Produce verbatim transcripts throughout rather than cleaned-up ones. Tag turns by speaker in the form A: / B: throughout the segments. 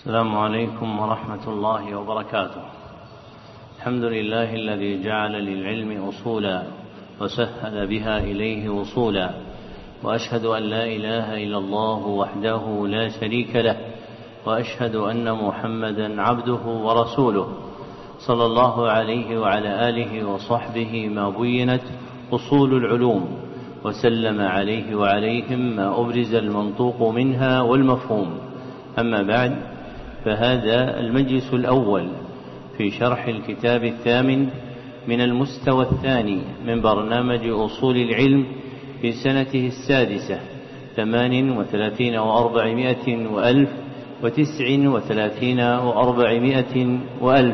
A: السلام عليكم ورحمة الله وبركاته. الحمد لله الذي جعل للعلم أصولا وسهل بها إليه وصولا، وأشهد أن لا إله إلا الله وحده لا شريك له، وأشهد أن محمدا عبده ورسوله صلى الله عليه وعلى آله وصحبه ما بينت أصول العلوم، وسلم عليه وعليهم ما أبرز المنطوق منها والمفهوم. أما بعد، فهذا المجلس الأول في شرح الكتاب الثامن من المستوى الثاني من برنامج أصول العلم في سنته السادسة ثمان وثلاثين وأربعمائة وألف وتسع وثلاثين وأربعمائة وألف،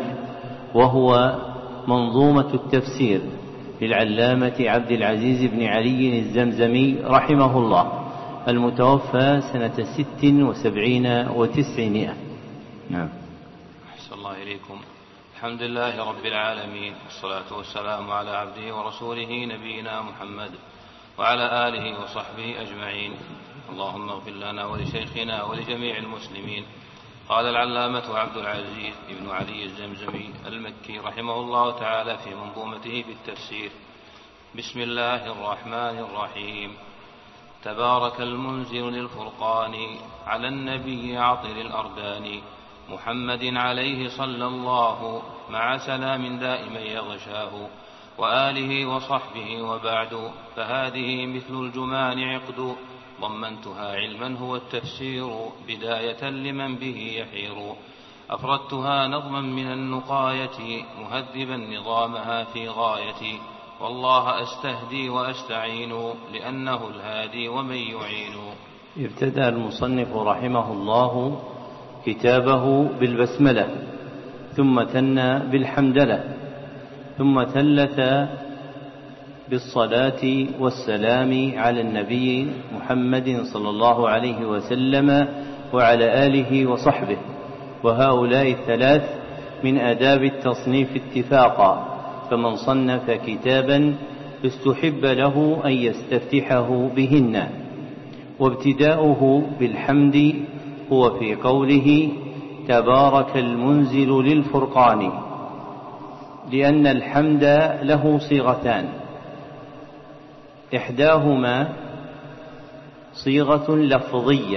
A: وهو منظومة التفسير للعلامة عبد العزيز بن علي الزمزمي رحمه الله، المتوفى سنة ست وسبعين وتسعمائة. نعم.
B: أحسن الله إليكم. الحمد لله رب العالمين، والصلاة والسلام على عبده ورسوله نبينا محمد وعلى آله وصحبه أجمعين. اللهم اغفر لنا ولشيخنا ولجميع المسلمين. قال العلامة عبد العزيز بن علي الزمزمي المكي رحمه الله تعالى في منظومته بالتفسير: بسم الله الرحمن الرحيم. تبارك المنزل للفرقان على النبي عطر الأردان، محمد عليه صلى الله مع سلام دائما يغشاه، وآله وصحبه وبعد. فهذه مثل الجمان عقد، ضمنتها علما هو التفسير، بداية لمن به يحير. أفردتها نظما من النقاية، مهذبا نظامها في غاية. والله أستهدي وأستعين، لأنه الهادي ومن يعين.
A: ابتدأ المصنف رحمه الله كتابه بالبسملة، ثم ثنى بالحمدلة، ثم ثلث بالصلاة والسلام على النبي محمد صلى الله عليه وسلم وعلى آله وصحبه. وهؤلاء الثلاث من آداب التصنيف اتفاقا، فمن صنف كتابا استحب له أن يستفتحه بهن. وابتداؤه بالحمد هو في قوله تبارك المنزل للفرقان، لأن الحمد له صيغتان، إحداهما صيغة لفظية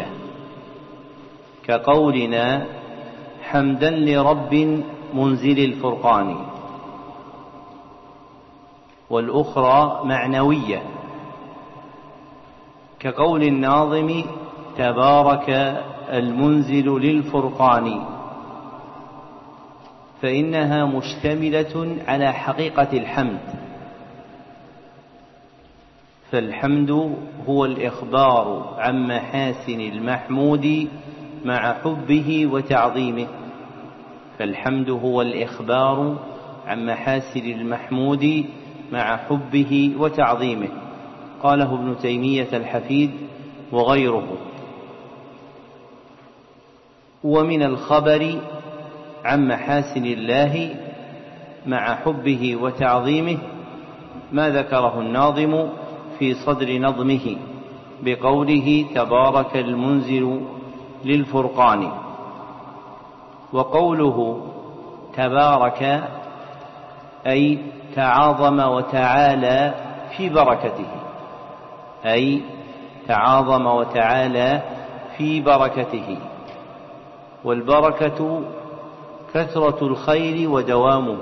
A: كقولنا حمدا لرب منزل الفرقان، والأخرى معنوية كقول الناظم تبارك المنزل للفرقان، فإنها مشتملة على حقيقة الحمد. فالحمد هو الإخبار عن محاسن المحمود مع حبه وتعظيمه. فالحمد هو الإخبار عن محاسن المحمود مع حبه وتعظيمه، قاله ابن تيمية الحفيد وغيره. ومن الخبر عن محاسن الله مع حبه وتعظيمه ما ذكره الناظم في صدر نظمه بقوله تبارك المنزل للفرقان. وقوله تبارك أي تعاظم وتعالى في بركته، أي تعاظم وتعالى في بركته. والبركة كثرة الخير ودوامه.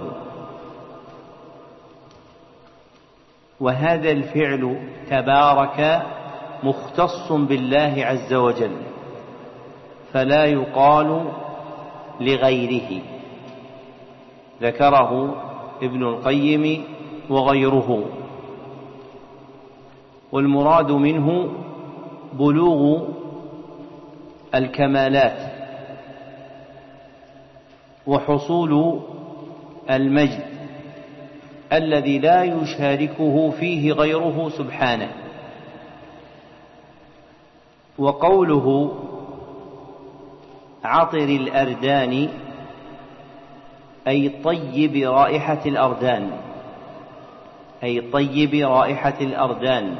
A: وهذا الفعل تبارك مختص بالله عز وجل، فلا يقال لغيره، ذكره ابن القيم وغيره. والمراد منه بلوغ الكمالات وحصول المجد الذي لا يشاركه فيه غيره سبحانه. وقوله عطر الأردان أي طيب رائحة الأردان، أي طيب رائحة الأردان.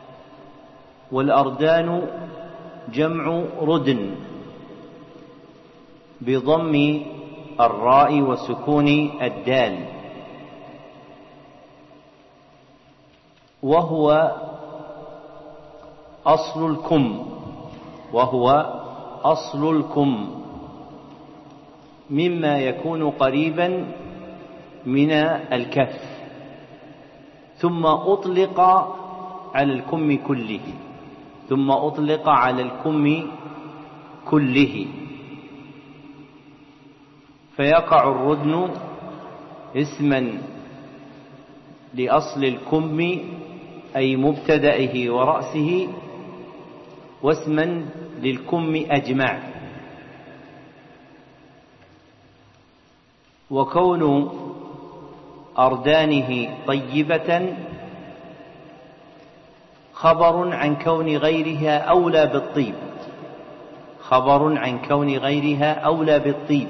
A: والأردان جمع ردن، بضم الراء وسكون الدال، وهو أصل الكم وهو أصل الكم مما يكون قريبا من الكف، ثم أطلق على الكم كله ثم أطلق على الكم كله فيقع الردن اسما لأصل الكم أي مبتدئه ورأسه، واسما للكم أجمع. وكون أردانه طيبة خبر عن كون غيرها أولى بالطيب خبر عن كون غيرها أولى بالطيب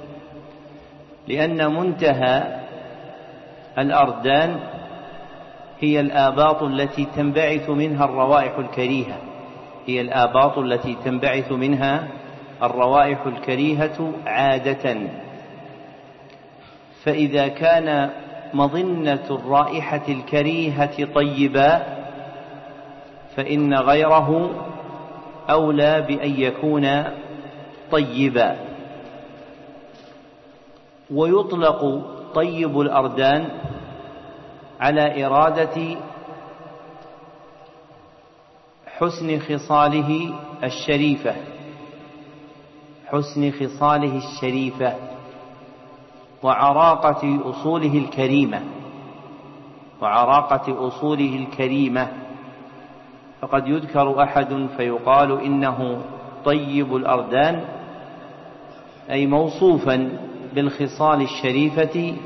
A: لأن منتهى الأردان هي الآباط التي تنبعث منها الروائح الكريهة هي الآباط التي تنبعث منها الروائح الكريهة عادة. فإذا كان مظنة الرائحة الكريهة طيبا فإن غيره أولى بأن يكون طيبا. ويطلق طيب الأردان على إرادة حسن خصاله الشريفة حسن خصاله الشريفة وعراقة أصوله الكريمة وعراقة أصوله الكريمة فقد يذكر أحد فيقال إنه طيب الأردان، أي موصوفا بالخصال الشريفة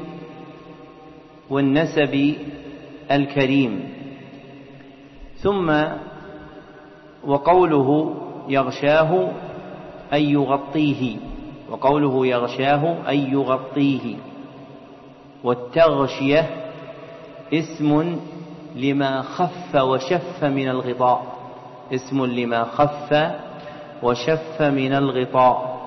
A: والنسب الكريم. ثم وقوله يغشاه أي يغطيه وقوله يغشاه أي يغطيه والتغشية اسم لما خف وشف من الغطاء اسم لما خف وشف من الغطاء.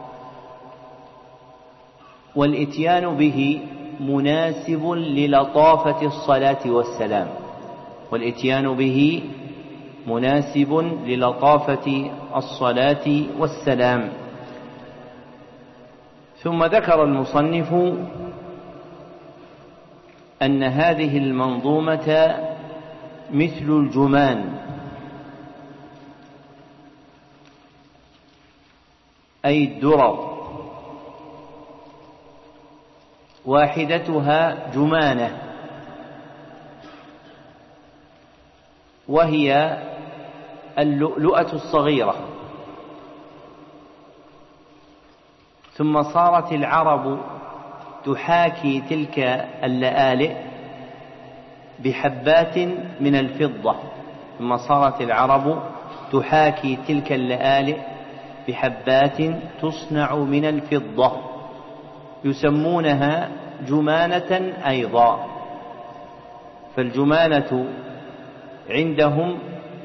A: والإتيان به مناسب للطافة الصلاة والسلام والإتيان به مناسب للطافة الصلاة والسلام. ثم ذكر المصنف أن هذه المنظومة مثل الجمان أي الدرر، واحدتها جمانة وهي اللؤلؤة الصغيرة. ثم صارت العرب تحاكي تلك اللآلئ بحبات من الفضة ثم صارت العرب تحاكي تلك اللآلئ بحبات تصنع من الفضة يسمونها جمانة أيضا. فالجمانة عندهم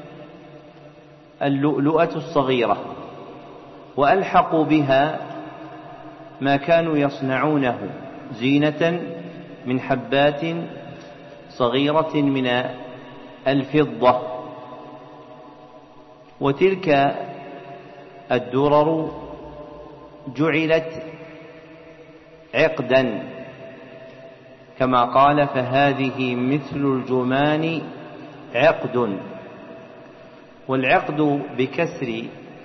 A: اللؤلؤة الصغيرة، وألحقوا بها ما كانوا يصنعونه زينة من حبات صغيرة من الفضة. وتلك الدرر جعلت عقدا كما قال فهذه مثل الجمان عقد. والعقد بكسر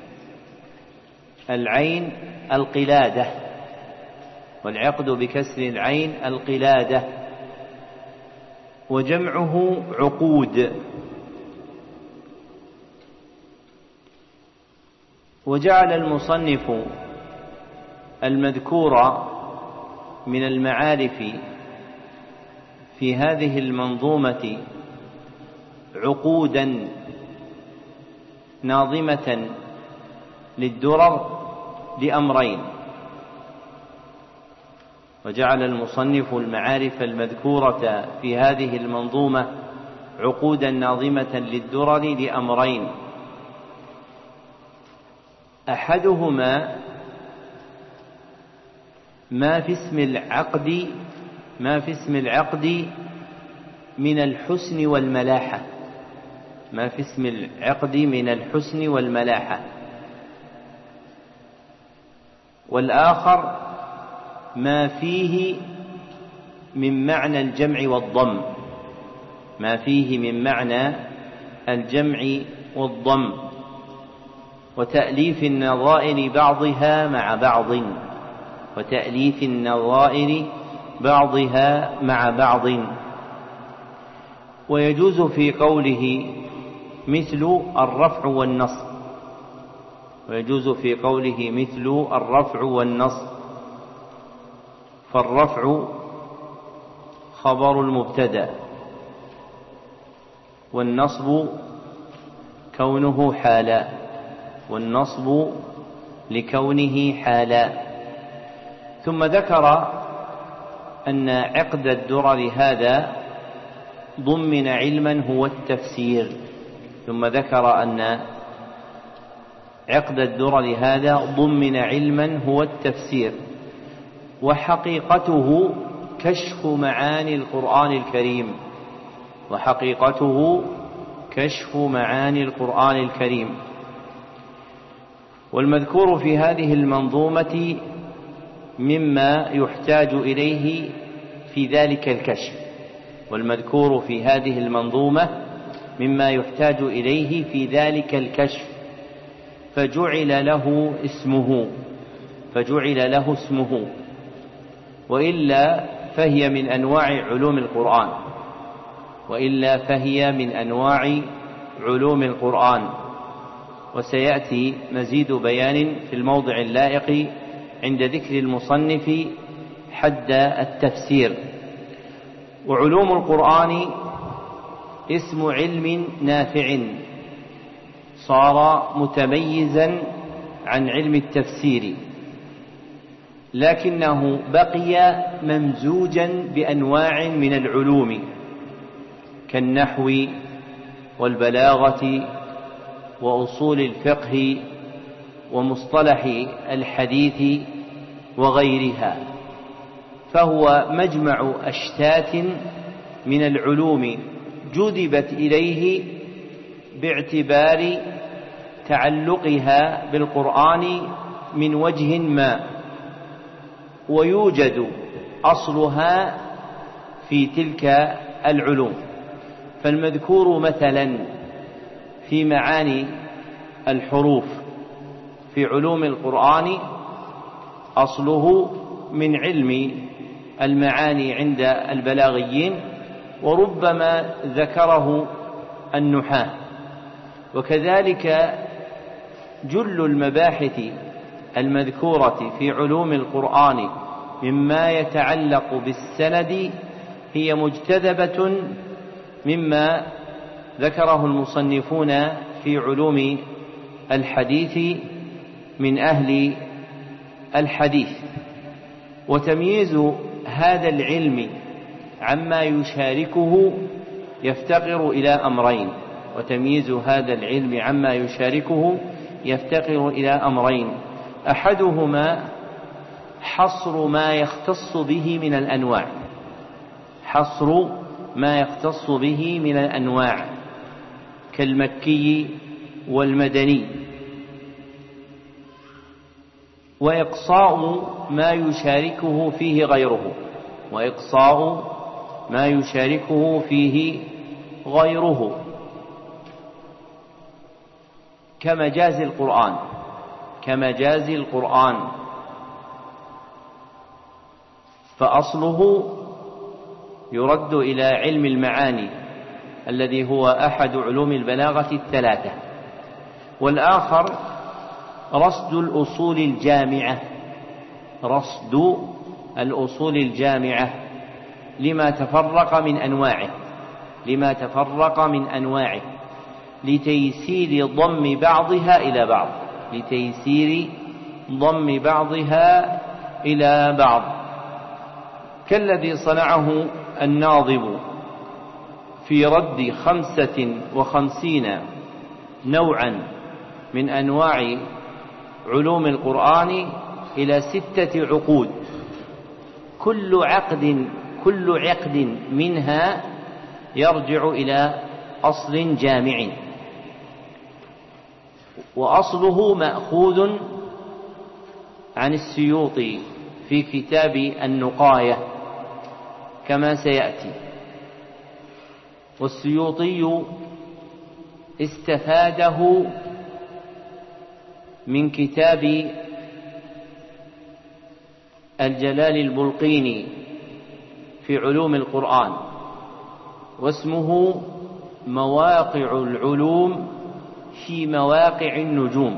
A: العين القلادة والعقد بكسر العين القلادة وجمعه عقود. وجعل المصنف المذكور من المعارف في هذه المنظومة عقودا ناظمة للدرر لأمرين. وجعل المصنف المعارف المذكورة في هذه المنظومة عقودا ناظمة للدرر لأمرين: أحدهما ما في اسم العقد ما في اسم العقد من الحسن والملاحة ما في اسم العقد من الحسن والملاحة. والآخر ما فيه من معنى الجمع والضم ما فيه من معنى الجمع والضم وتأليف النظائر بعضها مع بعض وتأليف النظائر بعضها مع بعض. ويجوز في قوله مثل الرفع والنصب ويجوز في قوله مثل الرفع والنصب، فالرفع خبر المبتدأ والنصب كونه حالا والنصب لكونه حالا. ثم ذكر أن عقد الدرر هذا ضمن علما هو التفسير ثم ذكر أن عقد الدرر هذا ضمن علما هو التفسير، وحقيقته كشف معاني القرآن الكريم وحقيقته كشف معاني القرآن الكريم. والمذكور في هذه المنظومة مما يحتاج إليه في ذلك الكشف والمذكور في هذه المنظومة مما يحتاج إليه في ذلك الكشف فجعل له اسمه فجعل له اسمه وإلا فهي من أنواع علوم القرآن وإلا فهي من أنواع علوم القرآن. وسيأتي مزيد بيان في الموضع اللائق عند ذكر المصنف حد التفسير. وعلوم القرآن اسم علم نافع صار متميزا عن علم التفسير، لكنه بقي ممزوجا بأنواع من العلوم كالنحو والبلاغة وأصول الفقه ومصطلح الحديث وغيرها، فهو مجمع أشتات من العلوم جذبت إليه باعتبار تعلقها بالقرآن من وجه ما، ويوجد أصلها في تلك العلوم. فالمذكور مثلا في معاني الحروف في علوم القرآن أصله من علم المعاني عند البلاغيين، وربما ذكره النحاة. وكذلك جل المباحث المذكورة في علوم القرآن مما يتعلق بالسند هي مجتذبة مما ذكره المصنفون في علوم الحديث من أهل الحديث. وتمييز هذا العلم عما يشاركه يفتقر إلى أمرين وتمييز هذا العلم عما يشاركه يفتقر إلى أمرين أحدهما حصر ما يختص به من الأنواع حصر ما يختص به من الأنواع كالمكي والمدني، وإقصاء ما يشاركه فيه غيره وإقصاء ما يشاركه فيه غيره كمجاز القرآن كمجاز القرآن فأصله يرد إلى علم المعاني الذي هو أحد علوم البلاغة الثلاثة. والآخر رصد الأصول الجامعة رصد الأصول الجامعة لما تفرق من أنواعه لما تفرق من أنواعه لتيسير ضم بعضها إلى بعض لتيسير ضم بعضها إلى بعض كالذي صنعه الناظم في رد خمسة وخمسين نوعا من أنواع علوم القرآن إلى ستة عقود كل عقد كل عقد منها يرجع إلى أصل جامع، وأصله مأخوذ عن السيوطي في كتاب النقاية كما سيأتي. والسيوطي استفاده من كتاب الجلال البلقيني في علوم القرآن، واسمه مواقع العلوم في مواقع النجوم،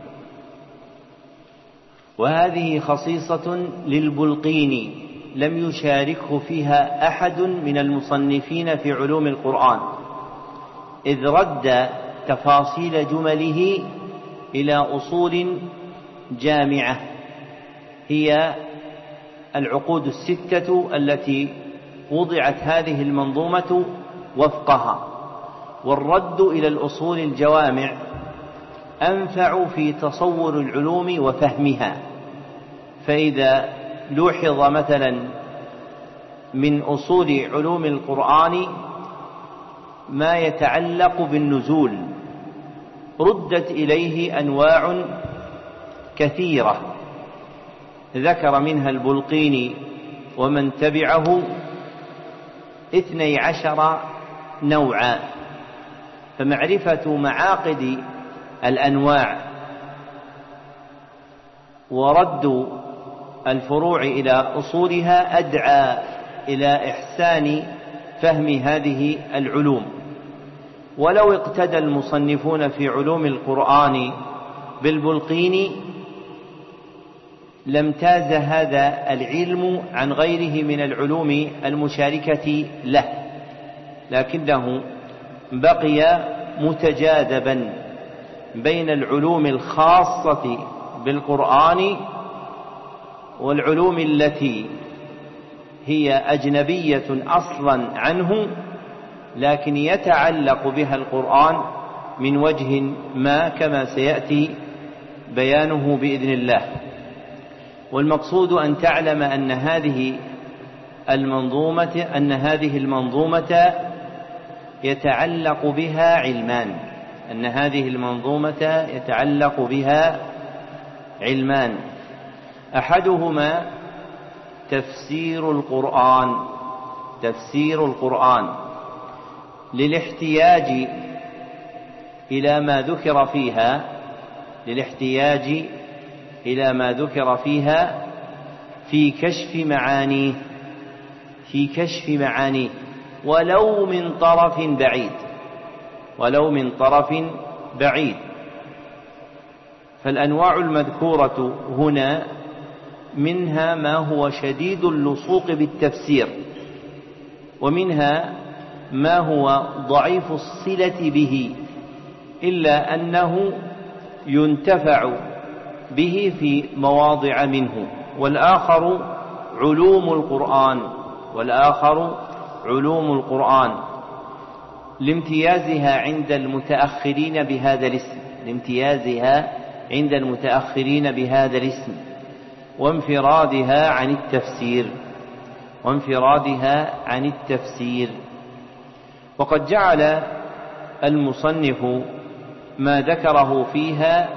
A: وهذه خصيصة للبلقيني لم يشاركه فيها أحد من المصنفين في علوم القرآن، إذ رد تفاصيل جمله إلى أصول جامعة هي العقود الستة التي وضعت هذه المنظومة وفقها. والرد إلى الأصول الجوامع أنفع في تصور العلوم وفهمها، فإذا لوحظ مثلا من أصول علوم القرآن ما يتعلق بالنزول ردت إليه أنواع كثيرة ذكر منها البلقيني ومن تبعه اثني عشر نوعا. فمعرفة معاقد الأنواع ورد الفروع إلى أصولها أدعى إلى إحسان فهم هذه العلوم. ولو اقتدى المصنفون في علوم القرآن بالبلقيني لامتاز هذا العلم عن غيره من العلوم المشاركة له، لكنه بقي متجاذبا بين العلوم الخاصة بالقرآن والعلوم التي هي أجنبية أصلا عنه لكن يتعلق بها القرآن من وجه ما كما سيأتي بيانه بإذن الله. والمقصود أن تعلم أن هذه المنظومة أن هذه المنظومة يتعلق بها علمان أن هذه المنظومة يتعلق بها علمان أحدهما تفسير القرآن تفسير القرآن للاحتياج إلى ما ذكر فيها للاحتياج إلى ما ذكر فيها في كشف معانيه في كشف معانيه ولو من طرف بعيد ولو من طرف بعيد. فالأنواع المذكورة هنا منها ما هو شديد اللصوق بالتفسير، ومنها ما هو ضعيف الصلة به إلا أنه ينتفع به في مواضع منه، والآخر علوم القرآن والآخر علوم القرآن لامتيازها عند المتأخرين بهذا الاسم لامتيازها عند المتأخرين بهذا الاسم وانفرادها عن التفسير وانفرادها عن التفسير. وقد جعل المصنف ما ذكره فيها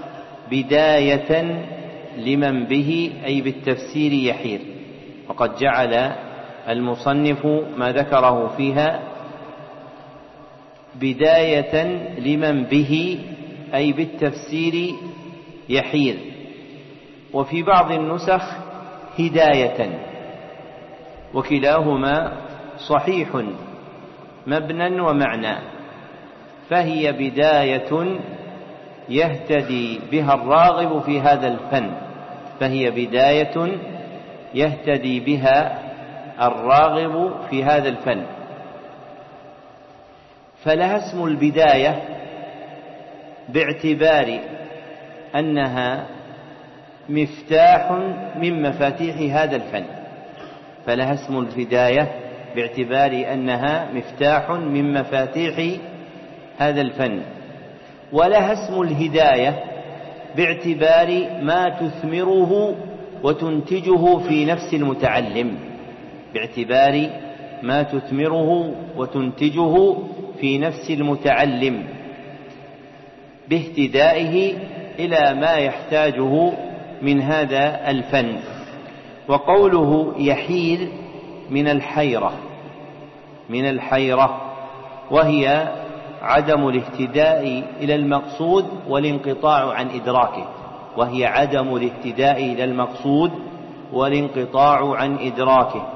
A: بداية لمن به أي بالتفسير يحير وقد جعل المصنف ما ذكره فيها بداية لمن به أي بالتفسير يحير، وفي بعض النسخ هداية، وكلاهما صحيح مبنى ومعنى، فهي بداية يهتدي بها الراغب في هذا الفن فهي بداية يهتدي بها الراغب في هذا الفن. فلها اسم البداية باعتبار أنها مفتاح من مفاتيح هذا الفن فلها اسم البداية باعتبار أنها مفتاح من مفاتيح هذا الفن ولها اسم الهداية باعتبار ما تثمره وتنتجه في نفس المتعلم، باعتبار ما تثمره وتنتجه في نفس المتعلم باهتدائه إلى ما يحتاجه من هذا الفن. وقوله يحيل من الحيرة من الحيرة وهي عدم الاهتداء إلى المقصود والانقطاع عن إدراكه وهي عدم الاهتداء إلى المقصود والانقطاع عن إدراكه.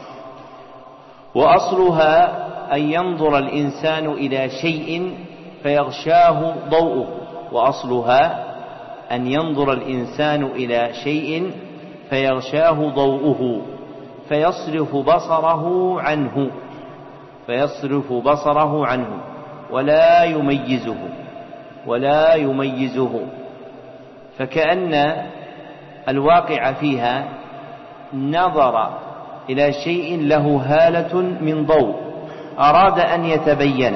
A: وأصلها أن ينظر الإنسان إلى شيء فيغشاه ضوءه وأصلها أن ينظر الإنسان إلى شيء فيغشاه ضوءه فيصرف بصره عنه فيصرف بصره عنه ولا يميزه ولا يميزه فكأن الواقع فيها نظر إلى شيء له هالة من ضوء أراد أن يتبينه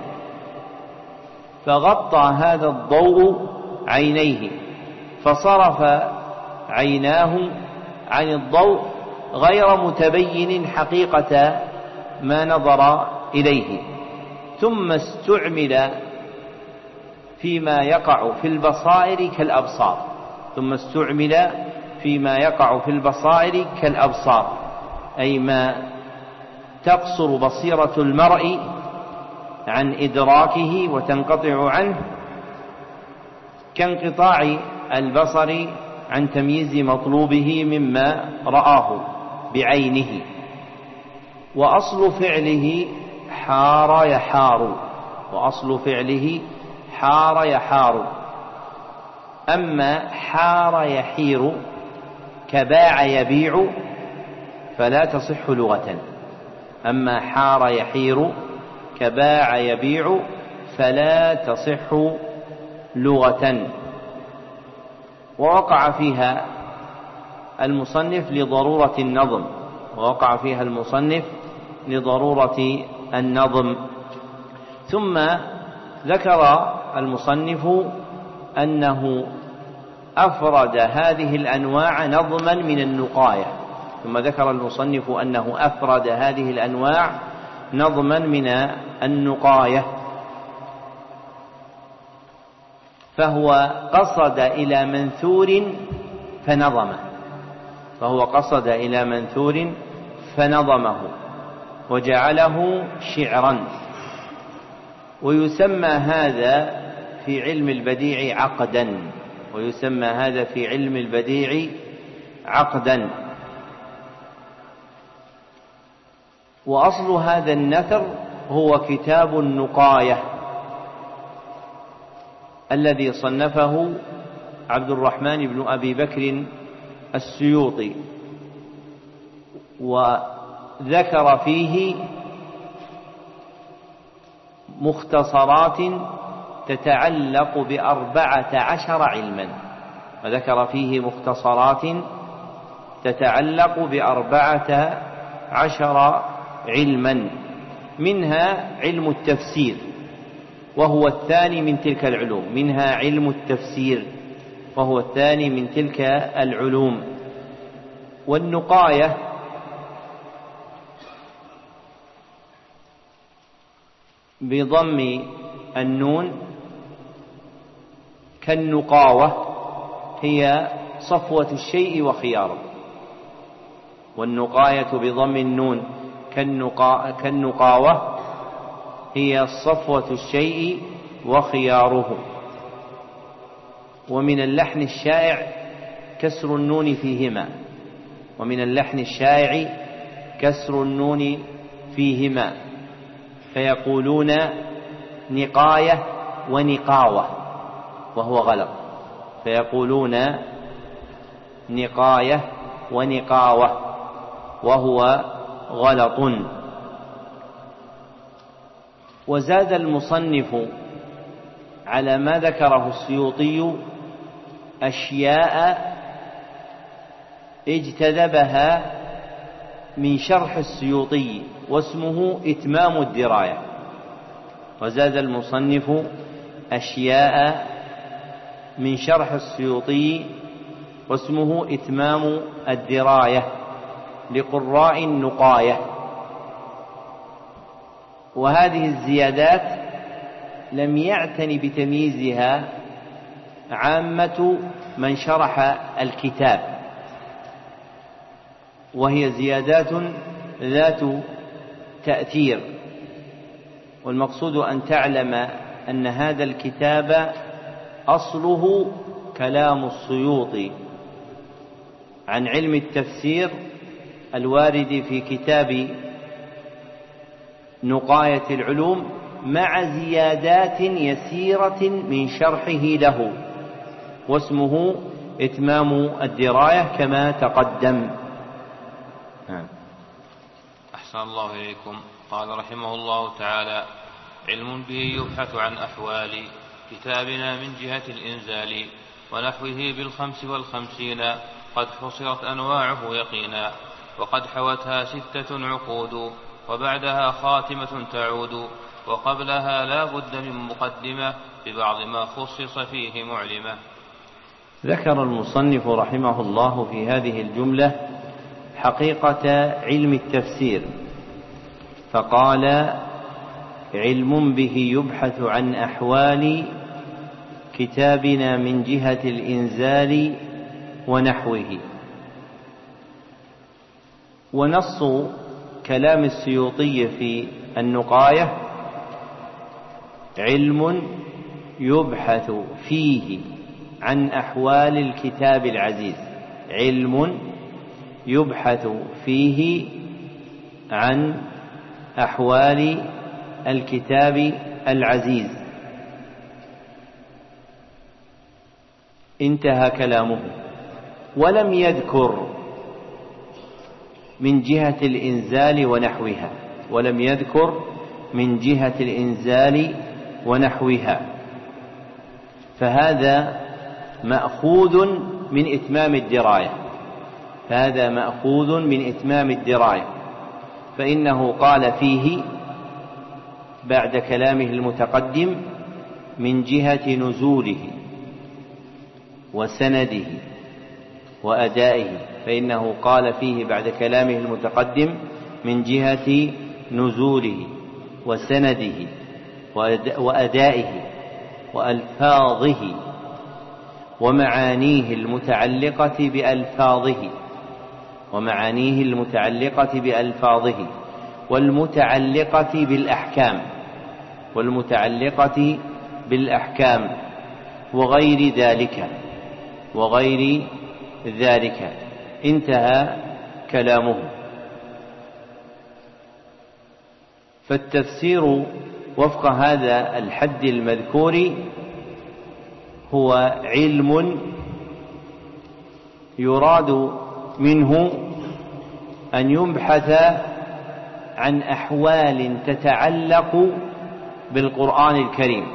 A: فغطى هذا الضوء عينيه فصرف عيناه عن الضوء غير متبين حقيقة ما نظر إليه، ثم استعمل فيما يقع في البصائر كالأبصار ثم استعمل فيما يقع في البصائر كالأبصار أي ما تقصر بصيرة المرء عن إدراكه وتنقطع عنه كانقطاع البصر عن تمييز مطلوبه مما رآه بعينه. وأصل فعله حار يحار وأصل فعله حار يحار أما حار يحير كباع يبيع فلا تصح لغة أما حار يحير كباع يبيع فلا تصح لغة. ووقع فيها المصنف لضرورة النظم ووقع فيها المصنف لضرورة النظم. ثم ذكر المصنف أنه أفرد هذه الأنواع نظما من النقاية ثم ذكر المصنف أنه أفرد هذه الأنواع نظما من النقاية فهو قصد إلى منثور فنظمه فهو قصد إلى منثور فنظمه وجعله شعرا. ويسمى هذا في علم البديع عقدا ويسمى هذا في علم البديع عقدا. وأصل هذا النثر هو كتاب النقاية الذي صنفه عبد الرحمن بن أبي بكر السيوطي وذكر فيه مختصرات تتعلق بأربعة عشر علما وذكر فيه مختصرات تتعلق بأربعة عشر علما منها علم التفسير وهو الثاني من تلك العلوم منها علم التفسير وهو الثاني من تلك العلوم. والنقاية بضم النون كالنقاوة هي صفوة الشيء وخياره والنقاية بضم النون كالنقا... كالنقاوة هي صفوة الشيء وخياره. ومن اللحن الشائع كسر النون فيهما ومن اللحن الشائع كسر النون فيهما فيقولون نقاية ونقاوة وهو غلط فيقولون نقاية ونقاوة وهو غلط. وزاد المصنف على ما ذكره السيوطي أشياء اجتذبها من شرح السيوطي واسمه إتمام الدراية. وزاد المصنف أشياء من شرح السيوطي واسمه إتمام الدراية لقراء النقاية. وهذه الزيادات لم يعتن بتمييزها عامة من شرح الكتاب، وهي زيادات ذات تأثير. والمقصود أن تعلم أن هذا الكتاب أصله كلام السيوطي عن علم التفسير الوارد في كتاب نقاية العلوم، مع زيادات يسيرة من شرحه له، واسمه إتمام الدراية كما تقدم.
B: أحسن الله إليكم. قال رحمه الله تعالى: علم به يبحث عن أحوال كتابنا من جهة الإنزال ونحوه بالخمس والخمسين، قد حصرت أنواعه يقينا، وقد حوتها ستة عقود، وبعدها خاتمة تعود، وقبلها لا بد من مقدمة ببعض ما خصص فيه معلمة.
A: ذكر المصنف رحمه الله في هذه الجملة حقيقة علم التفسير، فقال: علم به يبحث عن أحوال كتابنا من جهة الإنزال ونحوه. ونص كلام السيوطي في النقاية: علم يبحث فيه عن أحوال الكتاب العزيز. علم يبحث فيه عن أحوال الكتاب العزيز. انتهى كلامه، ولم يذكر من جهة الإنزال ونحوها، ولم يذكر من جهة الإنزال ونحوها، فهذا مأخوذ من إتمام الدراية، هذا مأخوذ من إتمام الدراية، فإنه قال فيه بعد كلامه المتقدم: من جهة نزوله وسنده وأدائه، فإنه قال فيه بعد كلامه المتقدم: من جهة نزوله وسنده وأدائه وألفاظه ومعانيه المتعلقة بألفاظه ومعانيه المتعلقة بألفاظه والمتعلقة بالأحكام والمتعلقة بالأحكام وغير ذلك وغير ذلك. انتهى كلامه. فالتفسير وفق هذا الحد المذكور هو علم يراد منه أن يبحث عن أحوال تتعلق بالقرآن الكريم،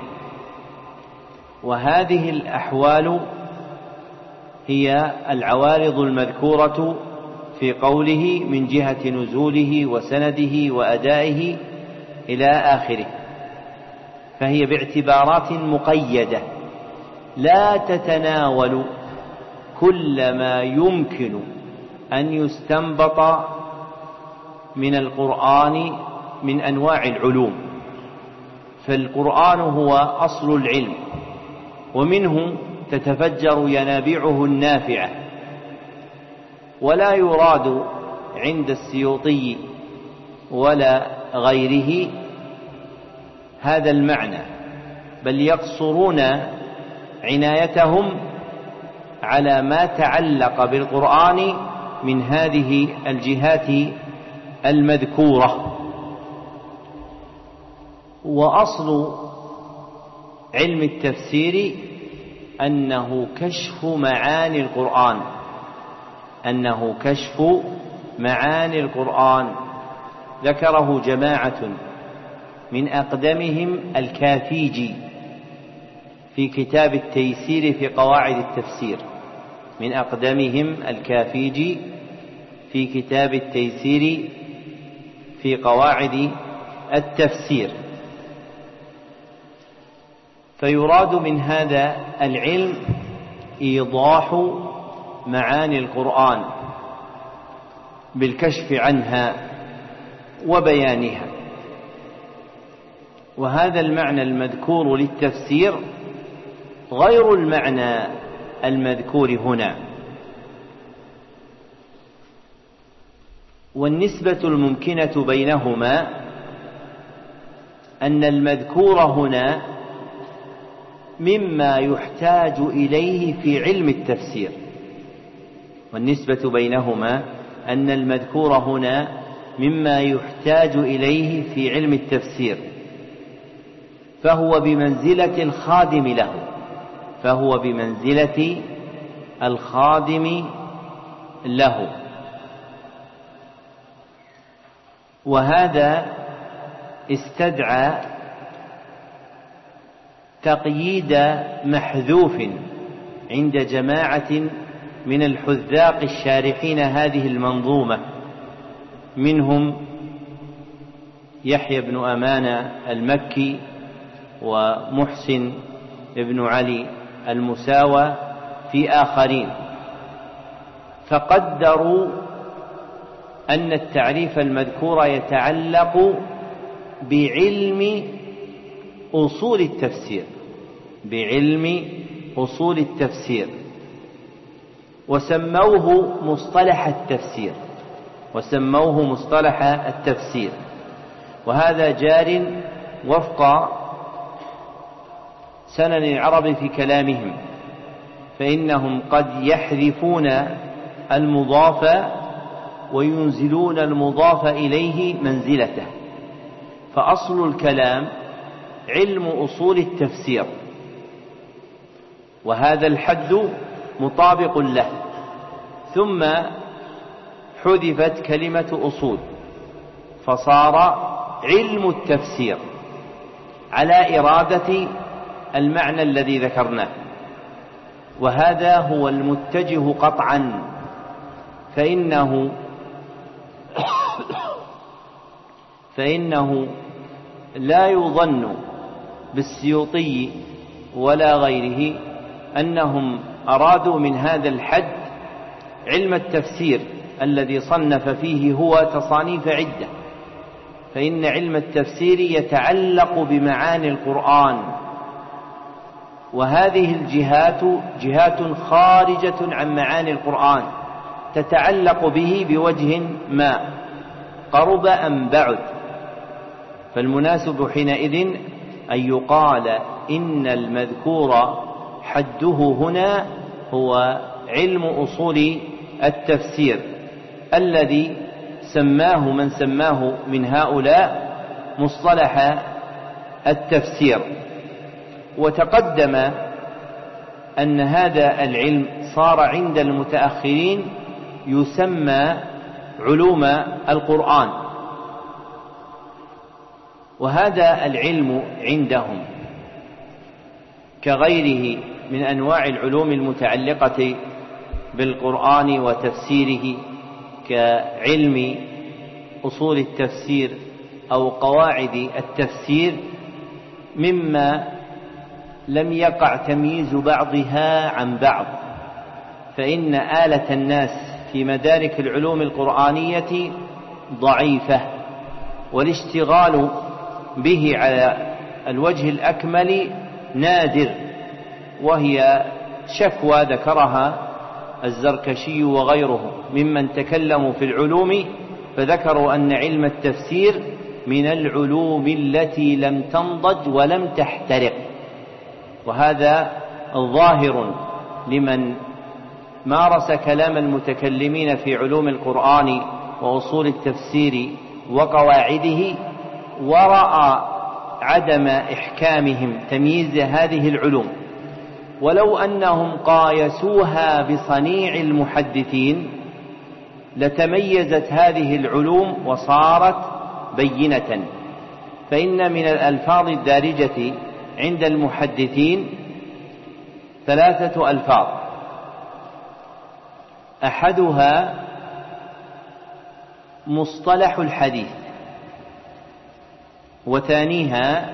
A: وهذه الأحوال هي العوارض المذكورة في قوله: من جهة نزوله وسنده وأدائه إلى آخره، فهي باعتبارات مقيدة لا تتناول كل ما يمكن أن يستنبط من القرآن من أنواع العلوم. فالقرآن هو أصل العلم، ومنه تتفجر ينابيعه النافعة، ولا يراد عند السيوطي ولا غيره هذا المعنى، بل يقصرون عنايتهم على ما تعلق بالقرآن من هذه الجهات المذكورة. وأصل علم التفسير أنه كشف معاني القرآن أنه كشف معاني القرآن ذكره جماعة من أقدمهم الكافيجي في كتاب التيسير في قواعد التفسير من أقدمهم الكافيجي في كتاب التيسير في قواعد التفسير. فيراد من هذا العلم إيضاح معاني القرآن بالكشف عنها وبيانها. وهذا المعنى المذكور للتفسير غير المعنى المذكور هنا. والنسبة الممكنة بينهما أن المذكور هنا مما يحتاج إليه في علم التفسير، والنسبة بينهما أن المذكور هنا مما يحتاج إليه في علم التفسير، فهو بمنزلة الخادم له، فهو بمنزلة الخادم له. وهذا استدعى تقييد محذوف عند جماعة من الحذاق الشارحين هذه المنظومة، منهم يحيى بن أمان المكي ومحسن بن علي المساوى في آخرين، فقدروا أن التعريف المذكور يتعلق بعلم أصول التفسير، بعلم أصول التفسير، وسموه مصطلح التفسير، وسموه مصطلح التفسير. وهذا جار وفق سنن العرب في كلامهم، فإنهم قد يحذفون المضاف وينزلون المضاف إليه منزلته، فأصل الكلام علم أصول التفسير، وهذا الحد مطابق له، ثم حذفت كلمة أصول فصار علم التفسير على إرادة المعنى الذي ذكرناه. وهذا هو المتجه قطعا، فإنه فإنه لا يظن بالسيوطي ولا غيره أنهم أرادوا من هذا الحد علم التفسير الذي صنف فيه هو تصانيف عدة، فإن علم التفسير يتعلق بمعاني القرآن، وهذه الجهات جهات خارجة عن معاني القرآن تتعلق به بوجه ما قرب أم بعد. فالمناسب حينئذ أن يقال إن المذكور حده هنا هو علم أصول التفسير الذي سماه من سماه من هؤلاء مصطلح التفسير. وتقدم أن هذا العلم صار عند المتأخرين يسمى علوم القرآن، وهذا العلم عندهم كغيره من أنواع العلوم المتعلقة بالقرآن وتفسيره، كعلم أصول التفسير أو قواعد التفسير، مما لم يقع تمييز بعضها عن بعض، فإن آلة الناس في مدارك العلوم القرآنية ضعيفة، والاشتغال به على الوجه الأكمل نادر، وهي شكوى ذكرها الزركشي وغيره ممن تكلموا في العلوم، فذكروا أن علم التفسير من العلوم التي لم تنضج ولم تحترق. وهذا ظاهر لمن مارس كلام المتكلمين في علوم القرآن وأصول التفسير وقواعده، ورأى عدم إحكامهم تمييز هذه العلوم، ولو أنهم قايسوها بصنيع المحدثين لتميزت هذه العلوم وصارت بينة. فإن من الألفاظ الدارجة عند المحدثين ثلاثة ألفاظ، أحدها مصطلح الحديث، وثانيها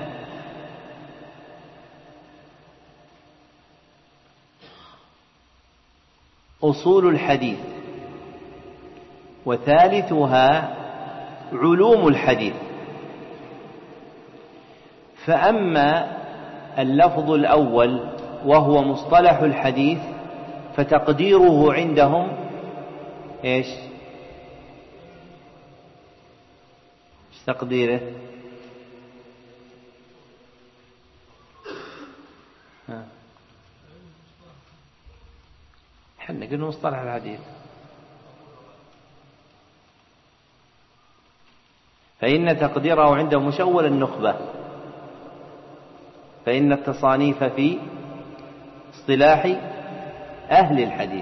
C: أصول الحديث، وثالثها علوم الحديث. فأما اللفظ الأول وهو مصطلح الحديث فتقديره عندهم إيش؟ إيش تقديره؟ ها. حنا قلنا مصطلح الحديث. فإن تقديره عندهم مشول النخبة، فإن التصانيف في اصطلاح أهل الحديث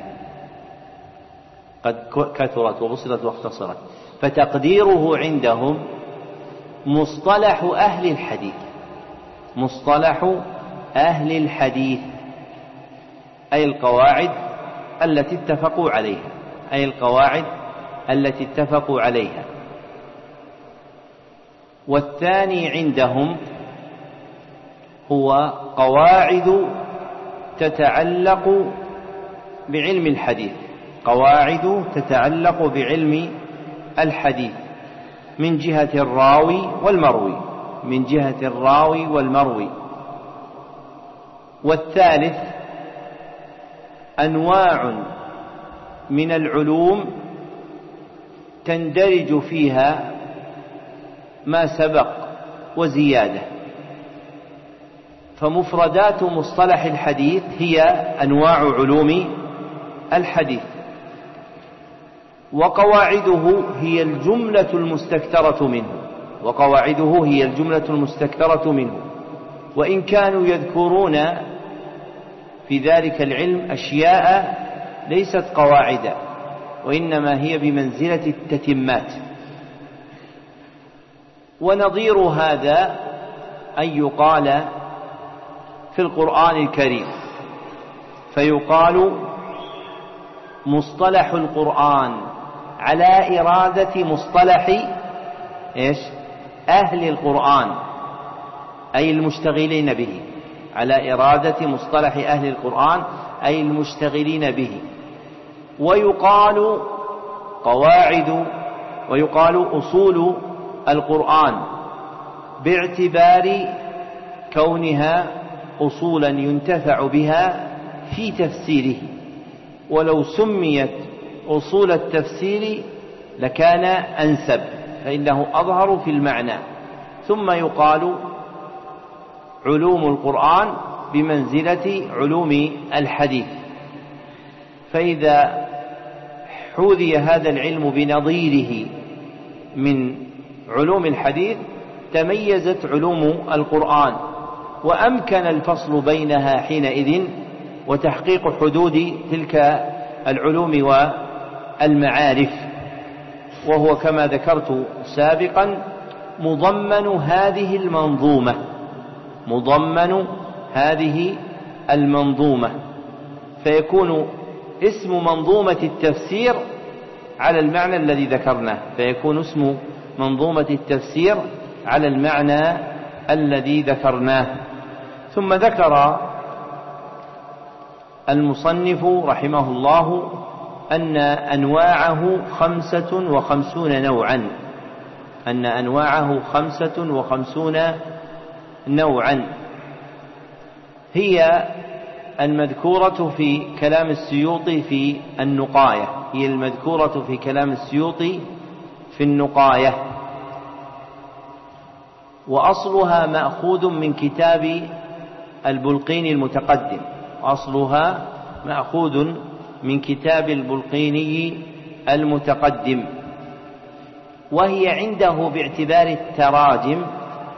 C: قد كثرت وبسطت واختصرت، فتقديره عندهم مصطلح أهل الحديث، مصطلح أهل الحديث أي القواعد التي اتفقوا عليها، أي القواعد التي اتفقوا عليها. والثاني عندهم هو قواعد تتعلق بعلم الحديث، قواعد تتعلق بعلم الحديث من جهة الراوي والمروي، من جهة الراوي والمروي. والثالث أنواع من العلوم تندرج فيها ما سبق وزيادة، فمفردات مصطلح الحديث هي أنواع علوم الحديث، وقواعده هي الجملة المستكثرة منه، وقواعده هي الجملة المستكثرة منه، وإن كانوا يذكرون في ذلك العلم أشياء ليست قواعد، وإنما هي بمنزلة التتمات. ونظير هذا أن يقال في القرآن الكريم، فيقال مصطلح القرآن على إرادة مصطلح إيش؟ أهل القرآن، أي المشتغلين به، على إرادة مصطلح أهل القرآن أي المشتغلين به. ويقال قواعد ويقال أصول القرآن باعتبار كونها أصولا ينتفع بها في تفسيره، ولو سميت أصول التفسير لكان أنسب، فإنه أظهر في المعنى. ثم يقال علوم القرآن بمنزلة علوم الحديث. فإذا حوذي هذا العلم بنظيره من علوم الحديث تميزت علوم القرآن، وأمكن الفصل بينها حينئذ وتحقيق حدود تلك العلوم والمعارف، وهو كما ذكرت سابقا مضمن هذه المنظومة، مضمن هذه المنظومة. فيكون اسم منظومة التفسير على المعنى الذي ذكرناه، فيكون اسم منظومة التفسير على المعنى الذي ذكرناه. ثم ذكر المصنف رحمه الله أن أنواعه خمسة وخمسون نوعا، أن أنواعه خمسة وخمسون نوعا، هي المذكورة في كلام السيوطي في النقاية، هي المذكورة في كلام السيوطي في النقاية، وأصلها مأخوذ من كتاب البلقيني المتقدم، أصلها مأخوذ من كتاب البلقيني المتقدم، وهي عنده باعتبار التراجم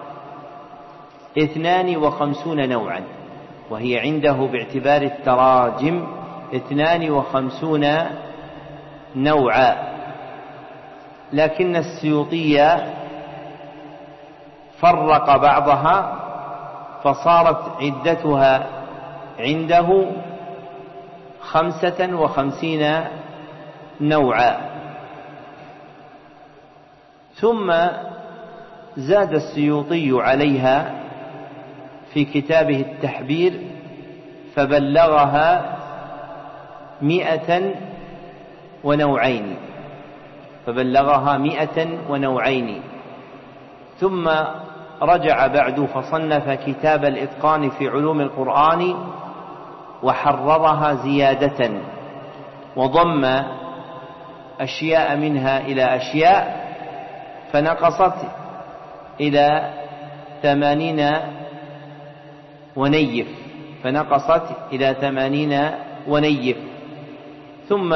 C: اثنان وخمسون نوعا، وهي عنده باعتبار التراجم اثنان وخمسون نوعا. لكن السيوطي فرق بعضها فصارت عدتها عنده خمسة وخمسين نوعا. ثم زاد السيوطي عليها في كتابه التحبير فبلغها مئة ونوعين، فبلغها مئة ونوعين. ثم رجع بعد فصنف كتاب الإتقان في علوم القرآن وحررها زيادة، وضم أشياء منها إلى أشياء فنقصت إلى ثمانين ونيف فنقصت إلى ثمانين ونيف ثم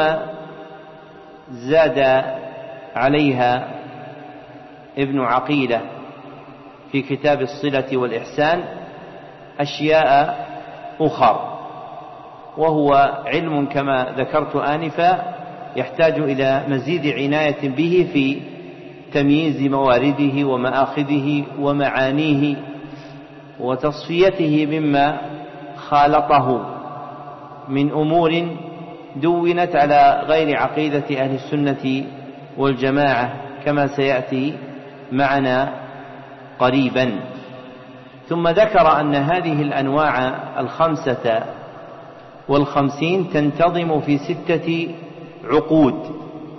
C: زاد عليها ابن عقيلة في كتاب الصلة والإحسان أشياء أخرى، وهو علم كما ذكرت آنفا يحتاج إلى مزيد عناية به في تمييز موارده ومآخذه ومعانيه وتصفيته مما خالطه من أمور دونت على غير عقيدة أهل السنة والجماعة كما سيأتي معنا قريبا. ثم ذكر أن هذه الأنواع الخمسة والخمسين تنتظم في ستة عقود،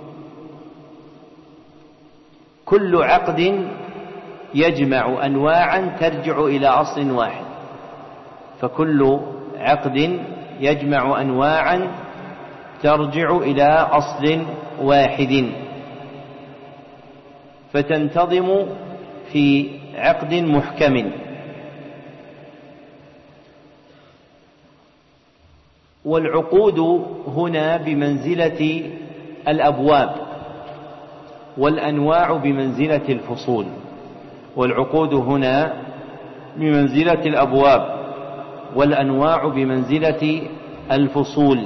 C: كل عقد يجمع أنواعا ترجع إلى أصل واحد، فكل عقد يجمع أنواعا ترجع إلى أصل واحد، فتنتظم في عقد محكم. والعقود هنا بمنزلة الأبواب، والأنواع بمنزلة الفصول. والعقود هنا بمنزلة الأبواب، والأنواع بمنزلة الفصول.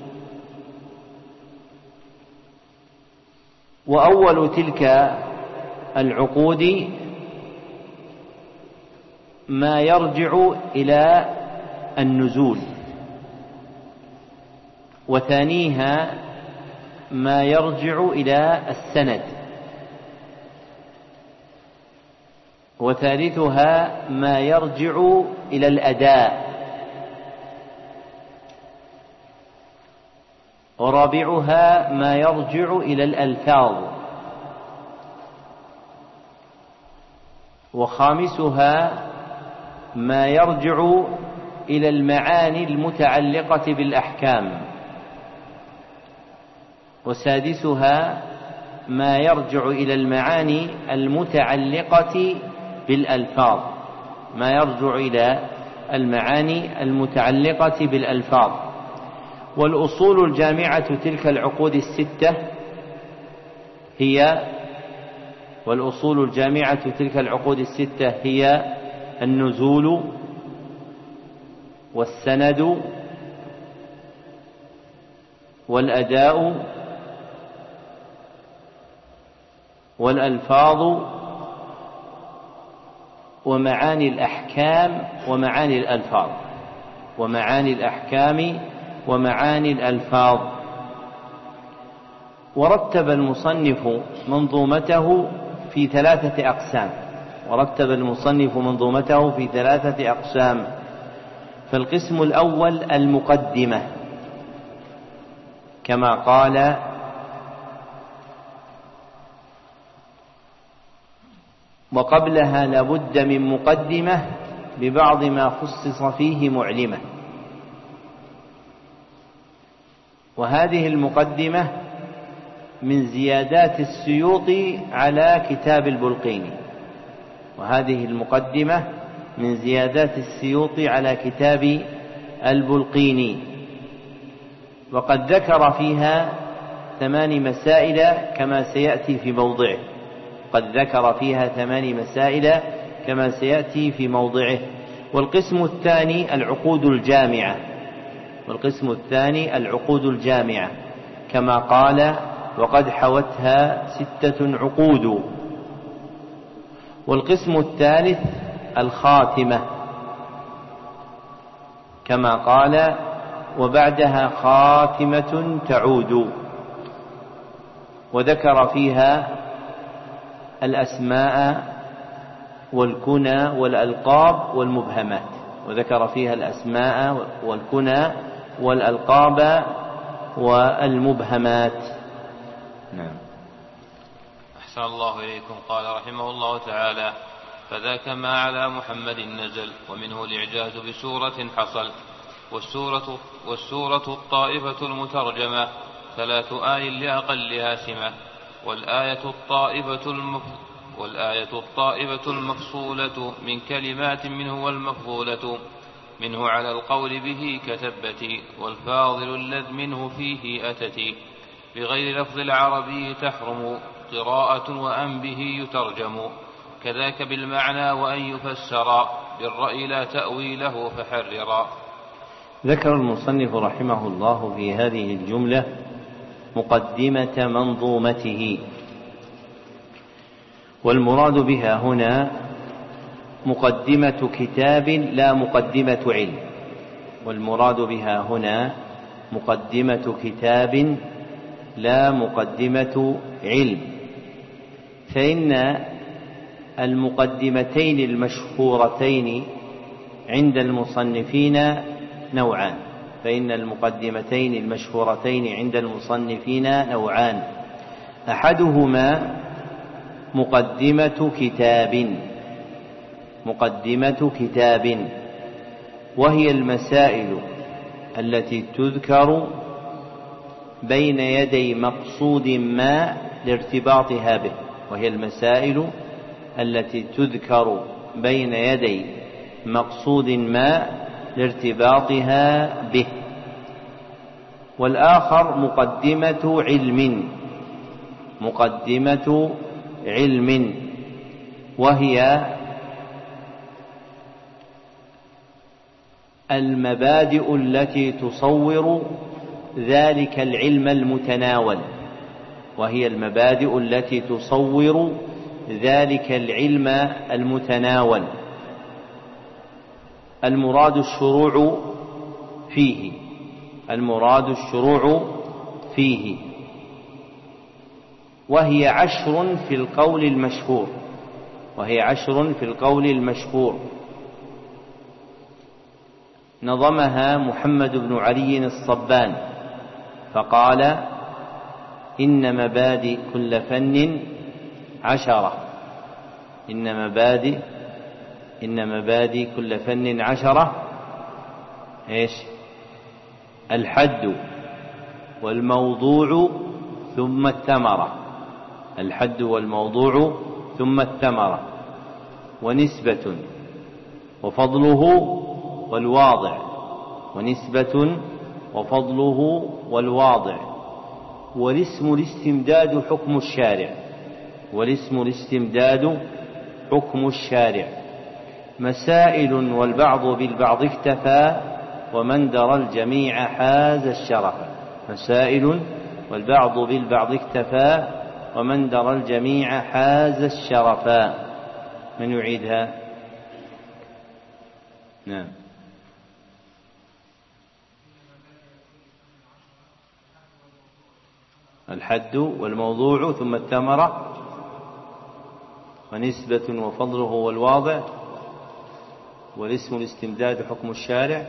C: وأول تلك العقود ما يرجع إلى النزول، وثانيها ما يرجع إلى السند، وثالثها ما يرجع إلى الأداء، ورابعها ما يرجع إلى الألفاظ، وخامسها ما يرجع إلى المعاني المتعلقة بالأحكام، وسادسها ما يرجع إلى المعاني المتعلقة بالألفاظ ما يرجع إلى المعاني المتعلقة بالألفاظ. والأصول الجامعة تلك العقود الستة هي والأصول الجامعة تلك العقود الستة هي النزول، والسند، والأداء، والألفاظ، ومعاني الأحكام ومعاني الألفاظ ومعاني الأحكام ومعاني الألفاظ. ورتب المصنف منظومته في ثلاثة أقسام ورتب المصنف منظومته في ثلاثة أقسام فالقسم الأول المقدمة، كما قال: وقبلها لابد من مقدمة ببعض ما خصص فيه معلمة. وهذه المقدمة من زيادات السيوطي على كتاب البلقيني وهذه المقدمة من زيادات السيوطي على كتاب البلقيني وقد ذكر فيها ثمان مسائل كما سيأتي في موضعه قد ذكر فيها ثمان مسائل كما سيأتي في موضعه. والقسم الثاني العقود الجامعة والقسم الثاني العقود الجامعة كما قال: وقد حوتها ستة عقود. والقسم الثالث الخاتمة كما قال: وبعدها خاتمة تعود. وذكر فيها الأسماء والكنى والألقاب والمبهمات وذكر فيها الأسماء والكنى والألقاب والمبهمات. نعم.
B: أحسن الله إليكم. قال رحمه الله تعالى: فذاك ما على محمد نزل، ومنه الإعجاز بسورة حصل، والسورة, والسورة الطائفة المترجمة ثلاث آي لأقلها سمة، والآية الطائفة المف... والآية الطائفة المفصولة من كلمات منه والمفضولة منه على القول به كتبتي، والفاضل الذ منه فيه أتتي، بغير لفظ العربي تحرم قراءة وأن به يترجم، كذاك بالمعنى وأن يفسر بالرأي لا تأويله فحررا.
C: ذكر المصنف رحمه الله في هذه الجملة مقدمة منظومته، والمراد بها هنا مقدمة كتاب لا مقدمة علم، والمراد بها هنا مقدمة كتاب لا مقدمة علم، فإن المقدمتين المشهورتين عند المصنفين نوعان فإن المقدمتين المشهورتين عند المصنفين نوعان أحدهما مقدمة كتاب مقدمة كتاب وهي المسائل التي تذكر بين يدي مقصود ما لارتباطها به وهي المسائل التي تذكر بين يدي مقصود ما لارتباطها به. والآخر مقدمة علم مقدمة علم وهي المبادئ التي تصور ذلك العلم المتناول وهي المبادئ التي تصور ذلك العلم المتناول المراد الشروع فيه المراد الشروع فيه وهي عشر في القول المشهور وهي عشر في القول المشهور نظمها محمد بن علي الصبان فقال: إن مبادئ كل فن عشرة إن مبادئ إن مبادئ كل فن عشرة إيش؟ الحد والموضوع ثم الثمرة الحد والموضوع ثم الثمرة ونسبة وفضله والواضع ونسبة وفضله والواضع والاسم الاستمداد حكم الشارع والاسم الاستمداد حكم الشارع مسائل والبعض بالبعض اكتفى ومن درى الجميع حاز الشرف مسائل والبعض بالبعض اكتفى ومن درى الجميع حاز الشرفا. من يعيدها؟ نعم. الحد والموضوع ثم الثمرة ونسبة وفضله والواضع والاسم الاستمداد حكم الشارع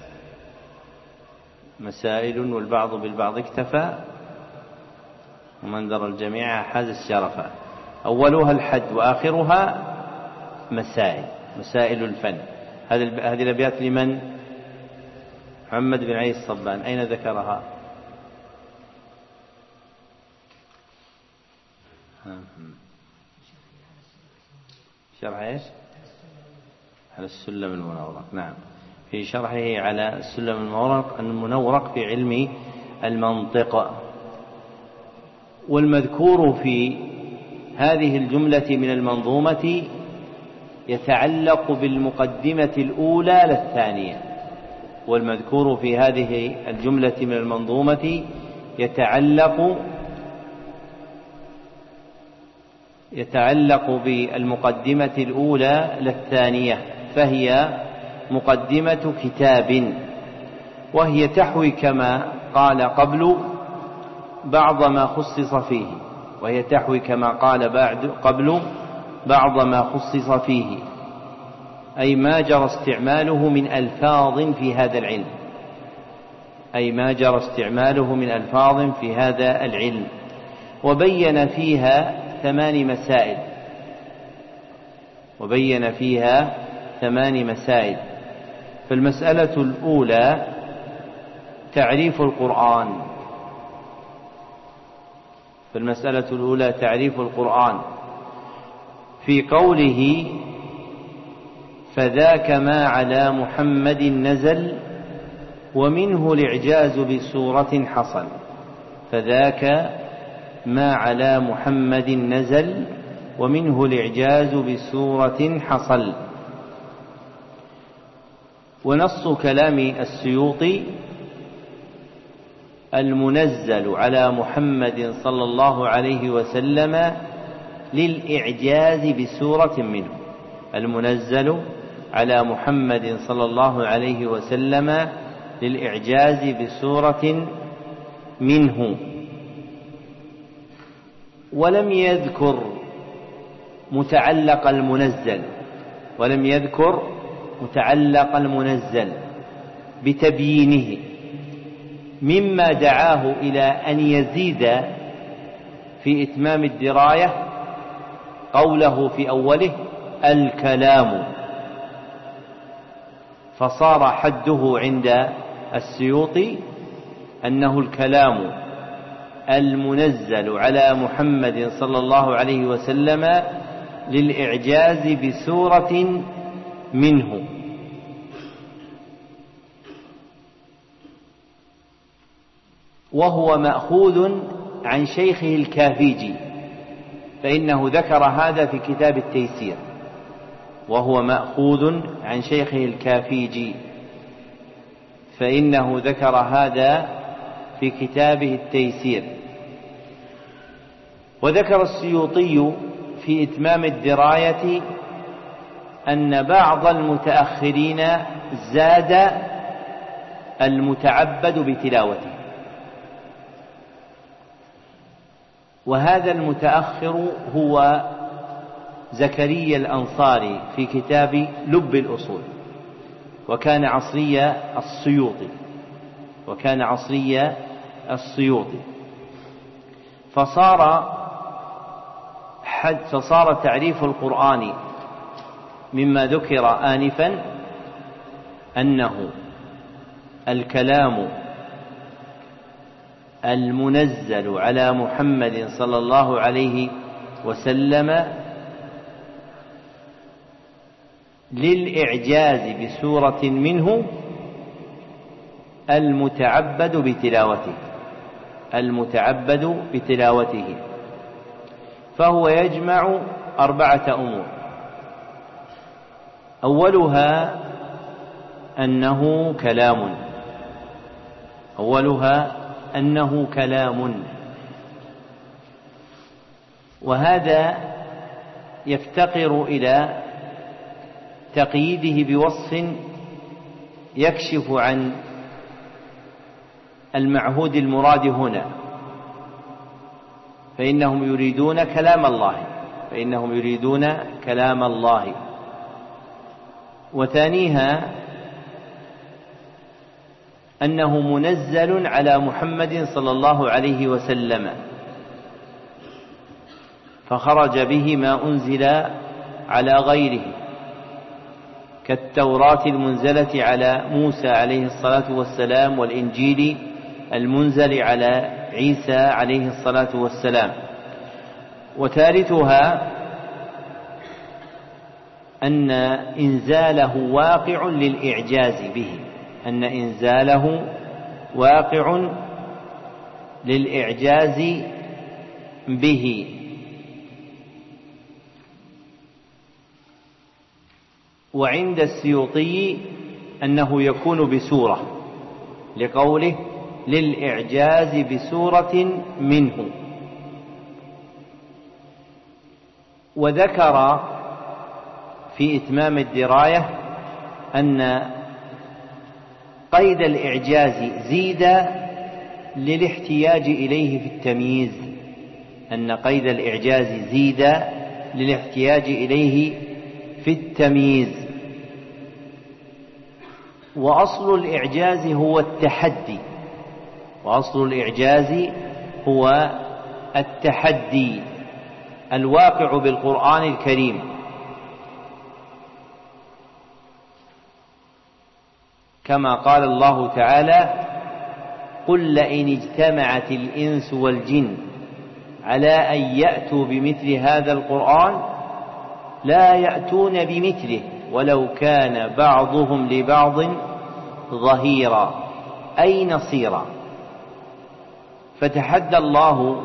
C: مسائل والبعض بالبعض اكتفى ومن درى الجميع حاز الشرفا. أولها الحد وآخرها مسائل مسائل الفن. هذه الأبيات لمن؟ محمد بن علي الصبان. أين ذكرها؟ شرح ايش؟ على السلم المنورق. نعم، في شرحه على السلم المنورق المنورق في علم المنطق. والمذكور في هذه الجملة من المنظومة يتعلق بالمقدمة الأولى للثانية والمذكور في هذه الجملة من المنظومة يتعلق يتعلق بالمقدمة الأولى للثانية فهي مقدمة كتاب وهي تحوي كما قال قبل بعض ما خصص فيه وهي تحوي كما قال بعد قبل بعض ما خصص فيه أي ما جرى استعماله من ألفاظ في هذا العلم أي ما جرى استعماله من ألفاظ في هذا العلم، وبين فيها ثمان مسائل وبين فيها ثمان مسائل فالمسألة الأولى تعريف القرآن فالمسألة الأولى تعريف القرآن في قوله فذاك ما على محمد نزل ومنه الإعجاز بسورة حصل. فذاك ما على محمد نزل ومنه الإعجاز بسورة حصل. ونص كلام السيوطي المنزل على محمد صلى الله عليه وسلم للإعجاز بسورة منه المنزل على محمد صلى الله عليه وسلم للإعجاز بسورة منه. ولم يذكر متعلق المنزل ولم يذكر متعلق المنزل بتبيينه، مما دعاه إلى أن يزيد في إتمام الدراية قوله في أوله الكلام، فصار حده عند السيوطي أنه الكلام المنزل على محمد صلى الله عليه وسلم للإعجاز بسورة منه. وهو مأخوذ عن شيخه الكافيجي، فإنه ذكر هذا في كتاب التيسير. وهو مأخوذ عن شيخه الكافيجي فإنه ذكر هذا في كتابه التيسير. وذكر السيوطي في إتمام الدراية أن بعض المتأخرين زاد المتعبد بتلاوته، وهذا المتأخر هو زكريا الأنصاري في كتاب لب الأصول، وكان عصري السيوطي وكان عصري السيوطي فصار حد فصار تعريف القرآن مما ذكر آنفا أنه الكلام المنزل على محمد صلى الله عليه وسلم للإعجاز بسورة منه المتعبد بتلاوته المتعبد بتلاوته فهو يجمع أربعة أمور. أولها أنه كلام أولها أنه كلام وهذا يفتقر إلى تقييده بوصف يكشف عن المعهود المراد هنا، فإنهم يريدون كلام الله فإنهم يريدون كلام الله وثانيها أنه منزل على محمد صلى الله عليه وسلم فخرج به ما أنزل على غيره كالتوراة المنزلة على موسى عليه الصلاة والسلام والإنجيل المنزل على عيسى عليه الصلاة والسلام. وثالثها أن إنزاله واقع للإعجاز به أن إنزاله واقع للإعجاز به. وعند السيوطي أنه يكون بسورة لقوله للإعجاز بسورة منه. وذكر في إتمام الدراية أن قيد الإعجاز زيد للاحتياج إليه في التمييز أن قيد الإعجاز زيد للاحتياج إليه في التمييز. وأصل الإعجاز هو التحدي وأصل الإعجاز هو التحدي الواقع بالقرآن الكريم. كما قال الله تعالى: قل لئن اجتمعت الإنس والجن على أن يأتوا بمثل هذا القرآن لا يأتون بمثله ولو كان بعضهم لبعض ظهيرا أي نصيرا. فتحدى الله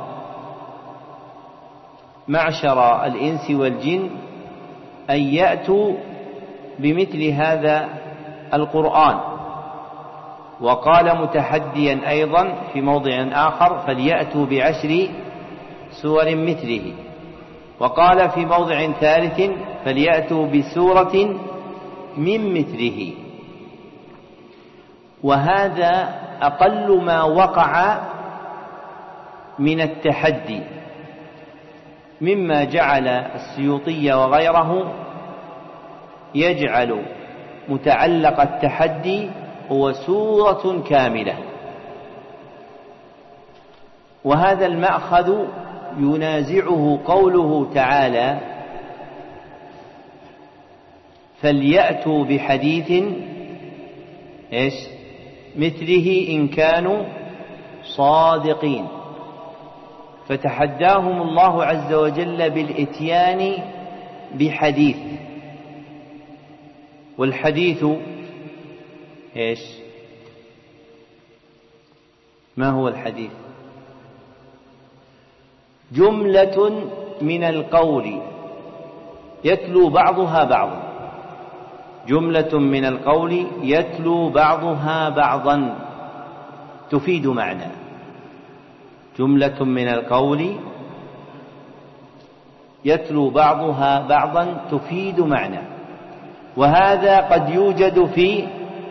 C: معشر الإنس والجن أن يأتوا بمثل هذا القرآن، وقال متحديا أيضا في موضع آخر: فليأتوا بعشر سور مثله. وقال في موضع ثالث: فليأتوا بسورة من مثله. وهذا أقل ما وقع من التحدي، مما جعل السيوطي وغيره يجعل متعلق التحدي هو سورة كاملة. وهذا المأخذ ينازعه قوله تعالى: فليأتوا بحديث إيش مثله إن كانوا صادقين. فتحداهم الله عز وجل بالإتيان بحديث. والحديث إيش؟ ما هو الحديث؟ جملة من القول يتلو بعضها بعضا، جملة من القول يتلو بعضها بعضا تفيد معنى. جملة من القول يتلو بعضها بعضا تفيد معنى. وهذا قد يوجد في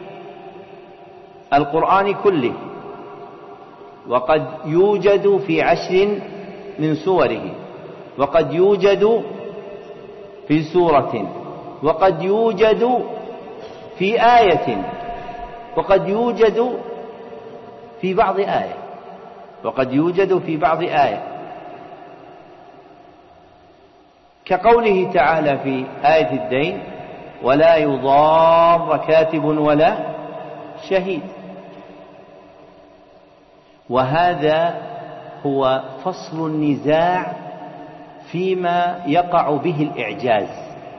C: القرآن كله، وقد يوجد في عشر من سوره، وقد يوجد في سورة، وقد يوجد في آية، وقد يوجد في بعض آية، وقد يوجد في بعض آية، كقوله تعالى في آية الدين: ولا يضار كاتب ولا شهيد. وهذا هو فصل النزاع فيما يقع به الإعجاز.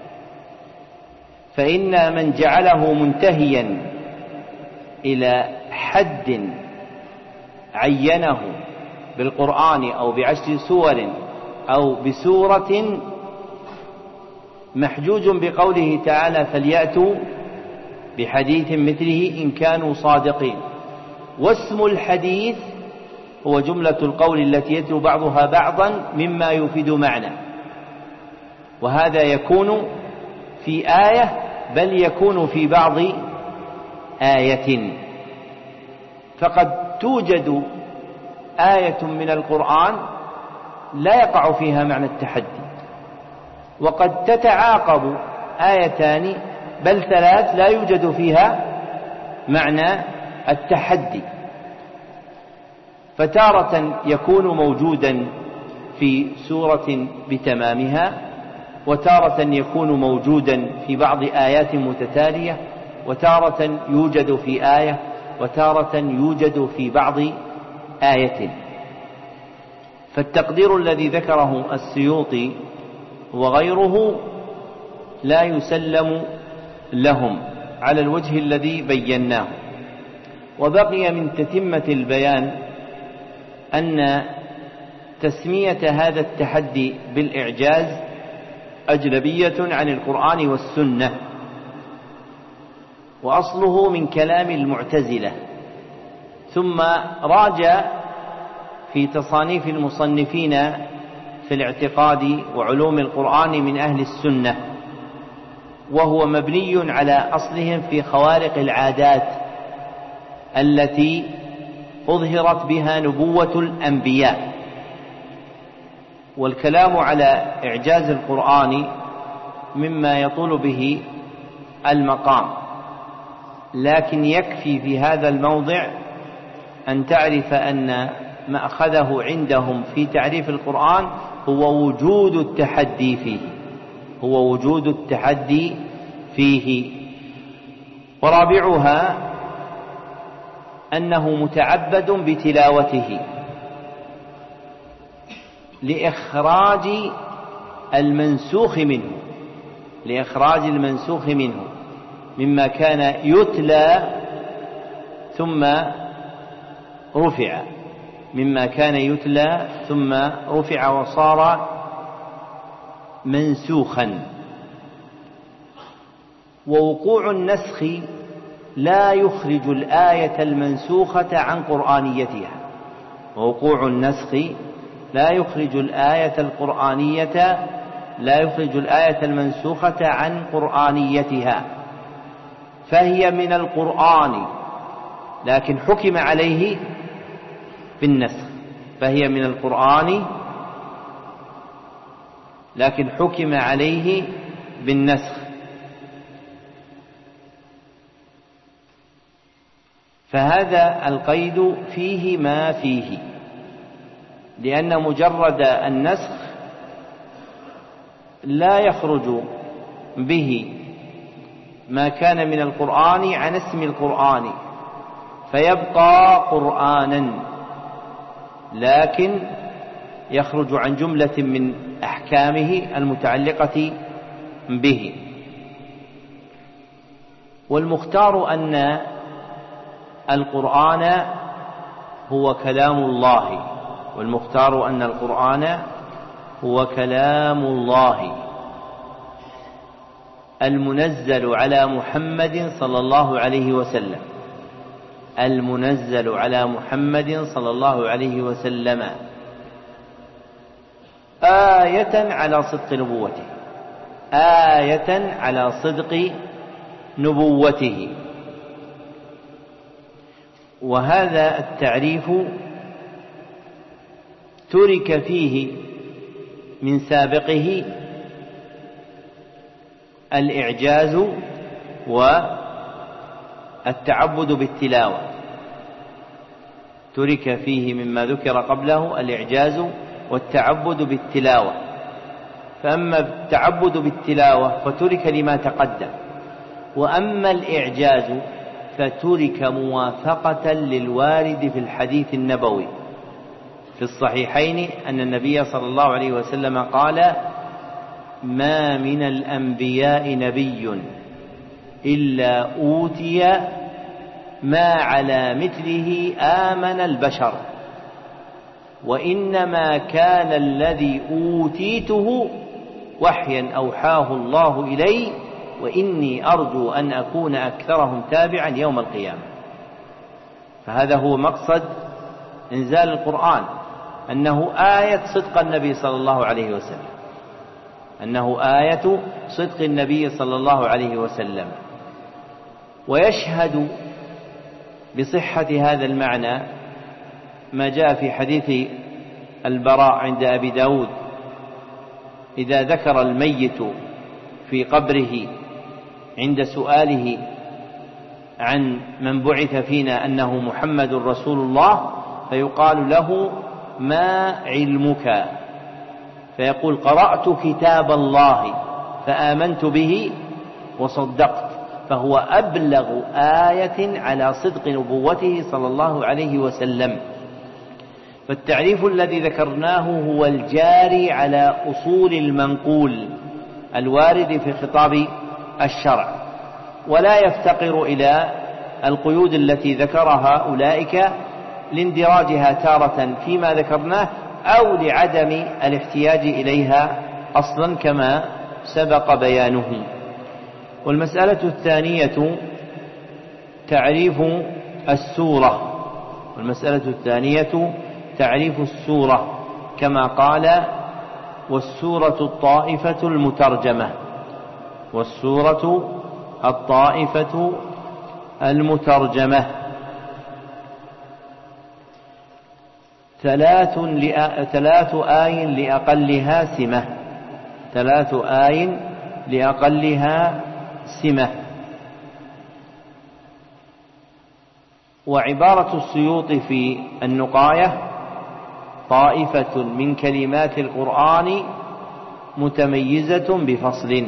C: فإن من جعله منتهيا إلى حد عينه بالقرآن أو بعشر سور أو بسورة محجوج بقوله تعالى: فليأتوا بحديث مثله إن كانوا صادقين. واسم الحديث هو جملة القول التي يتلو بعضها بعضا مما يفيد معنى. وهذا يكون في آية، بل يكون في بعض آية. فقد توجد آية من القرآن لا يقع فيها معنى التحدي، وقد تتعاقب آيتان بل ثلاث لا يوجد فيها معنى التحدي. فتارة يكون موجودا في سورة بتمامها، وتارة يكون موجودا في بعض آيات متتالية، وتارة يوجد في آية، وتارة يوجد في بعض آية. فالتقدير الذي ذكره السيوطي وغيره لا يسلم لهم على الوجه الذي بيناه. وبقي من تتمة البيان أن تسمية هذا التحدي بالإعجاز أجنبية عن القرآن والسنة، وأصله من كلام المعتزلة، ثم راجع في تصانيف المصنفين في الاعتقاد وعلوم القرآن من أهل السنة، وهو مبني على أصلهم في خوارق العادات التي أظهرت بها نبوة الأنبياء. والكلام على إعجاز القرآن مما يطول به المقام، لكن يكفي في هذا الموضع أن تعرف أن مأخذه عندهم في تعريف القرآن هو وجود التحدي فيه هو وجود التحدي فيه ورابعها أنه متعبد بتلاوته لإخراج المنسوخ منه لإخراج المنسوخ منه مما كان يتلى ثم رفع مما كان يتلى ثم رفع وصار منسوخا. ووقوع النسخ لا يخرج الآية المنسوخة عن قرآنيتها ووقوع النسخ لا يخرج الآية القرآنية لا يخرج الآية المنسوخة عن قرآنيتها، فهي من القرآن لكن حكم عليه بالنسخ فهي من القرآن لكن حكم عليه بالنسخ. فهذا القيد فيه ما فيه، لأن مجرد النسخ لا يخرج به ما كان من القرآن عن اسم القرآن فيبقى قرآنا، لكن يخرج عن جملة من أحكامه المتعلقة به. والمختار أن القرآن هو كلام الله والمختار أن القرآن هو كلام الله المنزل على محمد صلى الله عليه وسلم المنزل على محمد صلى الله عليه وسلم آية على صدق نبوته آية على صدق نبوته. وهذا التعريف ترك فيه من سابقه الإعجاز والتعبد بالتلاوة ترك فيه مما ذكر قبله الإعجاز والتعبد بالتلاوة. فأما التعبد بالتلاوة فترك لما تقدم، وأما الإعجاز فترك موافقة للوارد في الحديث النبوي في الصحيحين أن النبي صلى الله عليه وسلم قال: ما من الأنبياء نبي إلا أوتي ما على مثله آمن البشر، وإنما كان الذي أوتيته وحيا أوحاه الله إلي، وإني أرجو أن أكون أكثرهم تابعا يوم القيامة. فهذا هو مقصد إنزال القرآن، أنه آية صدق النبي صلى الله عليه وسلم أنه آية صدق النبي صلى الله عليه وسلم. ويشهد بصحة هذا المعنى ما جاء في حديث البراء عند أبي داود: إذا ذكر الميت في قبره عند سؤاله عن من بعث فينا أنه محمد رسول الله، فيقال له: ما علمك؟ فيقول: قرأت كتاب الله فآمنت به وصدقت. فهو أبلغ آية على صدق نبوته صلى الله عليه وسلم. فالتعريف الذي ذكرناه هو الجاري على أصول المنقول الوارد في خطاب الشرع، ولا يفتقر إلى القيود التي ذكرها أولئك لاندراجها تارة فيما ذكرناه أو لعدم الاحتياج إليها أصلا كما سبق بيانه. والمسألة الثانية تعريف السورة والمسألة الثانية تعريف السورة كما قال: والسورة الطائفة المترجمة والسورة الطائفة المترجمة ثلاث لأ... ثلاث آي لأقلها سمة ثلاث آي لأقلها سمة. وعبارة السيوطي في النقاية: طائفة من كلمات القرآن متميزة بفصل.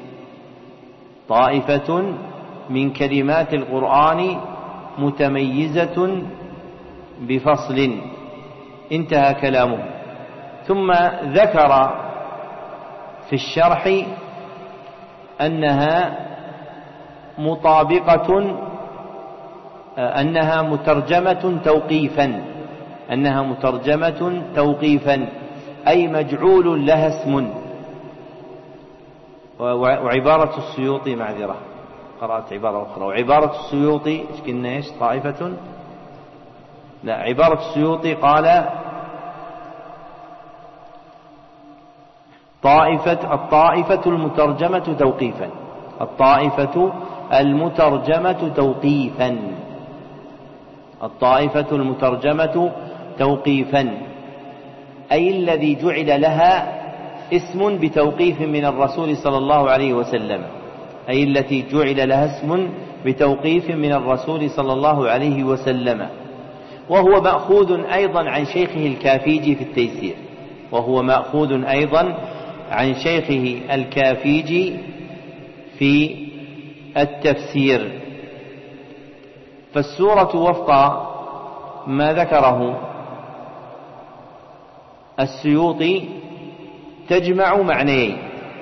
C: طائفة من كلمات القرآن متميزة بفصل. انتهى كلامه. ثم ذكر في الشرح أنها مطابقة أنها مترجمة توقيفا أنها مترجمة توقيفا أي مجعول لها اسم. وعبارة السيوطي معذرة قرأت عبارة أخرى. وعبارة السيوطي إيش قلنا إيش؟ طائفة لا عبارة السيوطي قال: طائفة الطائفة المترجمة توقيفا الطائفة المترجمة توقيفا الطائفة المترجمة توقيفا أي الذي جعل لها اسم بتوقيف من الرسول صلى الله عليه وسلم أي التي جعل لها اسم بتوقيف من الرسول صلى الله عليه وسلم. وهو مأخوذ أيضا عن شيخه الكافيجي في التيسير وهو مأخوذ أيضا عن شيخه الكافيجي في التفسير. فالسورة وفق ما ذكره السيوطي تجمع معنيين: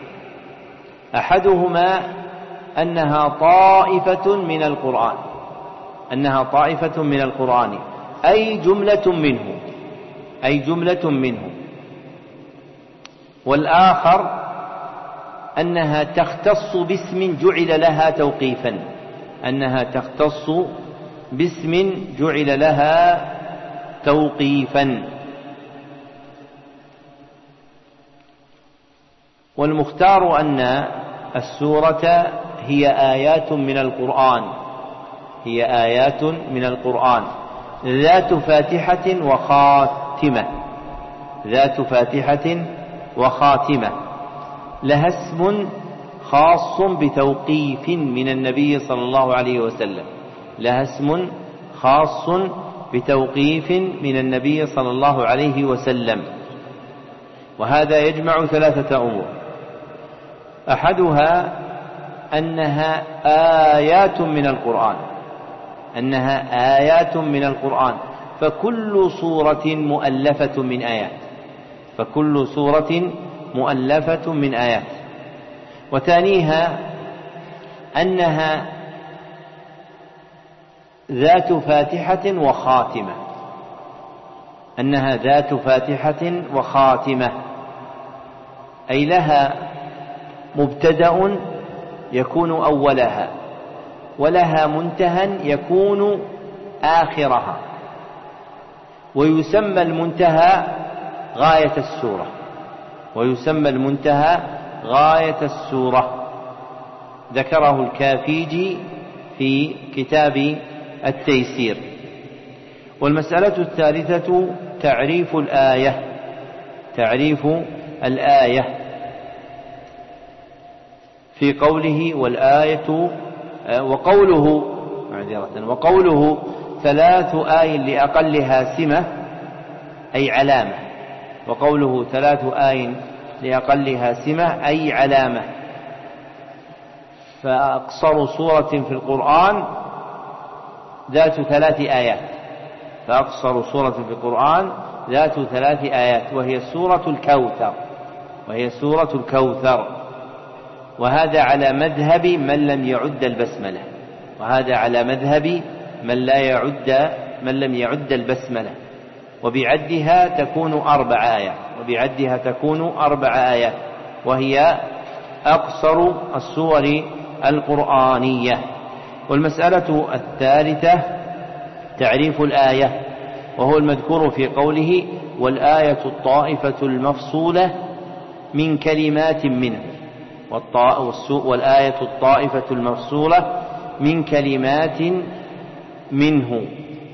C: أحدهما أنها طائفة من القرآن أنها طائفة من القرآن أي جملة منه أي جملة منه والآخر أنها تختص باسم جعل لها توقيفا أنها تختص باسم جعل لها توقيفا. والمختار أن السورة هي آيات من القرآن هي آيات من القرآن ذات فاتحة وخاتمة ذات فاتحة وخاتمة لها اسم خاص بتوقيف من النبي صلى الله عليه وسلم لها اسم خاص بتوقيف من النبي صلى الله عليه وسلم. وهذا يجمع ثلاثة أمور: أحدها أنها آيات من القرآن أنها آيات من القرآن فكل سورة مؤلفة من آيات فكل سورة مؤلفة من آيات. وثانيها أنها ذات فاتحة وخاتمة أنها ذات فاتحة وخاتمة أي لها مبتدأ يكون أولها ولها منتهى يكون آخرها. ويسمى المنتهى غاية السورة ويسمى المنتهى غاية السورة ذكره الكافيجي في كتاب التيسير. والمسألة الثالثة تعريف الآية تعريف الآية في قوله والآية وقوله معذرة وقوله ثلاث آي لأقلها سمة أي علامة وقوله ثلاث آي لأقلها سمة أي علامة. فأقصر سورة في القرآن ذات ثلاث آيات فأقصر سورة في القرآن ذات ثلاث آيات وهي سورة الكوثر وهي سورة الكوثر. وهذا على مذهب من لم يعد البسملة وهذا على مذهب من لا يعد من لم يعد البسملة. وبعدها تكون أربع آيات وبعدها تكون أربع آيات وهي أقصر السور القرآنية. والمسألة الثالثة تعريف الآية وهو المذكور في قوله والآية الطائفة المفصولة من كلمات منه والآية الطائفة المفصولة من كلمات منه.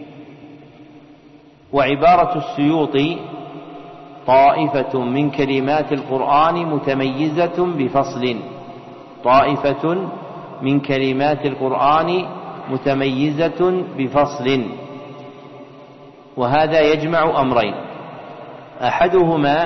C: وعبارة السيوطي طائفة من كلمات القرآن متميزة بفصل طائفة من كلمات القرآن متميزة بفصل. وهذا يجمع أمرين: أحدهما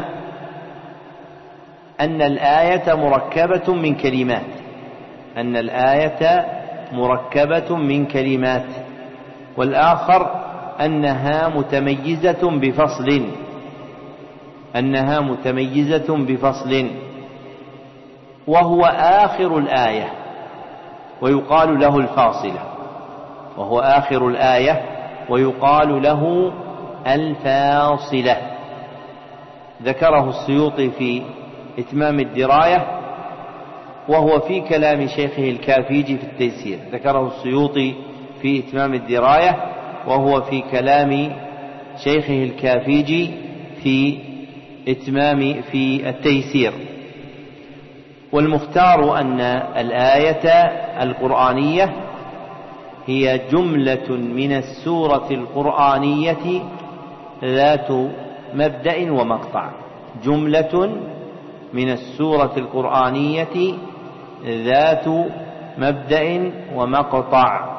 C: أن الآية مركبة من كلمات أن الآية مركبة من كلمات والآخر أنها متميزة بفصل أنها متميزة بفصل وهو آخر الآية ويقال له الفاصلة وهو آخر الآية ويقال له الفاصلة. ذكره السيوطي في إتمام الدراية وهو في كلام شيخه الكافيجي في التيسير. ذكره السيوطي في إتمام الدراية وهو في كلام شيخه الكافيجي في إتمام في التيسير. والمختار أن الآية القرآنية هي جملة من السورة القرآنية ذات مبدأ ومقطع جملة من السورة القرآنية ذات مبدأ ومقطع.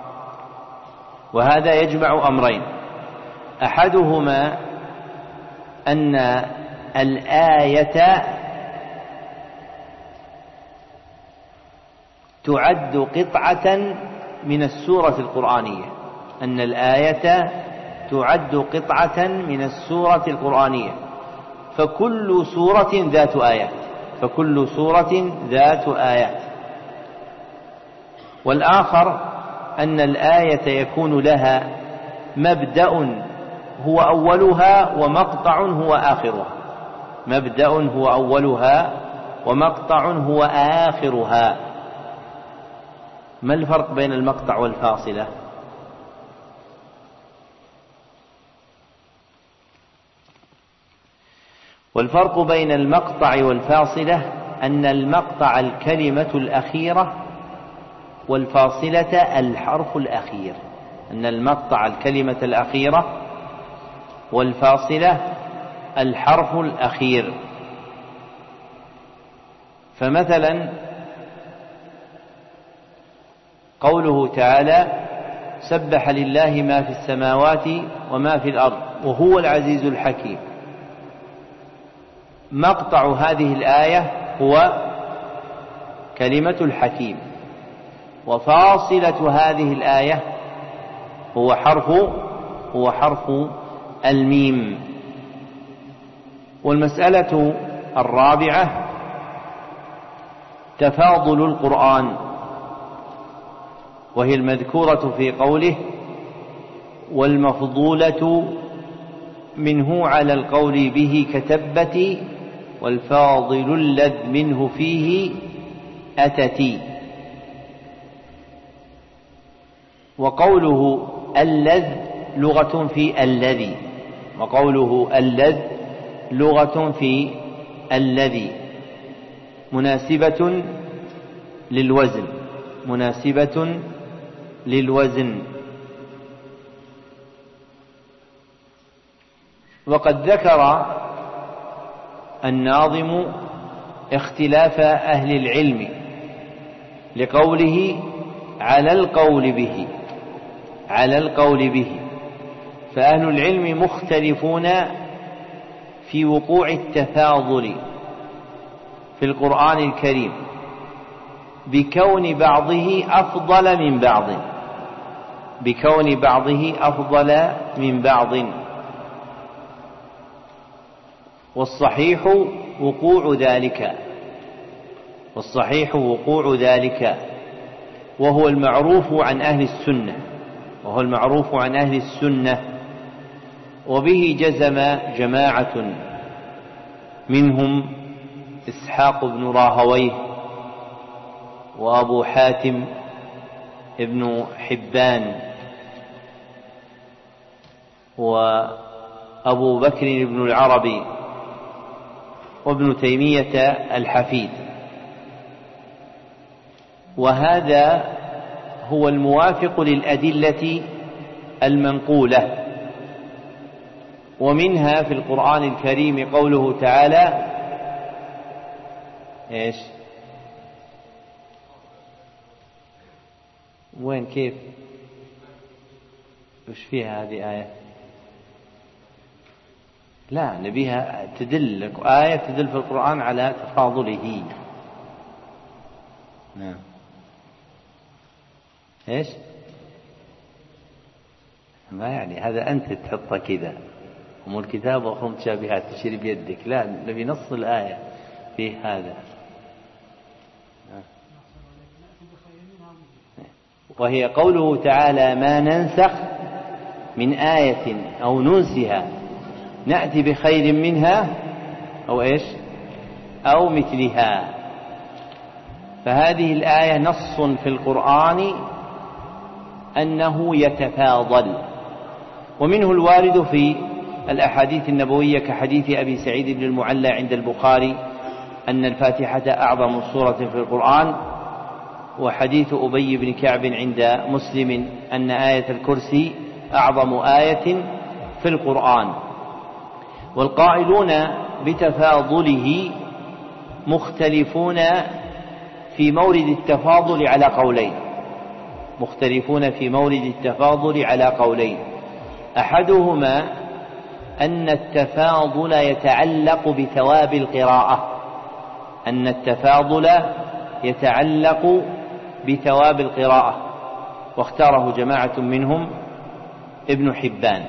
C: وهذا يجمع أمرين: أحدهما أن الآية تعد قطعة من السورة القرآنية أن الآية تعد قطعة من السورة القرآنية فكل سورة ذات آيات فكل سورة ذات آيات. والآخر أن الآية يكون لها مبدأ هو أولها ومقطع هو آخرها مبدأ هو أولها ومقطع هو آخرها. ما الفرق بين المقطع والفاصلة؟ والفرق بين المقطع والفاصلة أن المقطع الكلمة الأخيرة والفاصلة الحرف الأخير أن المقطع الكلمة الأخيرة والفاصلة الحرف الأخير. فمثلا قوله تعالى: سبح لله ما في السماوات وما في الأرض وهو العزيز الحكيم. مقطع هذه الآية هو كلمة الحكيم وفاصلة هذه الآية هو حرف هو حرف الميم. والمسألة الرابعة تفاضل القرآن وهي المذكورة في قوله: والمفضولة منه على القول به كتبت والفاضل اللذ منه فيه أتتي. وقوله اللذ لغة في الذي وقوله اللذ لغة في الذي مناسبة للوزن مناسبة للوزن. وقد ذكر الناظم اختلاف أهل العلم لقوله على القول به على القول به فأهل العلم مختلفون في وقوع التفاضل في القرآن الكريم بكون بعضه أفضل من بعض بكون بعضه أفضل من بعض. والصحيح وقوع ذلك والصحيح وقوع ذلك وهو المعروف عن أهل السنة وهو المعروف عن أهل السنة وبه جزم جماعة منهم إسحاق بن راهويه وأبو حاتم ابن حبان وأبو بكر بن العربي وابن تيمية الحفيد. وهذا هو الموافق للأدلة المنقولة. ومنها في القرآن الكريم قوله تعالى: إيش؟ وين كيف وش فيها هذه آية؟ لا نبيها تدل لك آية تدل في القرآن على تفاضله. نعم. إيش؟ ما يعني هذا أنت تحطه كذا أم الكتاب وأخر متشابهات تشير بيدك. لا نبي نص الآية في هذا. وهي قوله تعالى ما ننسخ من آية أو ننسها نأتي بخير منها أو إيش أو مثلها. فهذه الآية نص في القرآن أنه يتفاضل، ومنه الوارد في الأحاديث النبوية كحديث أبي سعيد بن المعلى عند البخاري أن الفاتحة أعظم سورة في القرآن، وحديث أبي بن كعب عند مسلم أن آية الكرسي أعظم آية في القرآن. والقائلون بتفاضله مختلفون في مورد التفاضل على قولين مختلفون في مورد التفاضل على قولين أحدهما أن التفاضل يتعلق بثواب القراءة أن التفاضل يتعلق بثواب القراءة واختاره جماعة منهم ابن حبان.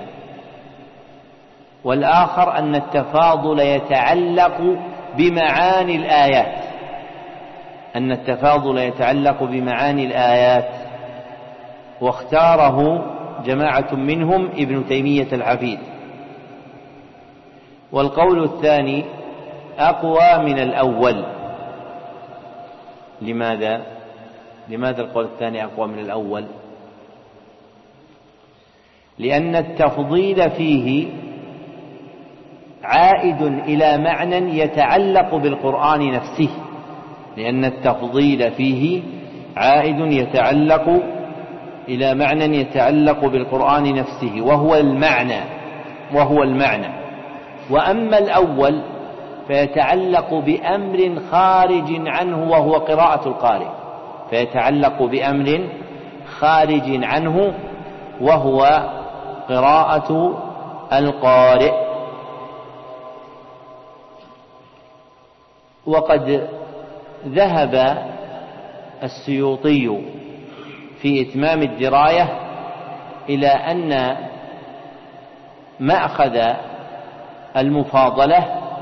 C: والآخر أن التفاضل يتعلق بمعاني الآيات أن التفاضل يتعلق بمعاني الآيات واختاره جماعة منهم ابن تيمية الحفيد. والقول الثاني أقوى من الأول. لماذا؟ لماذا القول الثاني أقوى من الأول؟ لأن التفضيل فيه عائد إلى معنى يتعلق بالقرآن نفسه لأن التفضيل فيه عائد يتعلق إلى معنى يتعلق بالقرآن نفسه وهو المعنى وهو المعنى وأما الأول فيتعلق بأمر خارج عنه وهو قراءة القارئ فيتعلق بأمر خارج عنه وهو قراءة القارئ. وقد ذهب السيوطي في إتمام الدراية إلى أن مأخذ المفاضلة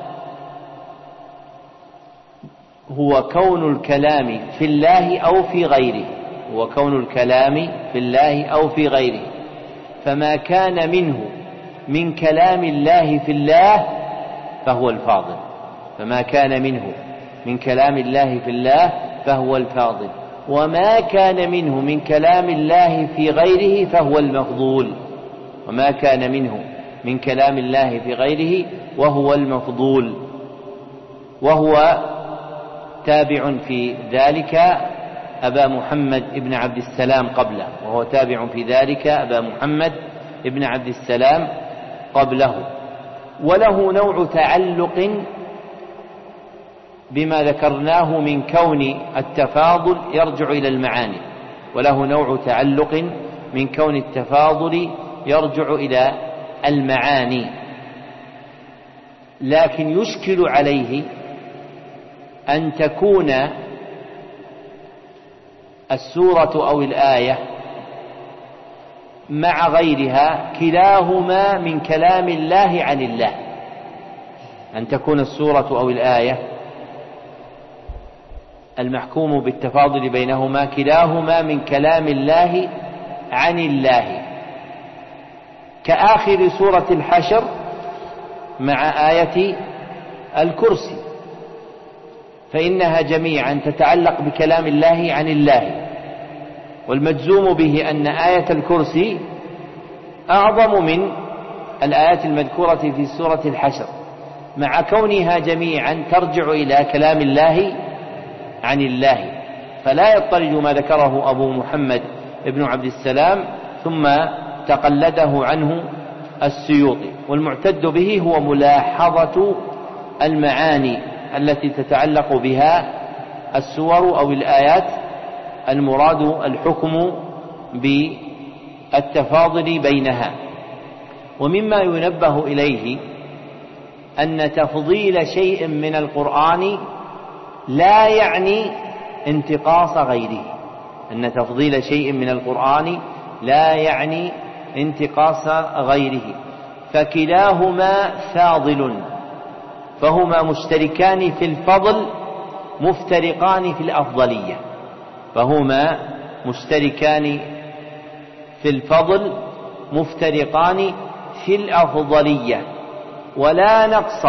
C: هو كون الكلام في الله أو في غيره هو كون الكلام في الله أو في غيره فما كان منه من كلام الله في الله فهو الفاضل فما كان منه من كلام الله في الله فهو الفاضل وما كان منه من كلام الله في غيره فهو المفضول وما كان منه من كلام الله في غيره وهو المفضول. وهو تابع في ذلك أبا محمد ابن عبد السلام قبله وهو تابع في ذلك أبا محمد ابن عبد السلام قبله. وله نوع تعلق بما ذكرناه من كون التفاضل يرجع إلى المعاني وله نوع تعلق من كون التفاضل يرجع إلى المعاني لكن يشكل عليه أن تكون السورة أو الآية مع غيرها كلاهما من كلام الله عن الله أن تكون السورة أو الآية المحكوم بالتفاضل بينهما كلاهما من كلام الله عن الله كآخر سورة الحشر مع آية الكرسي فإنها جميعا تتعلق بكلام الله عن الله والمجزوم به أن آية الكرسي أعظم من الآيات المذكورة في سورة الحشر مع كونها جميعا ترجع إلى كلام الله عن الله فلا يضطرد ما ذكره أبو محمد ابن عبد السلام ثم تقلده عنه السيوطي. والمعتد به هو ملاحظة المعاني التي تتعلق بها السور أو الآيات المراد الحكم بالتفاضل بينها. ومما ينبه إليه أن تفضيل شيء من القرآن لا يعني انتقاص غيره، أن تفضيل شيء من القرآن لا يعني انتقاص غيره، فكلاهما فاضل، فهما مشتركان في الفضل مفترقان في الأفضلية، فهما مشتركان في الفضل مفترقان في الأفضلية، ولا نقص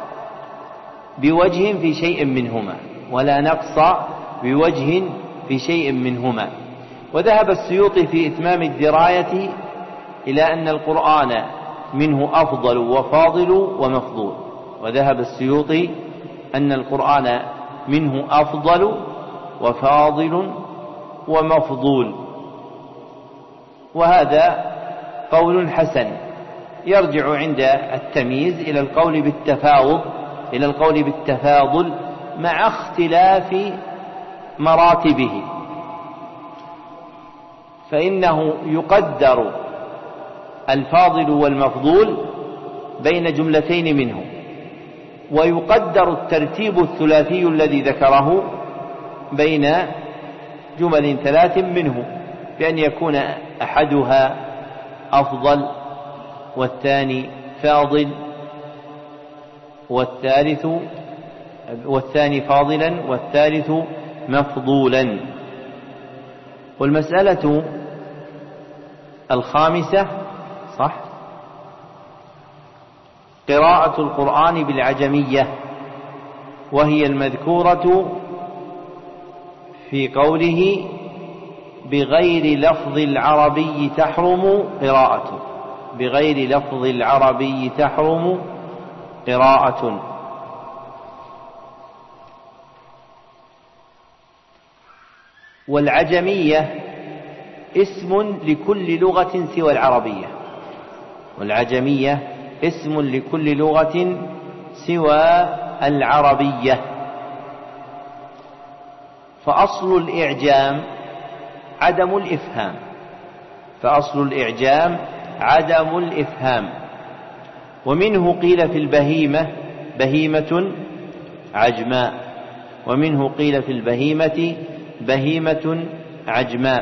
C: بوجه في شيء منهما، ولا نقص بوجه في شيء منهما. وذهب السيوطي في إتمام الدراية إلى أن القرآن منه أفضل وفاضل ومفضول، وذهب السيوطي أن القرآن منه أفضل وفاضل ومفضول، وهذا قول حسن يرجع عند التمييز إلى القول بالتفاوض إلى القول بالتفاضل مع اختلاف مراتبه، فإنه يقدر الفاضل والمفضول بين جملتين منه، ويقدر الترتيب الثلاثي الذي ذكره بين جمل ثلاث منه، بأن يكون أحدها أفضل والثاني فاضل والثالث والثاني فاضلا والثالث مفضولا. والمسألة الخامسة صح قراءة القرآن بالعجمية، وهي المذكورة في قوله بغير لفظ العربي تحرم قراءة، بغير لفظ العربي تحرم قراءة. والعجمية اسم لكل لغة سوى العربية، والعجمية اسم لكل لغة سوى العربية. فأصل الإعجام عدم الإفهام، فأصل الإعجام عدم الإفهام. ومنه قيل في البهيمة بهيمة عجماء، ومنه قيل في البهيمة بهيمة عجماء.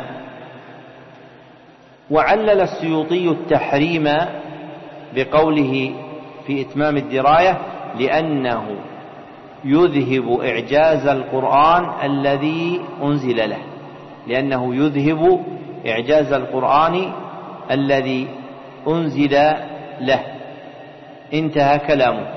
C: وعلل السيوطي التحريم بقوله في إتمام الدراية لأنه يذهب إعجاز القرآن الذي أنزل له، لأنه يذهب إعجاز القرآن الذي أنزل له. انتهى كلامه.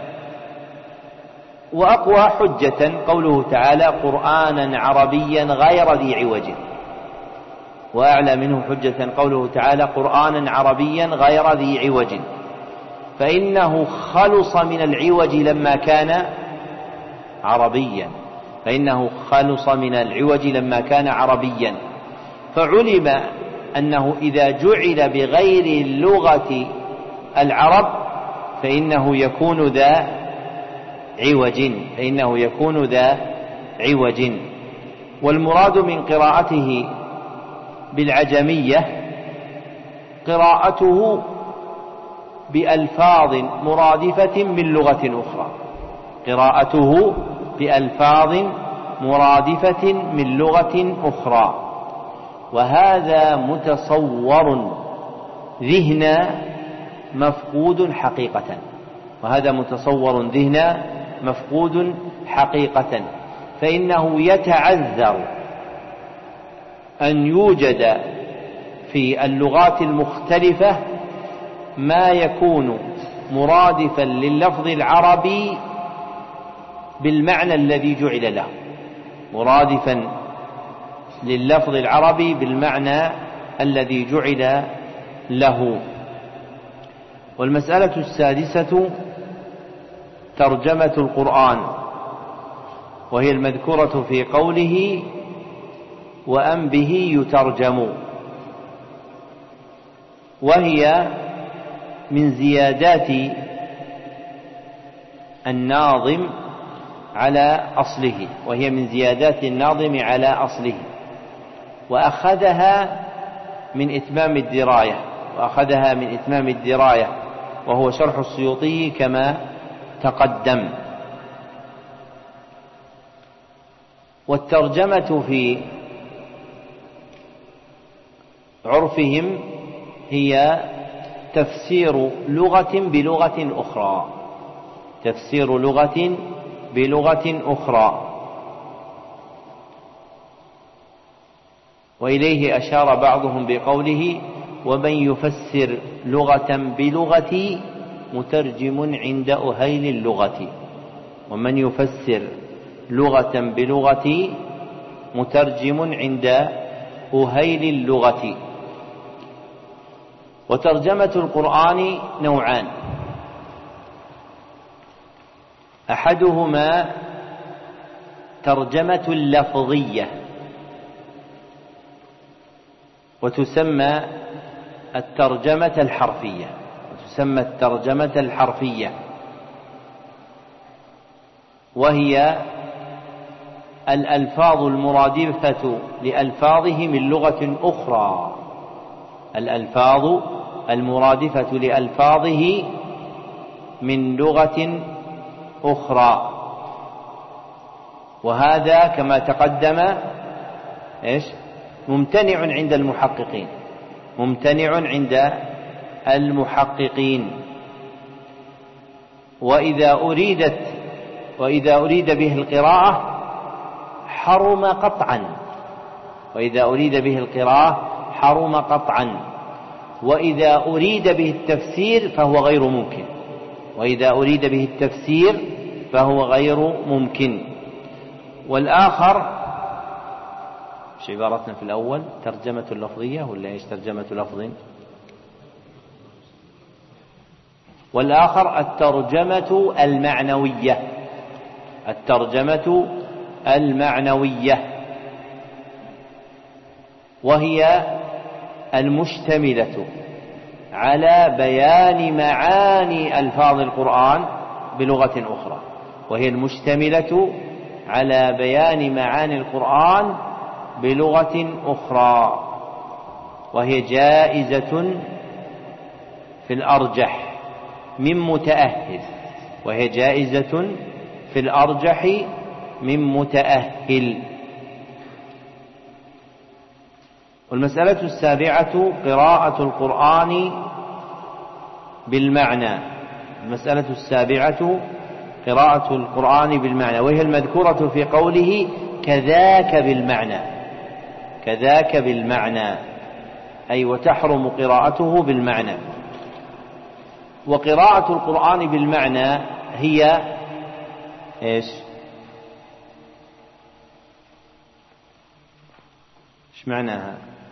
C: وأقوى حجة قوله تعالى قرآنا عربيا غير ذي عوج، وأعلى منه حجة قوله تعالى قرآنا عربيا غير ذي عوج، فإنه خلص من العوج لما كان عربيا، فإنه خلص من العوج لما كان عربيا. فعلم أنه إذا جعل بغير لغة العرب فإنه يكون ذا عوج، فإنه يكون ذا عوج. والمراد من قراءته بالعجمية قراءته بألفاظ مرادفة من لغة أخرى، قراءته بألفاظ مرادفة من لغة أخرى. وهذا متصور ذهنا مفقود حقيقة، وهذا متصور ذهنا مفقود حقيقة، فإنه يتعذر أن يوجد في اللغات المختلفة ما يكون مرادفا لللفظ العربي بالمعنى الذي جعل له، مرادفا لللفظ العربي بالمعنى الذي جعل له. والمسألة السادسة ترجمة القرآن، وهي المذكورة في قوله وأن به يترجم، وهي من زيادات الناظم على أصله، وهي من زيادات الناظم على أصله، وأخذها من إتمام الدراية، وأخذها من إتمام الدراية وهو شرح السيوطي كما تقدم. والترجمة في عرفهم هي تفسير لغة بلغة أخرى، تفسير لغة بلغة أخرى. وإليه أشار بعضهم بقوله: ومن يفسر لغة بلغة مترجم عند أهيل اللغة. ومن يفسر لغة بلغة مترجم عند أهيل اللغة. وترجمة القرآن نوعان: أحدهما ترجمة لفظية، وتسمى الترجمة الحرفية وتسمى الترجمة الحرفية وهي الألفاظ المرادفة لألفاظه من لغة أخرى، الألفاظ المرادفة لألفاظه من لغة أخرى. وهذا كما تقدم إيش؟ ممتنع عند المحققين، ممتنع عند المحققين. وإذا أريدت وإذا أريد به القراءة حرم قطعا، وإذا أريد به القراءة حرم قطعا. وإذا أريد به التفسير فهو غير ممكن، وإذا أريد به التفسير فهو غير ممكن. والآخر مش عبارتنا في الأول ترجمة لفظية ولا إيش؟ ترجمة لفظ. والآخر الترجمة المعنوية، الترجمة المعنوية وهي المشتملة على بيان معاني ألفاظ القرآن بلغة أخرى، وهي المشتملة على بيان معاني القرآن بلغة أخرى، وهي جائزة في الأرجح من متأهل، وهي جائزة في الأرجح من متأهل. والمسألة السابعة قراءة القرآن بالمعنى. المسألة السابعة قراءة القرآن بالمعنى، وهي المذكورة في قوله كذاك بالمعنى، كذاك بالمعنى أي وتحرم قراءته بالمعنى. وقراءة القرآن بالمعنى هي إيش؟ إيش معناها؟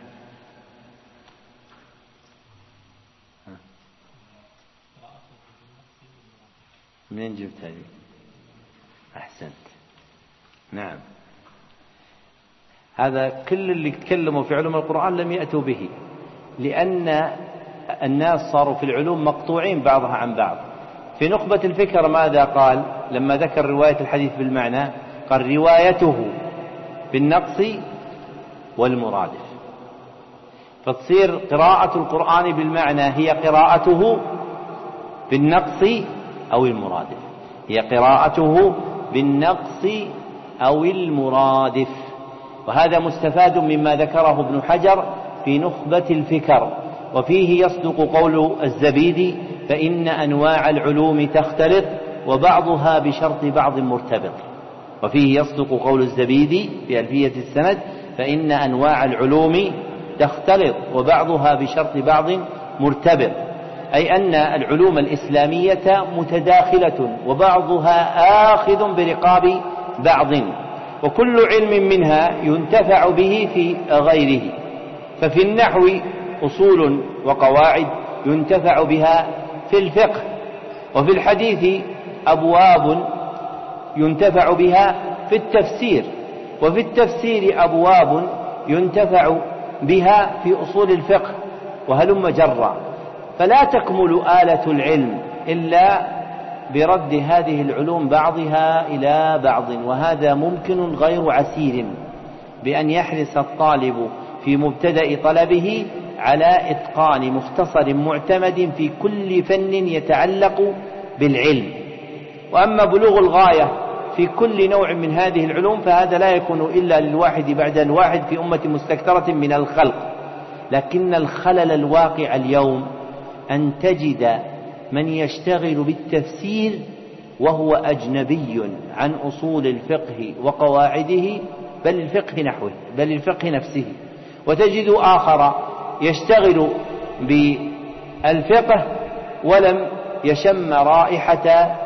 C: منين جبت هذه؟ أحسنت، نعم. هذا كل اللي تكلموا في علوم القرآن لم يأتوا به، لأن الناس صاروا في العلوم مقطوعين بعضها عن بعض. في نخبة الفكر ماذا قال لما ذكر رواية الحديث بالمعنى؟ قال روايته بالنقص والمرادف. فتصير قراءة القرآن بالمعنى هي قراءته بالنقص أو المرادف، هي قراءته بالنقص أو المرادف. وهذا مستفاد مما ذكره ابن حجر في نخبة الفكر، وفيه يصدق قول الزبيدي: فإن أنواع العلوم تختلط وبعضها بشرط بعض مرتبط. وفيه يصدق قول الزبيدي في ألفية السند: فإن أنواع العلوم تختلط وبعضها بشرط بعض مرتبط، أي أن العلوم الإسلامية متداخلة وبعضها آخذ برقاب بعض، وكل علم منها ينتفع به في غيره. ففي النحو أصول وقواعد ينتفع بها في الفقه، وفي الحديث أبواب ينتفع بها في التفسير، وفي التفسير أبواب ينتفع بها في أصول الفقه، وهلم جرا. فلا تكمل آلة العلم إلا برد هذه العلوم بعضها إلى بعض، وهذا ممكن غير عسير، بأن يحرص الطالب في مبتدأ طلبه على إتقان مختصر معتمد في كل فن يتعلق بالعلم. وأما بلوغ الغاية في كل نوع من هذه العلوم فهذا لا يكون إلا للواحد بعد الواحد في أمة مستكثرة من الخلق. لكن الخلل الواقع اليوم أن تجد من يشتغل بالتفسير وهو أجنبي عن أصول الفقه وقواعده، بل الفقه نحوه، بل الفقه نفسه. وتجد آخر يشتغل بالفقه ولم يشم رائحة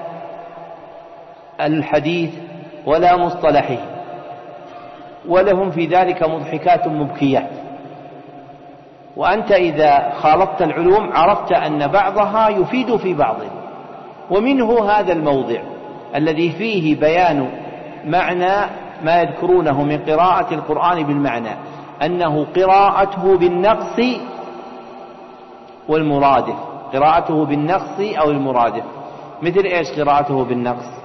C: الحديث ولا مصطلحه، ولهم في ذلك مضحكات مبكيات. وأنت إذا خالطت العلوم عرفت أن بعضها يفيد في بعض. ومنه هذا الموضع الذي فيه بيان معنى ما يذكرونه من قراءة القرآن بالمعنى، أنه قراءته بالنقص والمرادف، قراءته بالنقص أو المرادف. مثل إيش قراءته بالنقص؟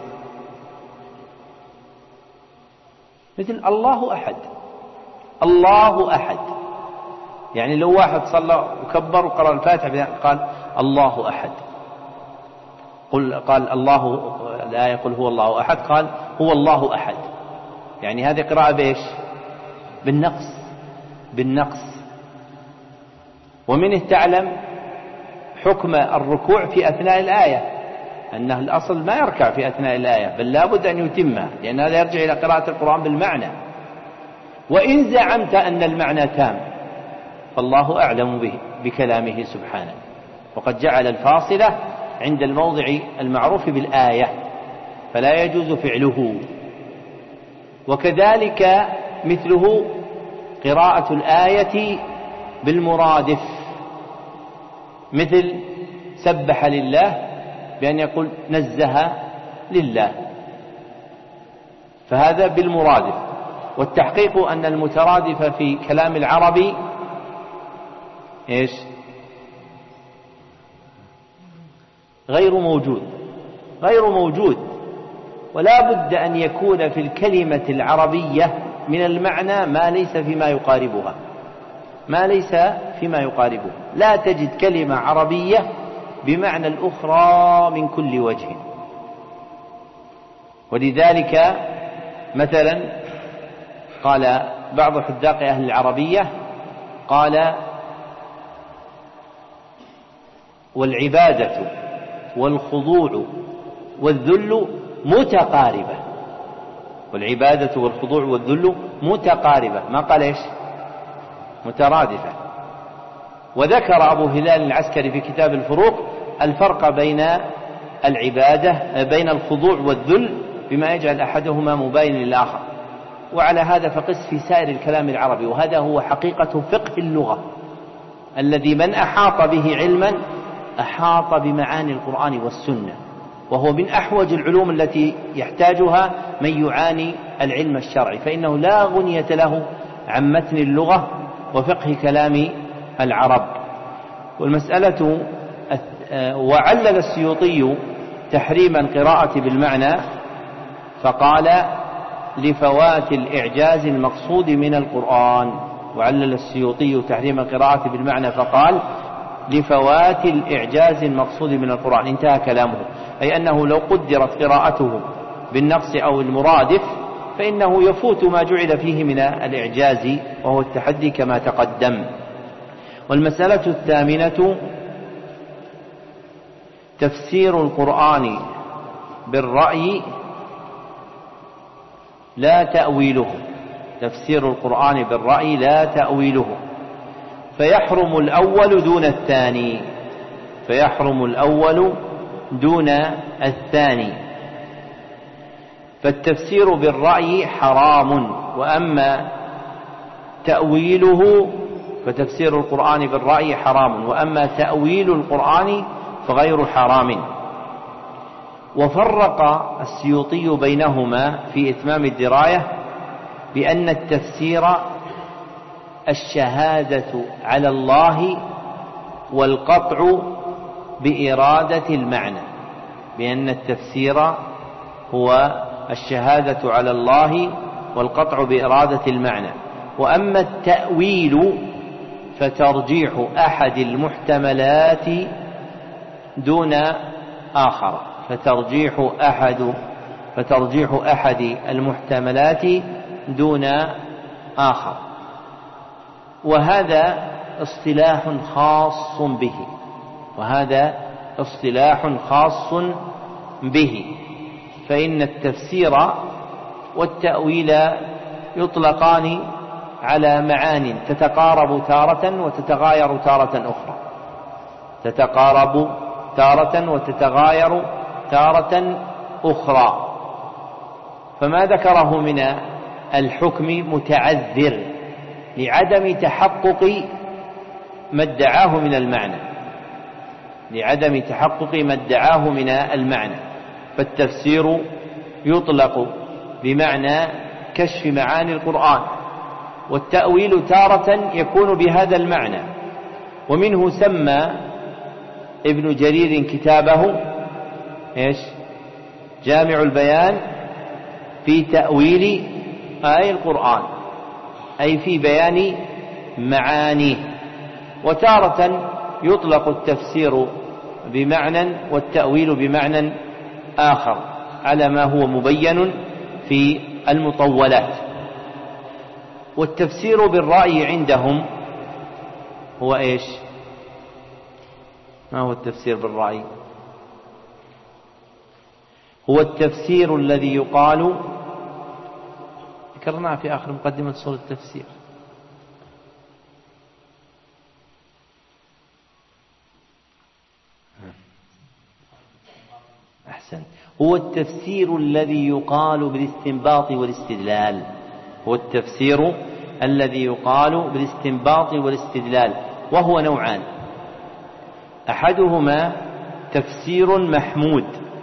C: مثل الله أحد، الله أحد. يعني لو واحد صلى وكبر وقرأ الفاتحة قال الله أحد، قل قال الله، لا يقول هو الله أحد، قال هو الله أحد، يعني هذه قراءة بإيش؟ بالنقص، بالنقص. ومنه تعلم حكم الركوع في أثناء الآية، أنه الأصل ما يركع في أثناء الآية، بل لا بد أن يتمها، لأن هذا يرجع إلى قراءة القرآن بالمعنى. وإن زعمت أن المعنى تام فالله أعلم به بكلامه سبحانه، وقد جعل الفاصلة عند الموضع المعروف بالآية، فلا يجوز فعله. وكذلك مثله قراءة الآية بالمرادف، مثل سبح لله بأن يقول نزه لله، فهذا بالمرادف. والتحقيق أن المترادف في كلام العربي إيش؟ غير موجود، غير موجود. ولا بد أن يكون في الكلمة العربية من المعنى ما ليس فيما يقاربها، ما ليس فيما يقاربها. لا تجد كلمة عربية بمعنى الأخرى من كل وجه. ولذلك مثلا قال بعض حذاق أهل العربية، قال والعبادة والخضوع والذل متقاربة، والعبادة والخضوع والذل متقاربة، ما قال إيش؟ مترادفة. وذكر أبو هلال العسكري في كتاب الفروق الفرق بين العبادة بين الخضوع والذل بما يجعل أحدهما مباين للآخر. وعلى هذا فقس في سائر الكلام العربي، وهذا هو حقيقة فقه اللغة الذي من أحاط به علما أحاط بمعاني القرآن والسنة، وهو من أحوج العلوم التي يحتاجها من يعاني العلم الشرعي، فإنه لا غنية له عن متن اللغة وفقه كلام العرب. والمسألة وعلل السيوطي تحريم القراءة بالمعنى فقال لفوات الإعجاز المقصود من القرآن. وعلل السيوطي تحريم القراءة بالمعنى فقال لفوات الإعجاز المقصود من القرآن، انتهى كلامه، أي أنه لو قدرت قراءته بالنقص أو المرادف فإنه يفوت ما جعل فيه من الإعجاز وهو التحدي كما تقدم. والمسألة الثامنة تفسير القرآن بالرأي لا تأويله، تفسير القرآن بالرأي لا تأويله، فيحرم الأول دون الثاني، فيحرم الأول دون الثاني. فالتفسير بالرأي حرام، وأما تأويله فتفسير القرآن بالرأي حرام، وأما تأويل القرآن فغير حرام. وفرق السيوطي بينهما في إتمام الدراية بأن التفسير الشهادة على الله والقطع بإرادة المعنى، بأن التفسير هو الشهادة على الله والقطع بإرادة المعنى. وأما التأويل فترجيح أحد المحتملات دون آخر فترجيح أحد فترجيح أحد المحتملات دون آخر. وهذا اصطلاح خاص به وهذا اصطلاح خاص به فإن التفسير والتأويل يطلقان على معان تتقارب تارة وتتغاير تارة أخرى تتقارب تارة وتتغاير تارة أخرى. فما ذكره من الحكم متعذر لعدم تحقق ما ادعاه من المعنى لعدم تحقق ما ادعاه من المعنى فالتفسير يطلق بمعنى كشف معاني القرآن، والتأويل تارة يكون بهذا المعنى. ومنه سمى ابن جرير كتابه إيش؟ جامع البيان في تأويل آي القرآن، أي في بيان معانيه. وتارة يطلق التفسير بمعنى والتأويل بمعنى آخر على ما هو مبين في المطولات. والتفسير بالرأي عندهم هو إيش؟ ما هو التفسير بالرأي؟ هو التفسير الذي يقال ذكرناه في آخر مقدمة سورة التفسير. أحسن. هو التفسير الذي يقال بالاستنباط والاستدلال هو التفسير الذي يقال بالاستنباط والاستدلال وهو نوعان: أحدهما تفسير محمود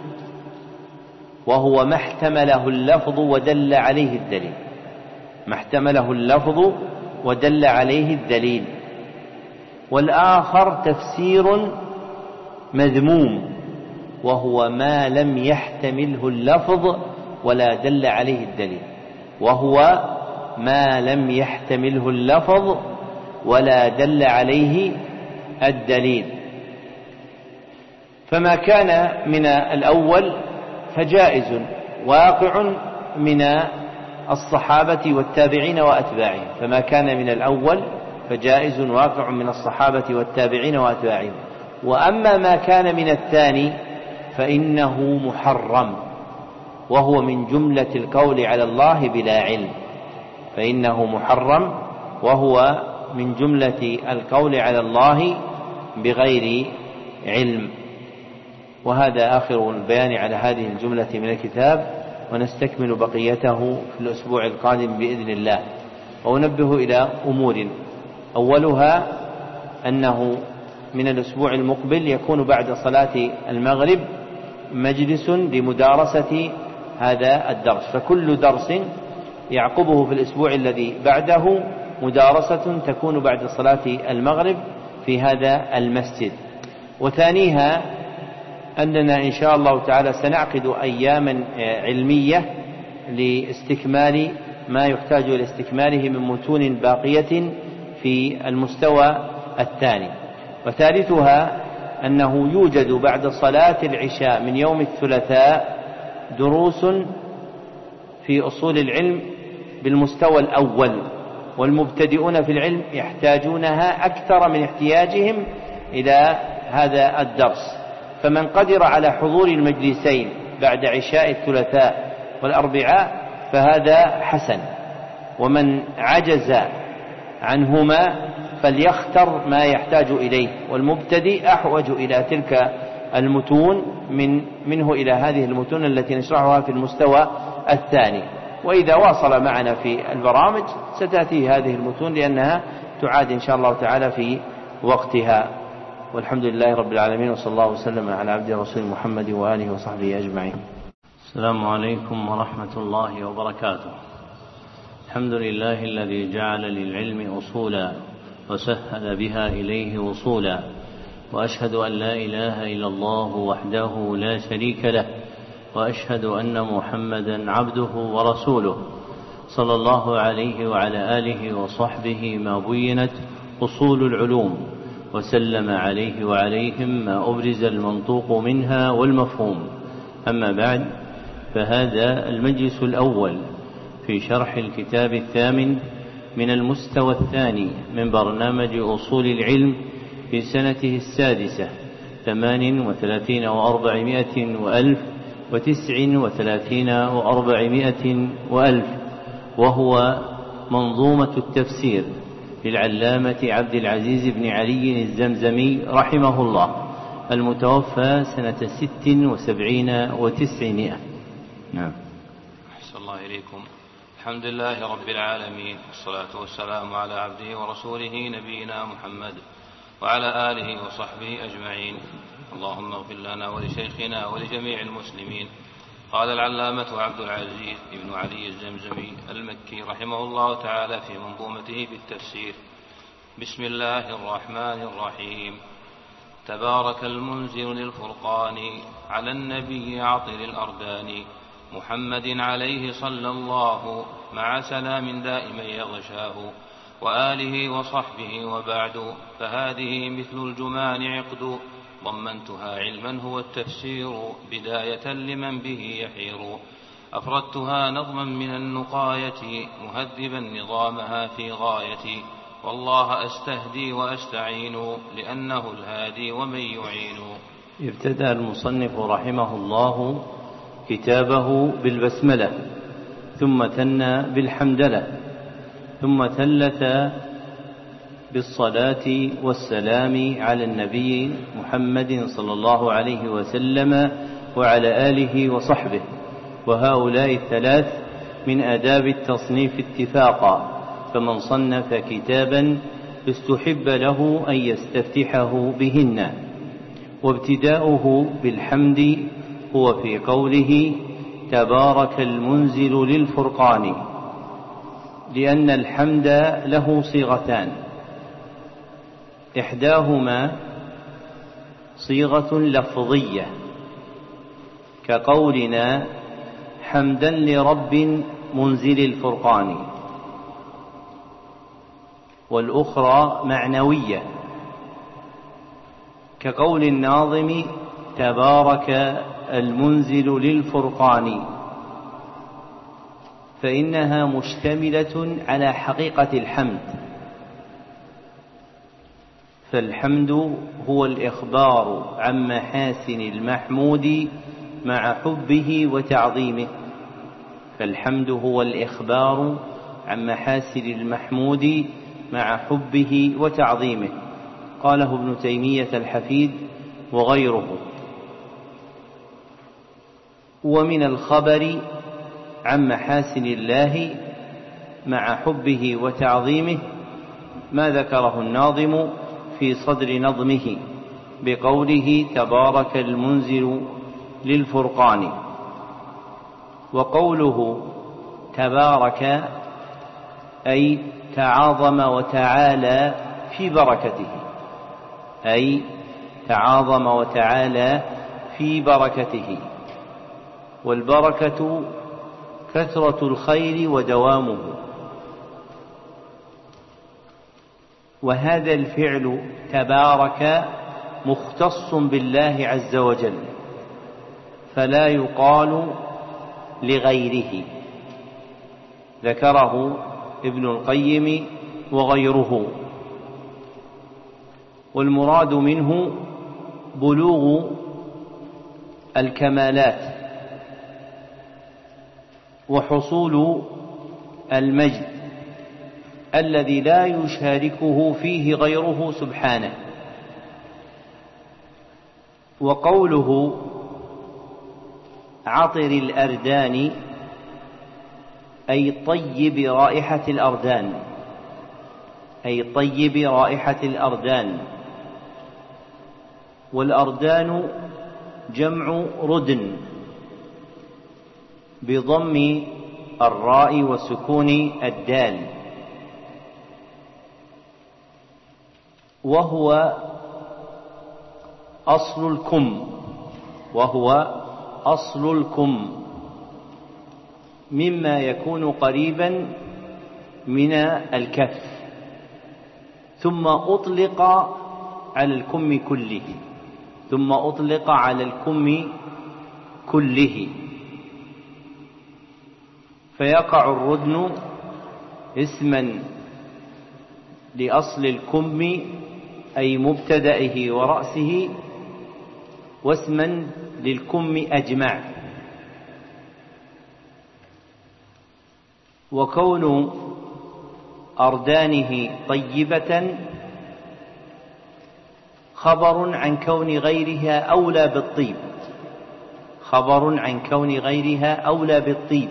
C: وهو ما احتمله اللفظ ودل عليه الدليل ما احتمله اللفظ ودل عليه الدليل والآخر تفسير مذموم وهو ما لم يحتمله اللفظ ولا دل عليه الدليل وهو ما لم يحتمله اللفظ ولا دل عليه الدليل. فما كان من الأول فجائز واقع من الصحابة والتابعين وأتباعهم فما كان من الأول فجائز واقع من الصحابة والتابعين وأتباعهم. وأما ما كان من الثاني فإنه محرم وهو من جملة القول على الله بلا علم فإنه محرم وهو من جملة القول على الله بغير علم. وهذا آخر البيان على هذه الجملة من الكتاب، ونستكمل بقيته في الأسبوع القادم بإذن الله. وأنبه إلى أمور: أولها أنه من الأسبوع المقبل يكون بعد صلاة المغرب مجلس لمدارسة هذا الدرس، فكل درس يعقبه في الأسبوع الذي بعده مدارسة تكون بعد صلاة المغرب في هذا المسجد. وثانيها أننا إن شاء الله تعالى سنعقد أياما علمية لاستكمال ما يحتاج إلى استكماله من متون باقية في المستوى الثاني. وثالثها أنه يوجد بعد صلاة العشاء من يوم الثلاثاء دروس في أصول العلم بالمستوى الأول، والمبتدئون في العلم يحتاجونها أكثر من احتياجهم إلى هذا الدرس. فمن قدر على حضور المجلسين بعد عشاء الثلاثاء والأربعاء فهذا حسن، ومن عجز عنهما فليختر ما يحتاج إليه، والمبتدئ أحوج إلى تلك المتون من منه إلى هذه المتون التي نشرحها في المستوى الثاني. وإذا واصل معنا في البرامج ستأتي هذه المتون لأنها تعاد إن شاء الله تعالى في وقتها. والحمد لله رب العالمين، وصلى الله وسلم على عبده ورسوله محمد وآله وصحبه أجمعين.
A: السلام عليكم ورحمة الله وبركاته. الحمد لله الذي جعل للعلم أصولا وسهل بها إليه وصولا، وأشهد أن لا إله إلا الله وحده لا شريك له، وأشهد أن محمدا عبده ورسوله صلى الله عليه وعلى آله وصحبه ما بينت أصول العلوم، وسلم عليه وعليهم ما أبرز المنطوق منها والمفهوم. أما بعد، فهذا المجلس الأول في شرح الكتاب الثامن من المستوى الثاني من برنامج أصول العلم في سنته السادسة ثمان وثلاثين وأربعمائة وألف وتسع وثلاثين وأربعمائة وألف، وهو منظومة التفسير للعلامة عبد العزيز بن علي الزمزمي رحمه الله، المتوفى سنة ست وسبعين وتسعمائة. نعم.
B: أحسن الله إليكم. الحمد لله رب العالمين، والصلاة والسلام على عبده ورسوله نبينا محمد وعلى آله وصحبه أجمعين. اللهم اغفر لنا ولشيخنا ولجميع المسلمين. قال العلامة عبد العزيز بن علي الزمزمي المكي رحمه الله تعالى في منظومته في التفسير: بسم الله الرحمن الرحيم. تبارك المنزل للفرقان على النبي عطر الأردان، محمد عليه صلى الله مع سلام دائما يغشاه، وآله وصحبه وبعد، فهذه مثل الجمان عقد، ضمنتها علما هو التفسير بداية لمن به يحير، أفردتها نظما من النقاية مهذبا نظامها في غاية، والله أستهدي وأستعين لأنه الهادي ومن يعين.
A: ابتدأ المصنف رحمه الله كتابه بالبسملة، ثم ثنى بالحمدلة، ثم ثلث بالصلاة والسلام على النبي محمد صلى الله عليه وسلم وعلى آله وصحبه. وهؤلاء الثلاث من آداب التصنيف اتفاقا، فمن صنف كتابا استحب له أن يستفتحه بهن. وابتداؤه بالحمد هو في قوله تبارك المنزل للفرقان، لأن الحمد له صيغتان، إحداهما صيغة لفظية كقولنا حمدا لرب منزل الفرقان، والأخرى معنوية كقول الناظم تبارك المنزل للفرقان، فإنها مشتملة على حقيقة الحمد. فالحمد هو الإخبار عن محاسن المحمود مع حبه وتعظيمه. فالحمد هو الإخبار عن محاسن المحمود مع حبه وتعظيمه، قاله ابن تيمية الحفيد وغيره. ومن الخبر عن محاسن الله مع حبه وتعظيمه ما ذكره الناظم في صدر نظمه بقوله تبارك المنزل للفرقان. وقوله تبارك أي تعاظم وتعالى في بركته، أي تعاظم وتعالى في بركته. والبركة كثرة الخير ودوامه. وهذا الفعل تبارك مختص بالله عز وجل، فلا يقال لغيره، ذكره ابن القيم وغيره. والمراد منه بلوغ الكمالات وحصول المجد الذي لا يشاركه فيه غيره سبحانه. وقوله عطر الأردان أي طيب رائحة الأردان، أي طيب رائحة الأردان. والأردان جمع ردن بضم الراء وسكون الدال، وهو أصل الكم، وهو أصل الكم مما يكون قريبا من الكف،
C: ثم أطلق على الكم كله ثم أطلق على الكم كله فيقع الردن اسما لأصل الكم أي مبتدئه ورأسه، واسما للكم أجمع. وكون أردانه طيبة خبر عن كون غيرها أولى بالطيب خبر عن كون غيرها أولى بالطيب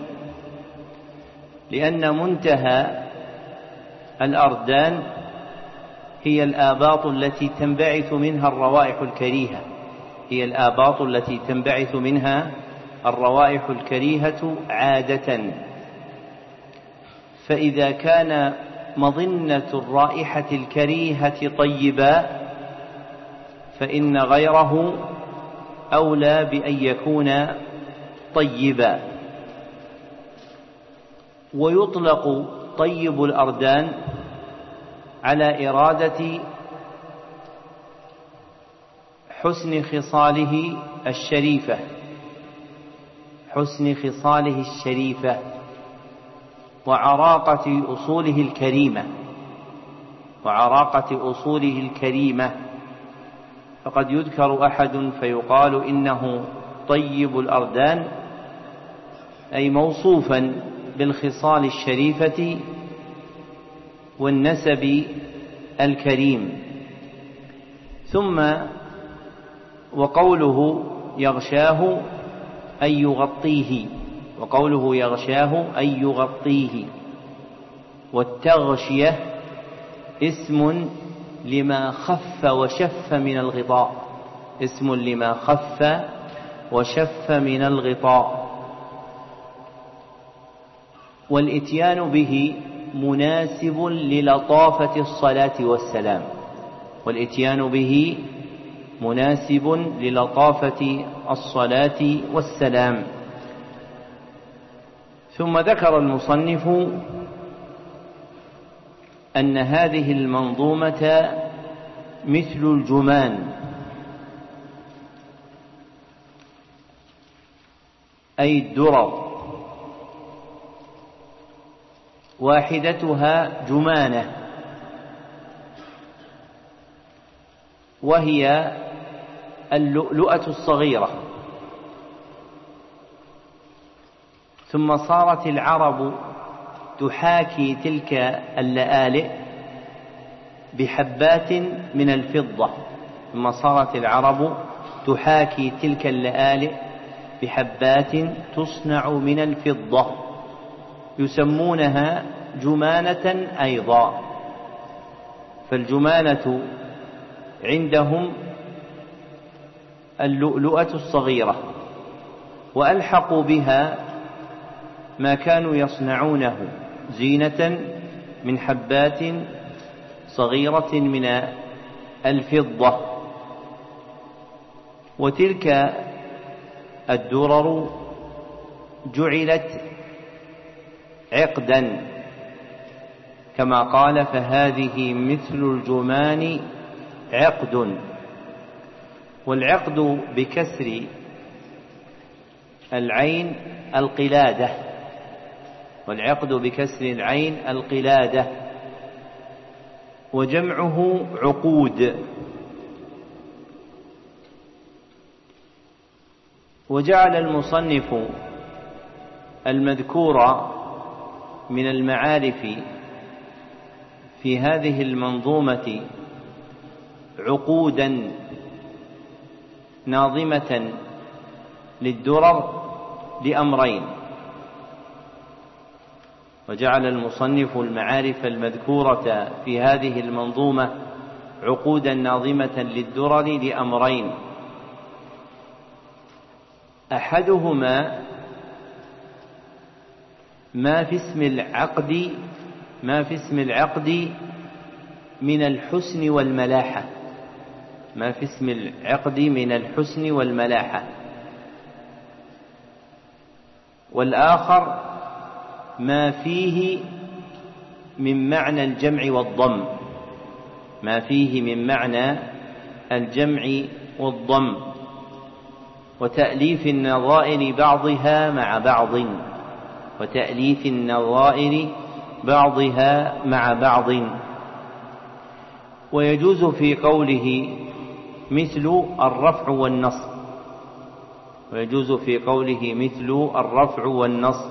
C: لأن منتهى الأردان هي الآباط التي تنبعث منها الروائح الكريهة هي الآباط التي تنبعث منها الروائح الكريهة عادة. فإذا كان مظنة الرائحة الكريهة طيبا فإن غيره أولى بأن يكون طيبا. ويطلق طيب الأردان على إرادة حسن خصاله الشريفة حسن خصاله الشريفة وعراقة أصوله الكريمة وعراقة أصوله الكريمة فقد يذكر أحد فيقال إنه طيب الأردان أي موصوفا بالخصال الشريفة والنسب الكريم. ثم وقوله يغشاه أي يغطيه وقوله يغشاه أي يغطيه والتغشية اسم لما خف وشف من الغطاء اسم لما خف وشف من الغطاء. والإتيان به مناسب للطافة الصلاة والسلام والإتيان به مناسب للطافة الصلاة والسلام. ثم ذكر المصنف أن هذه المنظومة مثل الجمان أي الدرر واحدتها جمانة وهي اللؤلؤة الصغيرة. ثم صارت العرب تحاكي تلك اللآلئ بحبات من الفضة ثم صارت العرب تحاكي تلك اللآلئ بحبات تصنع من الفضة يسمونها جمانة أيضا. فالجمانة عندهم اللؤلؤة الصغيرة وألحقوا بها ما كانوا يصنعونه زينة من حبات صغيرة من الفضة. وتلك الدرر جعلت عقدا كما قال فهذه مثل الجمان عقد. والعقد بكسر العين القلادة والعقد بكسر العين القلادة وجمعه عقود. وجعل المصنف المذكور من المعارف في هذه المنظومة عقودا ناظمة للدرر لأمرين. وجعل المصنف المعارف المذكورة في هذه المنظومة عقودا ناظمة للدرر لأمرين. أحدهما ما في اسم العقد ما في اسم العقد من الحسن والملاحة ما في اسم العقد من الحسن والملاحة. والآخر ما فيه من معنى الجمع والضم ما فيه من معنى الجمع والضم، وتأليف النظائر بعضها مع بعض وتأليف النظائر بعضها مع بعض. ويجوز في قوله مثل الرفع والنصب ويجوز في قوله مثل الرفع والنصب،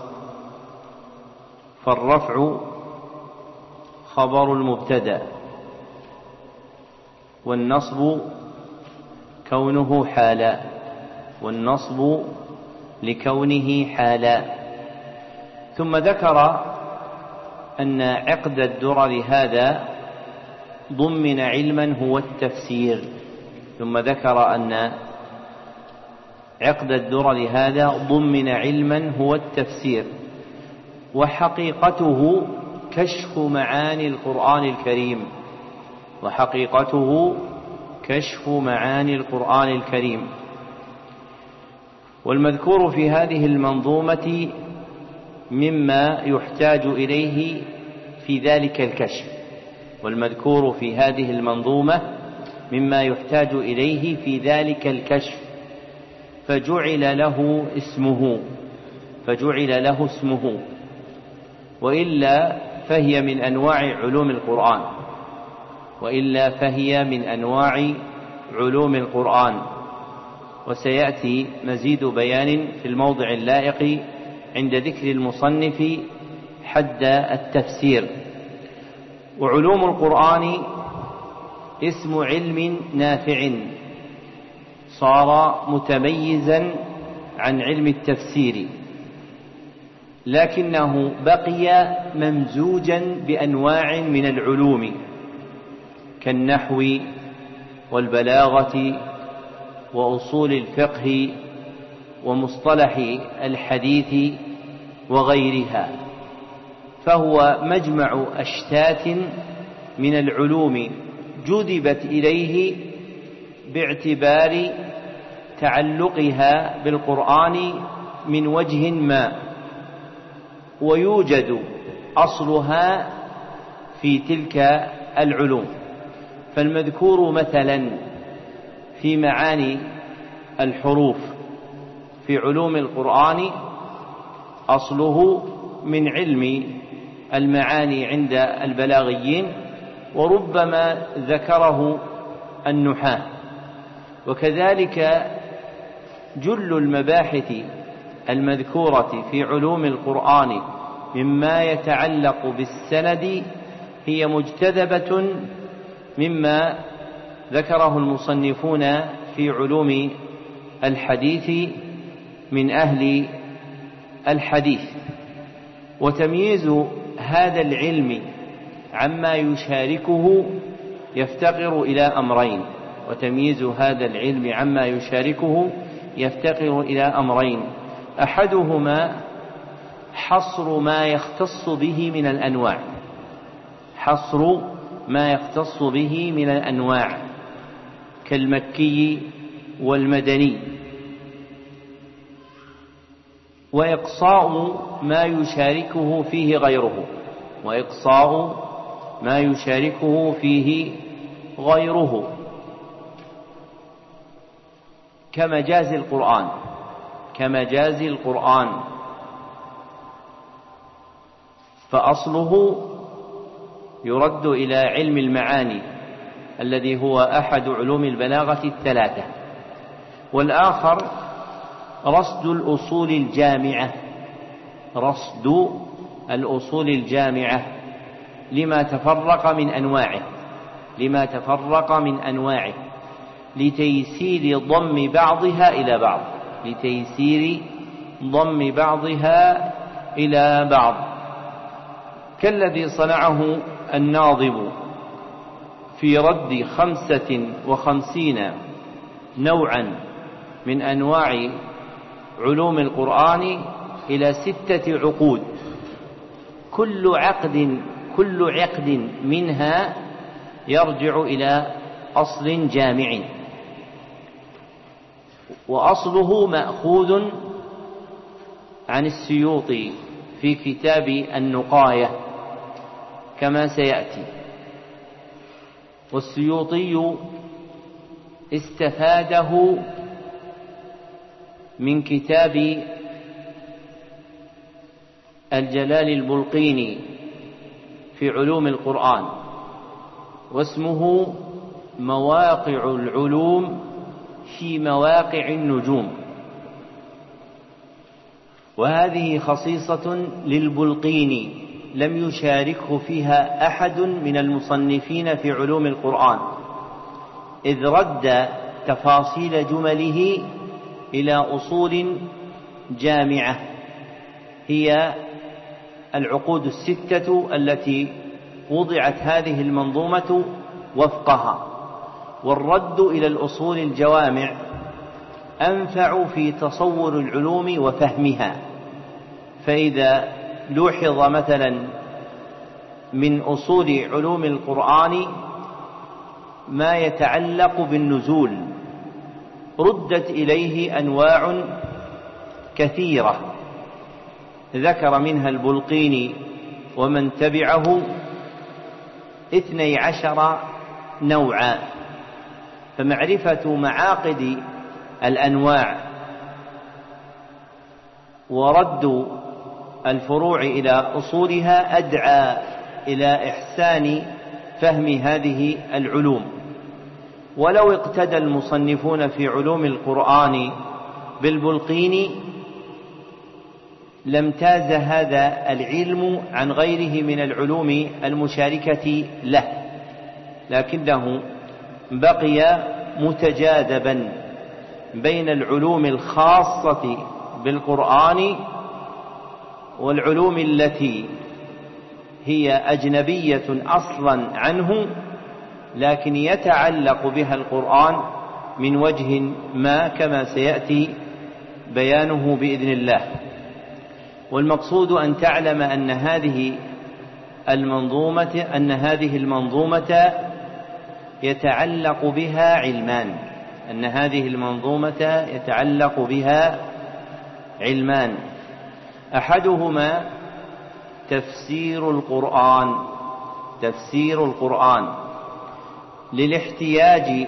C: فالرفع خبر المبتدأ، والنصب كونه حالا والنصب لكونه حالا. ثم ذكر أن عقد الدرر هذا ضمن علما هو التفسير ثم ذكر أن عقد الدرر هذا ضمن علما هو التفسير، وحقيقته كشف معاني القرآن الكريم وحقيقته كشف معاني القرآن الكريم. والمذكور في هذه المنظومة مما يحتاج إليه في ذلك الكشف والمذكور في هذه المنظومة مما يحتاج إليه في ذلك الكشف فجعل له اسمه فجعل له اسمه وإلا فهي من أنواع علوم القرآن وإلا فهي من أنواع علوم القرآن وسيأتي مزيد بيان في الموضع اللائق عند ذكر المصنف حد التفسير. وعلوم القرآن اسم علم نافع صار متميزا عن علم التفسير، لكنه بقي ممزوجا بأنواع من العلوم كالنحو والبلاغة وأصول الفقه ومصطلح الحديث وغيرها، فهو مجمع أشتات من العلوم جذبت إليه باعتبار تعلقها بالقرآن من وجه ما، ويوجد أصلها في تلك العلوم. فالمذكور مثلا في معاني الحروف في علوم القرآن أصله من علم المعاني عند البلاغيين، وربما ذكره النحاة. وكذلك جل المباحث المذكورة في علوم القرآن مما يتعلق بالسند هي مجتذبة مما ذكره المصنفون في علوم الحديث من أهل الحديث. وتمييز هذا العلم عما يشاركه يفتقر إلى أمرين وتمييز هذا العلم عما يشاركه يفتقر إلى أمرين أحدهما حصر ما يختص به من الأنواع حصر ما يختص به من الأنواع كالمكي والمدني، وإقصاء ما يشاركه فيه غيره وإقصاء ما يشاركه فيه غيره كمجاز القرآن كمجاز القرآن فأصله يرد إلى علم المعاني الذي هو أحد علوم البلاغة الثلاثة، والآخر رصد الأصول الجامعة رصد الأصول الجامعة لما تفرق من أنواعه لما تفرق من أنواعه لتيسير ضم بعضها إلى بعض لتيسير ضم بعضها إلى بعض كالذي صنعه الناظم في رد خمسة وخمسين نوعا من أنواع علوم القرآن إلى ستة عقود، كل عقد كل عقد منها يرجع إلى أصل جامع، وأصله مأخوذ عن السيوطي في كتاب النقاية كما سيأتي. والسيوطي استفاده من كتاب الجلال البلقيني في علوم القرآن، واسمه مواقع العلوم في مواقع النجوم، وهذه خصيصة للبلقيني لم يشاركه فيها أحد من المصنفين في علوم القرآن، إذ رد تفاصيل جمله إلى أصول جامعة هي العقود الستة التي وضعت هذه المنظومة وفقها، والرد إلى الأصول الجوامع أنفع في تصور العلوم وفهمها. فإذا لوحظ مثلا من أصول علوم القرآن ما يتعلق بالنزول ردت إليه أنواع كثيرة ذكر منها البلقيني ومن تبعه اثني عشر نوعا، فمعرفة معاقد الأنواع ورد الفروع إلى أصولها أدعى إلى إحسان فهم هذه العلوم. ولو اقتدى المصنفون في علوم القرآن بالبلقيني لامتاز هذا العلم عن غيره من العلوم المشاركة له، لكنه بقي متجاذبا بين العلوم الخاصة بالقرآن والعلوم التي هي أجنبية أصلا عنه لكن يتعلق بها القرآن من وجه ما كما سيأتي بيانه بإذن الله. والمقصود أن تعلم أن هذه المنظومة أن هذه المنظومة يتعلق بها علمان أن هذه المنظومة يتعلق بها علمان أحدهما تفسير القرآن تفسير القرآن للاحتياج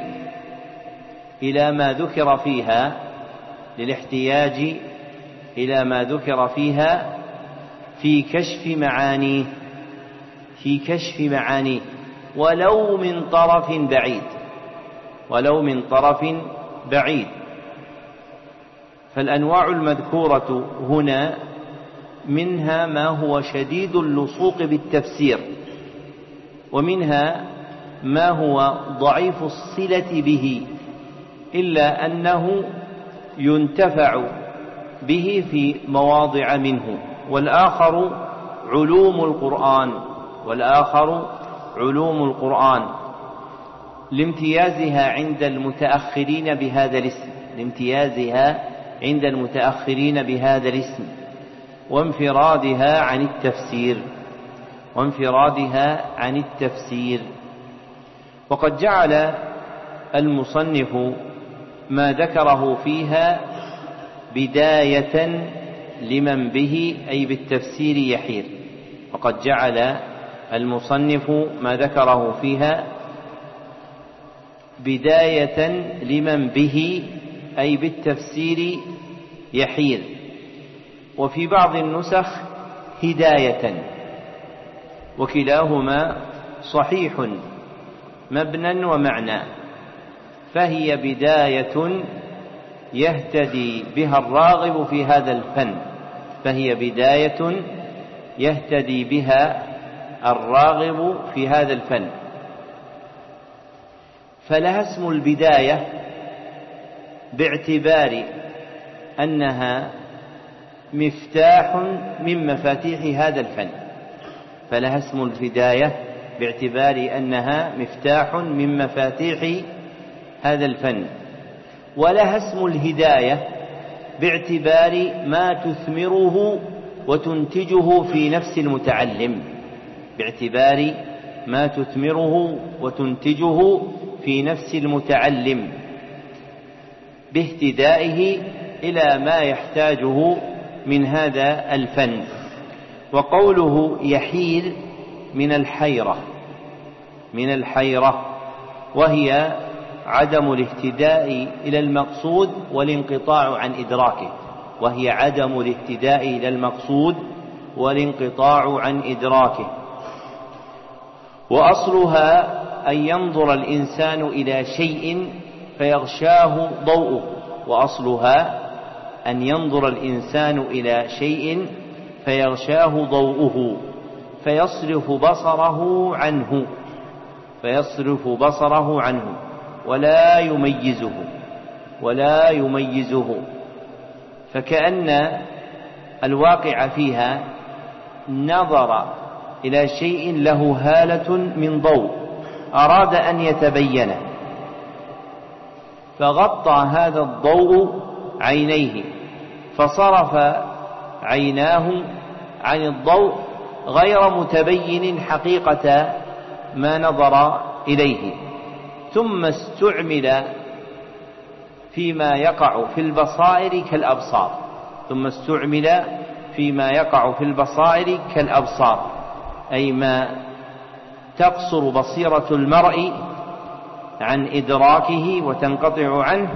C: إلى ما ذكر فيها للاحتياج إلى ما ذكر فيها في كشف معانيه في كشف معانيه ولو من طرف بعيد ولو من طرف بعيد. فالأنواع المذكورة هنا منها ما هو شديد اللصوق بالتفسير، ومنها ما هو ضعيف الصلة به إلا أنه ينتفع به في مواضع منه، والآخر علوم القرآن والآخر علوم القرآن لامتيازها عند المتأخرين بهذا الاسم لامتيازها عند المتأخرين بهذا الاسم وانفرادها عن التفسير وانفرادها عن التفسير. وقد جعل المصنف ما ذكره فيها بداية لمن به أي بالتفسير يحير وقد جعل المصنف ما ذكره فيها بداية لمن به أي بالتفسير يحير، وفي بعض النسخ هداية، وكلاهما صحيح مبنى ومعنى، فهي بداية يهتدي بها الراغب في هذا الفن فهي بداية يهتدي بها الراغب في هذا الفن فلها اسم البداية باعتبار أنها مفتاح من مفاتيح هذا الفن فلها اسم البداية باعتبار أنها مفتاح من مفاتيح هذا الفن ولها اسم الهداية باعتبار ما تثمره وتنتجه في نفس المتعلم باعتبار ما تثمره وتنتجه في نفس المتعلم باهتدائه إلى ما يحتاجه من هذا الفن. وقوله يحير من الحيرة من الحيرة وهي عدم الاهتداء إلى المقصود والانقطاع عن إدراكه وهي عدم الاهتداء إلى المقصود والانقطاع عن إدراكه وأصلها أن ينظر الإنسان إلى شيء فيغشاه ضوءه وأصلها أن ينظر الإنسان إلى شيء فيغشاه ضوءه فيصرف بصره عنه فيصرف بصره عنه ولا يميزه ولا يميزه فكأن الواقع فيها نظر إلى شيء له هالة من ضوء أراد أن يتبينه فغطى هذا الضوء عينيه فصرف عيناه عن الضوء غير متبين حقيقة ما نظر إليه ثم استعمل فيما يقع في البصائر كالأبصار ثم استعمل فيما يقع في البصائر كالأبصار أي ما تقصر بصيرة المرء عن إدراكه وتنقطع عنه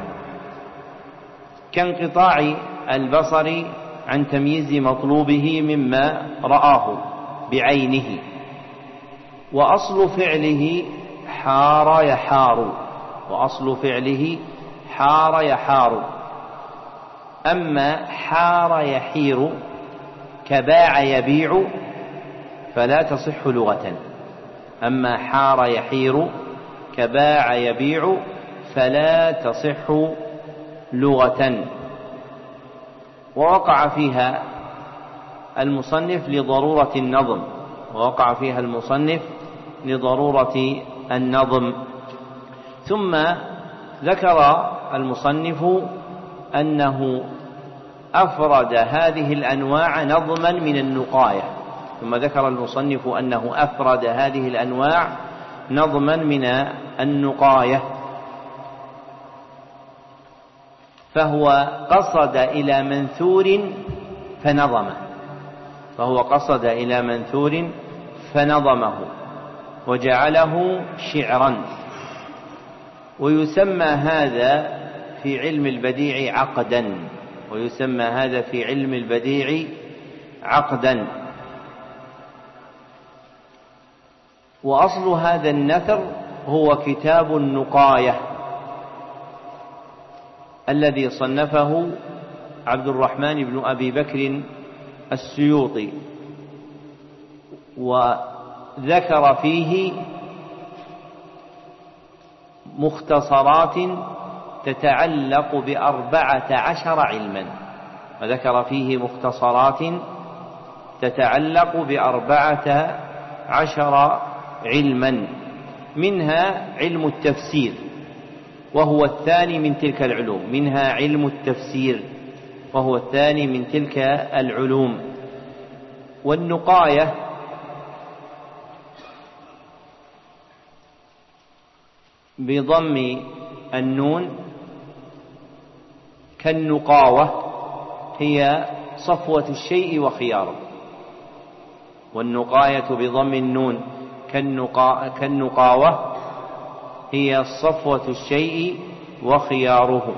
C: كانقطاع البصر عن تمييز مطلوبه مما رآه بعينه وأصل فعله حار يحار وأصل فعله حار يحار أما حار يحير كباع يبيع فلا تصح لغة أما حار يحير كباع يبيع فلا تصح لغة ووقع فيها المصنف لضرورة النظم ووقع فيها المصنف لضرورة النظم ثم ذكر المصنف أنه أفرد هذه الأنواع نظما من النقاية ثم ذكر المصنف أنه أفرد هذه الأنواع نظما من النقاية فهو قصد إلى منثور فنظمه فهو قصد إلى منثور فنظمه وجعله شعرا ويسمى هذا في علم البديع عقدا ويسمى هذا في علم البديع عقدا وأصل هذا النثر هو كتاب النقاية الذي صنفه عبد الرحمن بن أبي بكر السيوطي وذكر فيه مختصرات تتعلق بأربعة عشر علما وذكر فيه مختصرات تتعلق بأربعة عشر علما منها علم التفسير وهو الثاني من تلك العلوم منها علم التفسير وهو الثاني من تلك العلوم والنقاية بضم النون كالنقاوة هي صفوة الشيء وخياره والنقاية بضم النون كالنقا... كالنقاوة هي صفوة الشيء وخياره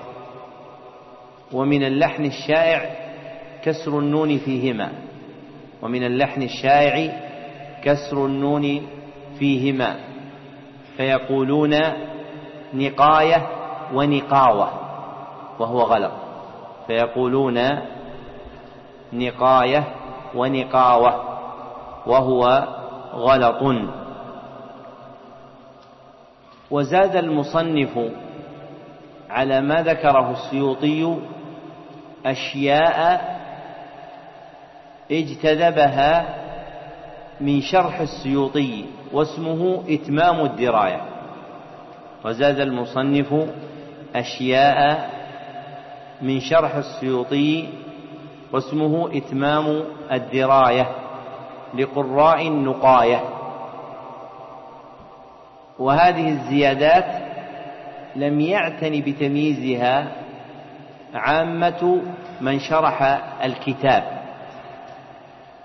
C: ومن اللحن الشائع كسر النون فيهما ومن اللحن الشائع كسر النون فيهما فيقولون نقاية ونقاوة وهو غلط فيقولون نقاية ونقاوة وهو غلط وزاد المصنف على ما ذكره السيوطي أشياء اجتذبها من شرح السيوطي واسمه إتمام الدراية وزاد المصنف أشياء من شرح السيوطي واسمه إتمام الدراية لقراء النقاية وهذه الزيادات لم يعتن بتمييزها عامة من شرح الكتاب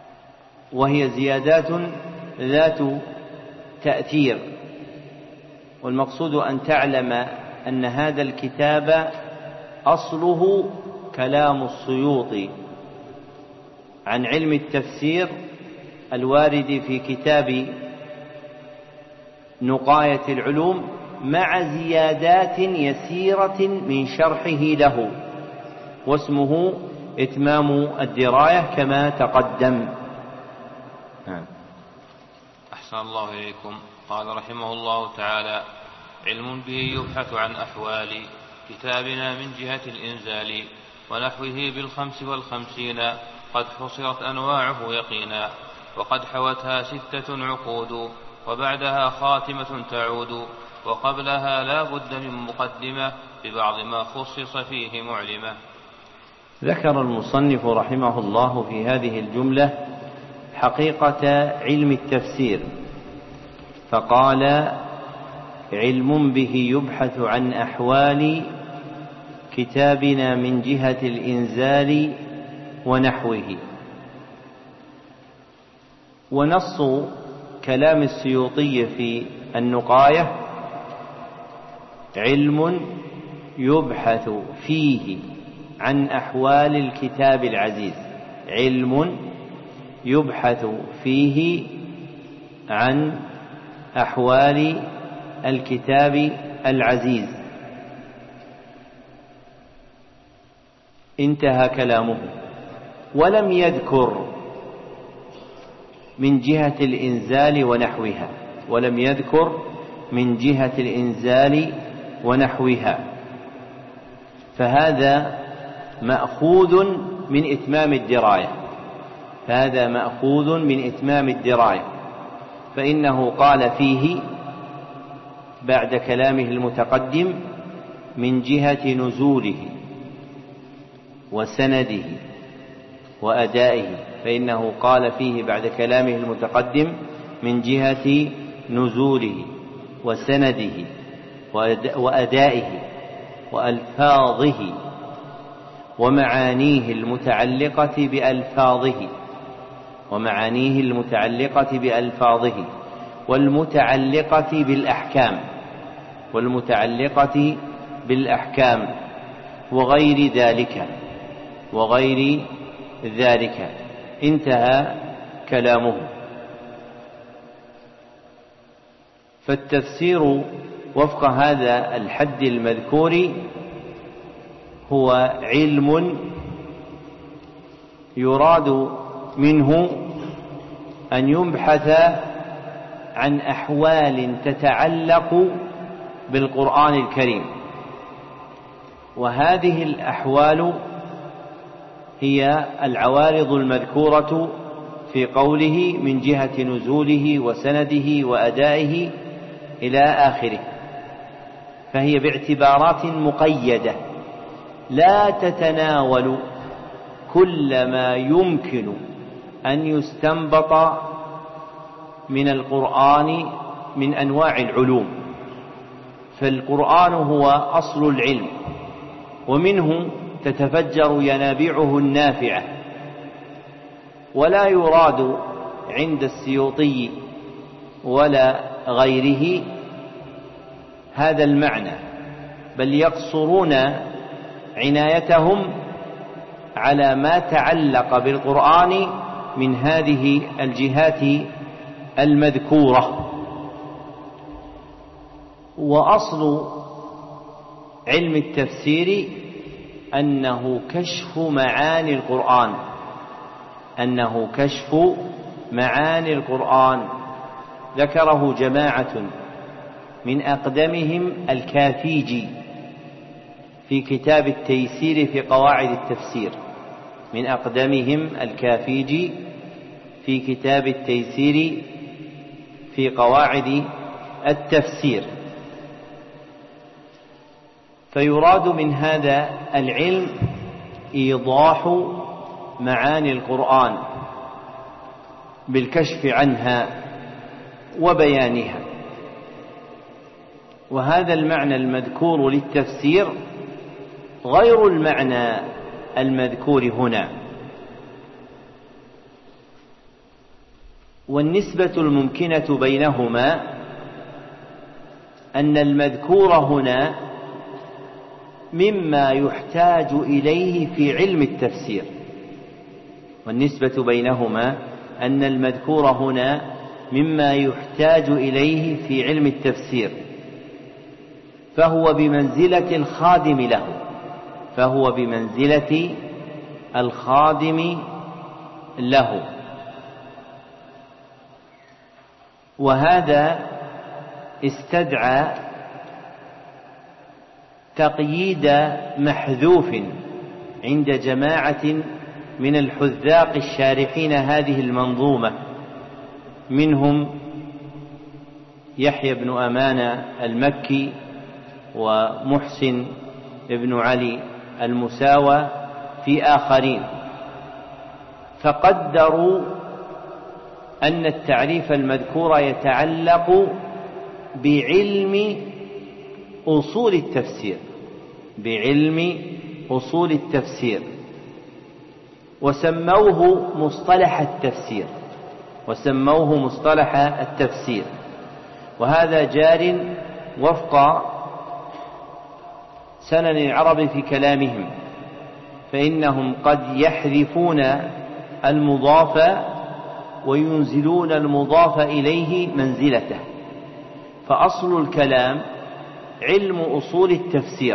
C: وهي زيادات ذات تأثير والمقصود أن تعلم أن هذا الكتاب أصله كلام السيوطي عن علم التفسير الوارد في كتاب نقاية العلوم، مع زيادات يسيرة من شرحه له، واسمه إتمام الدراية كما تقدم.
B: أحسن الله إليكم. قال رحمه الله تعالى: علم به يبحث عن أحوال كتابنا من جهة الإنزال ونحوه بالخمس والخمسين، قد حصرت أنواعه يقينا، وقد حوتها ستة عقود، وبعدها خاتمة تعود، وقبلها لا بد من مقدمة ببعض ما خصص فيه معلمة.
C: ذكر المصنف رحمه الله في هذه الجملة حقيقة علم التفسير، فقال: علم به يبحث عن أحوال كتابنا من جهة الإنزال ونحوه. ونص كلام السيوطي في النقاية: علم يبحث فيه عن أحوال الكتاب العزيز. علم يبحث فيه عن أحوال الكتاب العزيز. انتهى كلامه، ولم يذكر من جهة الإنزال ونحوها، ولم يذكر من جهة الإنزال ونحوها، فهذا مأخوذ من إتمام الدراية، فهذا مأخوذ من إتمام الدراية، فإنه قال فيه بعد كلامه المتقدم: من جهة نزوله وسنده وأدائه، فإنه قال فيه بعد كلامه المتقدم: من جهة نزوله وسنده وأدائه وألفاظه ومعانيه المتعلقة بألفاظه ومعانيه المتعلقة بألفاظه والمتعلقة بالأحكام والمتعلقة بالأحكام وغير ذلك وغير ذلك. انتهى كلامه. فالتفسير وفق هذا الحد المذكور هو علم يراد منه أن يبحث عن أحوال تتعلق بالقرآن الكريم، وهذه الأحوال هي العوارض المذكورة في قوله: من جهة نزوله وسنده وأدائه إلى آخره، فهي باعتبارات مقيدة لا تتناول كل ما يمكن أن يستنبط من القرآن من أنواع العلوم، فالقرآن هو أصل العلم، ومنه تتفجر ينابيعه النافعة، ولا يراد عند السيوطي ولا غيره هذا المعنى، بل يقصرون عنايتهم على ما تعلق بالقرآن من هذه الجهات المذكورة. وأصل علم التفسير أنه كشف معاني القرآن أنه كشف معاني القرآن ذكره جماعة من أقدمهم الكافيجي في كتاب التيسير في قواعد التفسير من أقدمهم الكافيجي في كتاب التيسير في قواعد التفسير. فيراد من هذا العلم إيضاح معاني القرآن بالكشف عنها وبيانها، وهذا المعنى المذكور للتفسير غير المعنى المذكور هنا. والنسبة الممكنة بينهما أن المذكور هنا مما يحتاج إليه في علم التفسير، والنسبة بينهما أن المذكور هنا مما يحتاج إليه في علم التفسير، فهو بمنزلة الخادم له فهو بمنزلة الخادم له وهذا استدعى تقييد محذوف عند جماعة من الحذاق الشارحين هذه المنظومة، منهم يحيى بن أمان المكي ومحسن بن علي المساوى في آخرين، فقدروا أن التعريف المذكور يتعلق بعلم أصول التفسير بعلم أصول التفسير وسموه مصطلح التفسير وسموه مصطلح التفسير وهذا جار وفق سنن العرب في كلامهم، فإنهم قد يحذفون المضاف وينزلون المضاف إليه منزلته، فأصل الكلام علم أصول التفسير،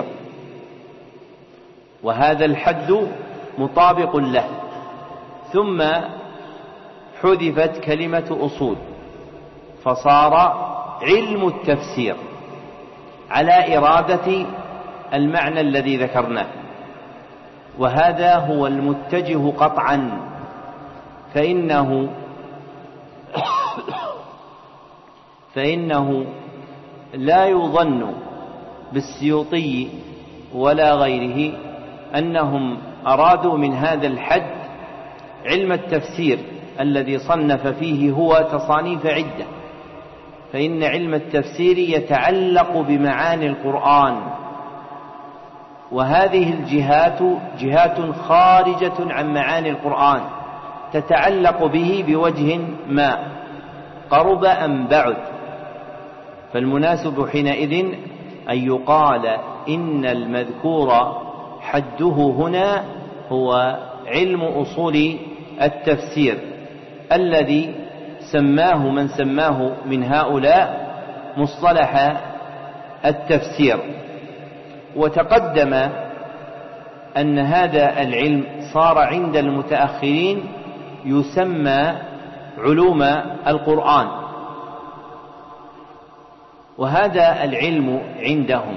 C: وهذا الحد مطابق له، ثم حذفت كلمة أصول فصار علم التفسير على إرادة المعنى الذي ذكرناه، وهذا هو المتجه قطعا، فإنه فإنه لا يظن بالسيوطي ولا غيره أنهم أرادوا من هذا الحد علم التفسير الذي صنف فيه هو تصانيف عدة، فإن علم التفسير يتعلق بمعاني القرآن، وهذه الجهات جهات خارجة عن معاني القرآن تتعلق به بوجه ما قرب أم بعد، فالمناسب حينئذ أن يقال إن المذكور حده هنا هو علم أصول التفسير الذي سماه من سماه من هؤلاء مصطلح التفسير. وتقدم أن هذا العلم صار عند المتأخرين يسمى علوم القرآن، وهذا العلم عندهم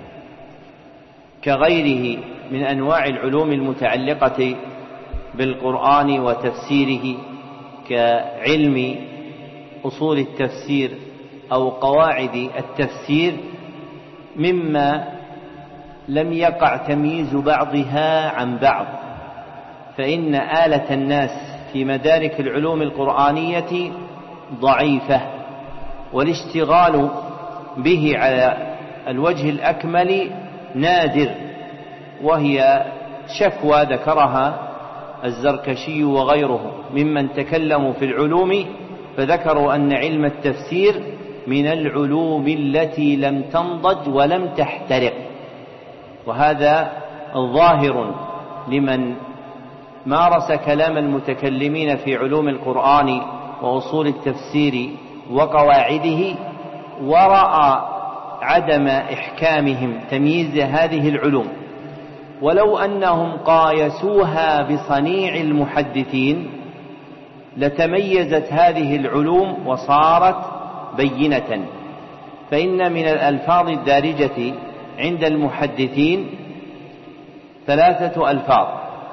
C: كغيره من أنواع العلوم المتعلقة بالقرآن وتفسيره كعلم أصول التفسير أو قواعد التفسير، مما لم يقع تمييز بعضها عن بعض، فإن آلة الناس في مدارك العلوم القرآنية ضعيفة، والاشتغال به على الوجه الأكمل نادر، وهي شكوى ذكرها الزركشي وغيره ممن تكلموا في العلوم، فذكروا أن علم التفسير من العلوم التي لم تنضج ولم تحترق، وهذا ظاهر لمن مارس كلام المتكلمين في علوم القرآن وأصول التفسير وقواعده، ورأى عدم إحكامهم تمييز هذه العلوم، ولو أنهم قايسوها بصنيع المحدثين لتميزت هذه العلوم وصارت بينة، فإن من الألفاظ الدارجة عند المحدثين ثلاثة ألفاظ،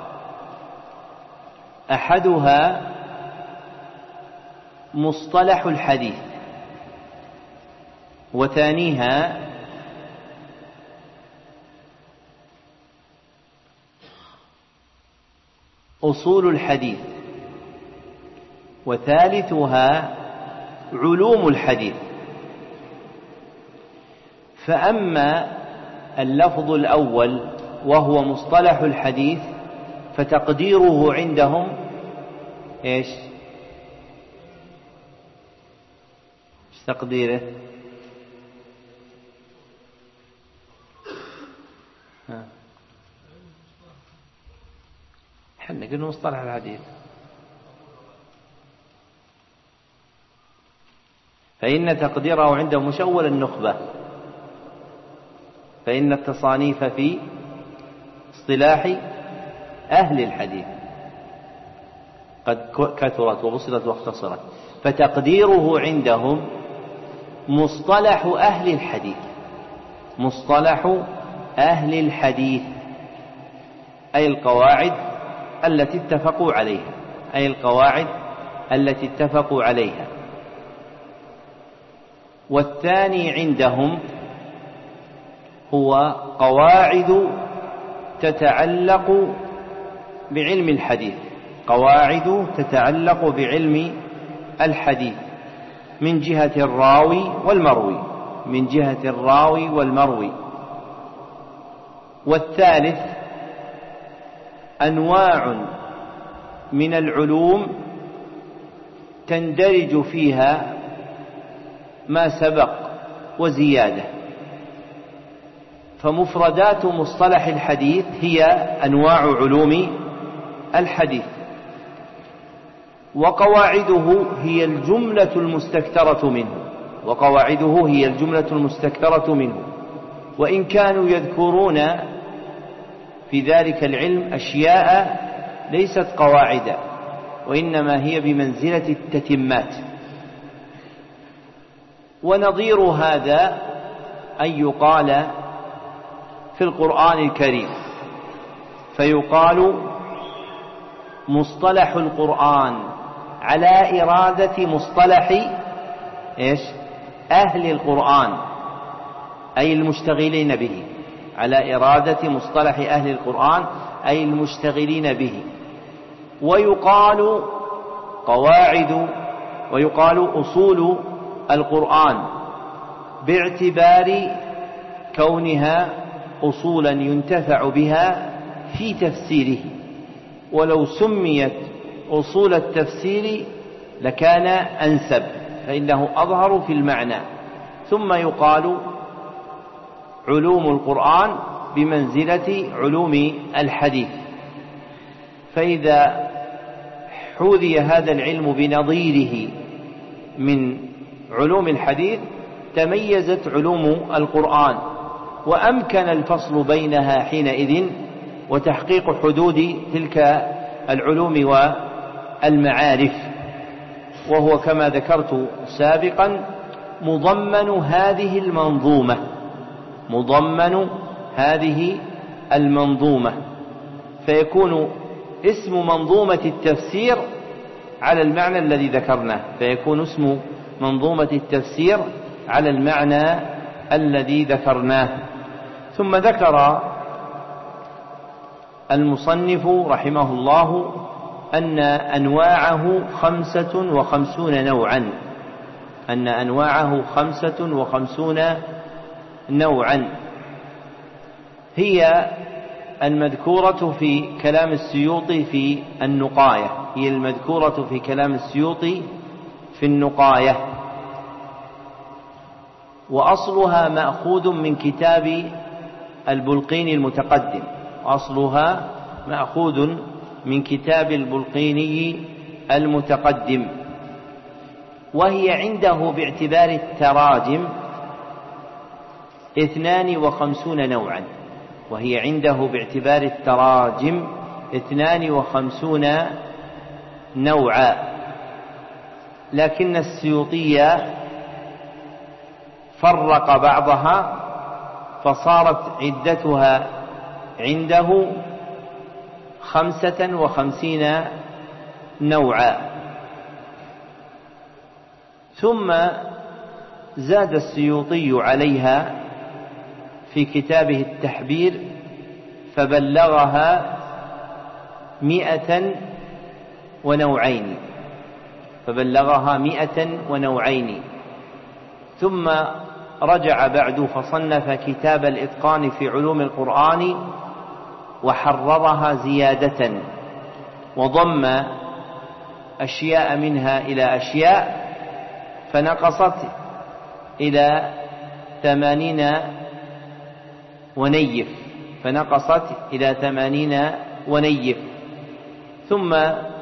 C: أحدها مصطلح الحديث، وثانيها أصول الحديث، وثالثها علوم الحديث. فأما اللفظ الأول وهو مصطلح الحديث فتقديره عندهم إيش؟ إيش تقديره؟ الحديث إنه مصطلح الحديث. فإن تقديره عنده مشول النخبة، فإن التصانيف في اصطلاح أهل الحديث قد كثرت وبسطت واختصرت، فتقديره عندهم مصطلح أهل الحديث، مصطلح أهل الحديث أي القواعد التي اتفقوا عليها، أي القواعد التي اتفقوا عليها. والثاني عندهم هو قواعد تتعلق بعلم الحديث، قواعد تتعلق بعلم الحديث من جهة الراوي والمروي، من جهة الراوي والمروي. والثالث أنواع من العلوم تندرج فيها ما سبق وزيادة، فمفردات مصطلح الحديث هي أنواع علوم الحديث، وقواعده هي الجملة المستكثرة منه، وقواعده هي الجملة المستكثرة منه، وإن كانوا يذكرون في ذلك العلم أشياء ليست قواعد، وإنما هي بمنزلة التتمات. ونظير هذا أن يقال في القرآن الكريم، فيقال مصطلح القرآن على إرادة مصطلح إيش؟ أهل القرآن أي المشتغلين به، على إرادة مصطلح أهل القرآن أي المشتغلين به. ويقال قواعد ويقال أصول القرآن باعتبار كونها أصولا ينتفع بها في تفسيره، ولو سميت أصول التفسير لكان أنسب، فإنه أظهر في المعنى. ثم يقال علوم القرآن بمنزلة علوم الحديث، فإذا حوذي هذا العلم بنظيره من علوم الحديث تميزت علوم القرآن، وأمكن الفصل بينها حينئذ وتحقيق حدود تلك العلوم والمعارف، وهو كما ذكرت سابقا مضمن هذه المنظومة، مضمن هذه المنظومة، فيكون اسم منظومة التفسير على المعنى الذي ذكرناه، فيكون اسم منظومة التفسير على المعنى الذي ذكرناه. ثم ذكر المصنف رحمه الله أن أنواعه خمسة وخمسون نوعا، أن أنواعه خمسة وخمسون نوعا، هي المذكورة في كلام السيوطي في النقاية، هي المذكورة في كلام السيوطي في النقاية، وأصلها مأخوذ من كتاب البلقيني المتقدم، أصلها مأخوذ من كتاب البلقيني المتقدم، وهي عنده باعتبار التراجم اثنان وخمسون نوعا، وهي عنده باعتبار التراجم اثنان وخمسون نوعا، لكن السيوطي فرق بعضها فصارت عدتها عنده خمسة وخمسين نوعا. ثم زاد السيوطي عليها في كتابه التحبير فبلغها مئة ونوعين، فبلغها مئة ونوعين. ثم رجع بعد فصنف كتاب الإتقان في علوم القرآن وحررها زيادة، وضم أشياء منها إلى أشياء فنقصت إلى ثمانين ونيف، فنقصت إلى ثمانين ونيف. ثم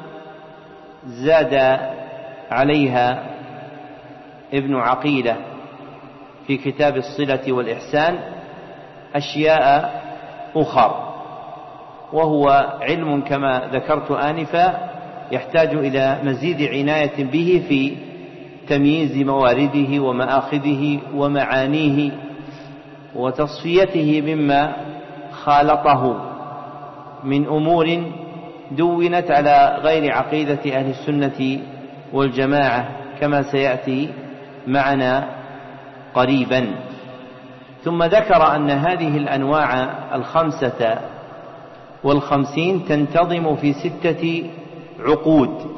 C: زاد عليها ابن عقيلة في كتاب الصلة والإحسان أشياء أخر، وهو علم كما ذكرت آنفا يحتاج إلى مزيد عناية به في تمييز موارده ومآخذه ومعانيه وتصفيته مما خالطه من أمور دونت على غير عقيدة أهل السنة والجماعة كما سيأتي معنا قريبا. ثم ذكر أن هذه الأنواع الخمسة والخمسين تنتظم في ستة عقود،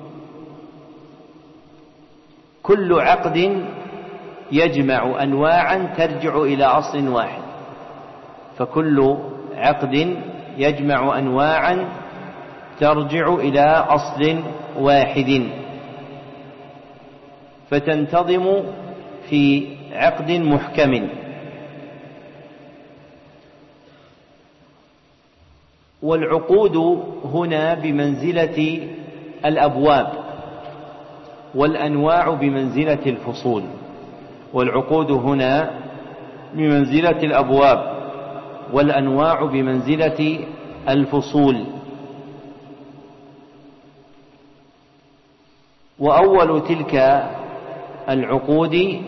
C: كل عقد يجمع أنواعا ترجع إلى أصل واحد، فكل عقد يجمع أنواعا ترجع إلى أصل واحد، فتنتظم في عقد محكم. والعقود هنا بمنزلة الأبواب، والأنواع بمنزلة الفصول. والعقود هنا بمنزلة الأبواب، والأنواع بمنزلة الفصول. وأول تلك العقود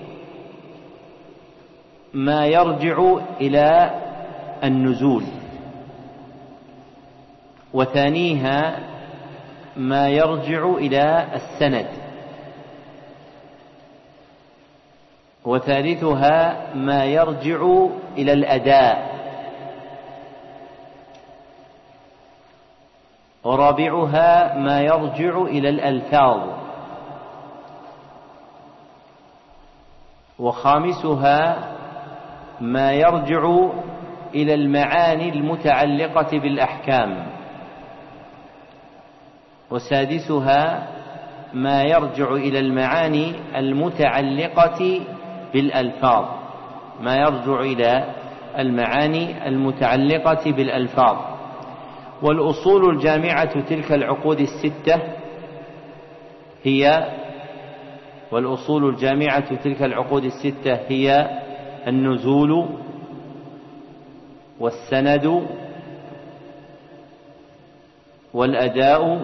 C: ما يرجع إلى النزول، وثانيها ما يرجع إلى السند، وثالثها ما يرجع إلى الأداء، ورابعها ما يرجع إلى الألفاظ، وخامسها ما يرجع إلى المعاني المتعلقة بالأحكام، وسادسها ما يرجع إلى المعاني المتعلقة بالألفاظ ما يرجع إلى المعاني المتعلقة بالألفاظ. والأصول الجامعة تلك العقود الستة هي والأصول الجامعة تلك العقود الستة هي النزول، والسند، والأداء،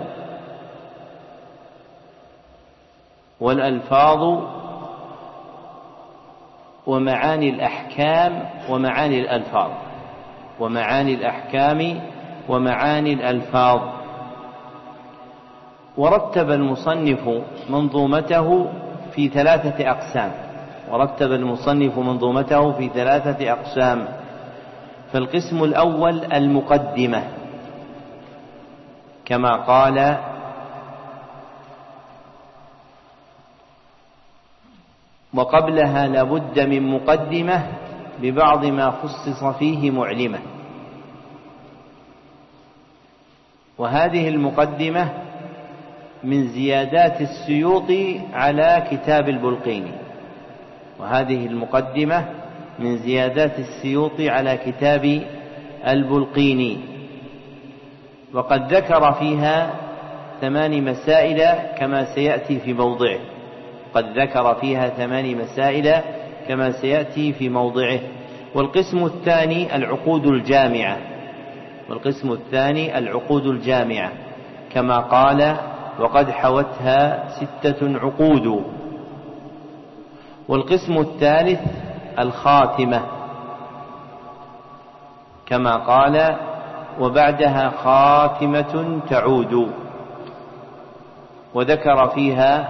C: والألفاظ، ومعاني الأحكام ومعاني الألفاظ ومعاني الأحكام ومعاني الألفاظ. ورتب المصنف منظومته في ثلاثة أقسام ورتب المصنف منظومته في ثلاثة أقسام. فالقسم الأول المقدمة، كما قال: وقبلها لابد من مقدمة ببعض ما خصص فيه معلمة. وهذه المقدمة من زيادات السيوطي على كتاب البلقيني وهذه المقدمة من زيادات السيوطي على كتاب البلقيني وقد ذكر فيها ثمان مسائل كما سيأتي في موضعه قد ذكر فيها ثمان مسائل كما سيأتي في موضعه. والقسم الثاني العقود الجامعة والقسم الثاني العقود الجامعة كما قال: وقد حوتها ستة عقود. والقسم الثالث الخاتمة كما قال: وبعدها خاتمة تعود. وذكر فيها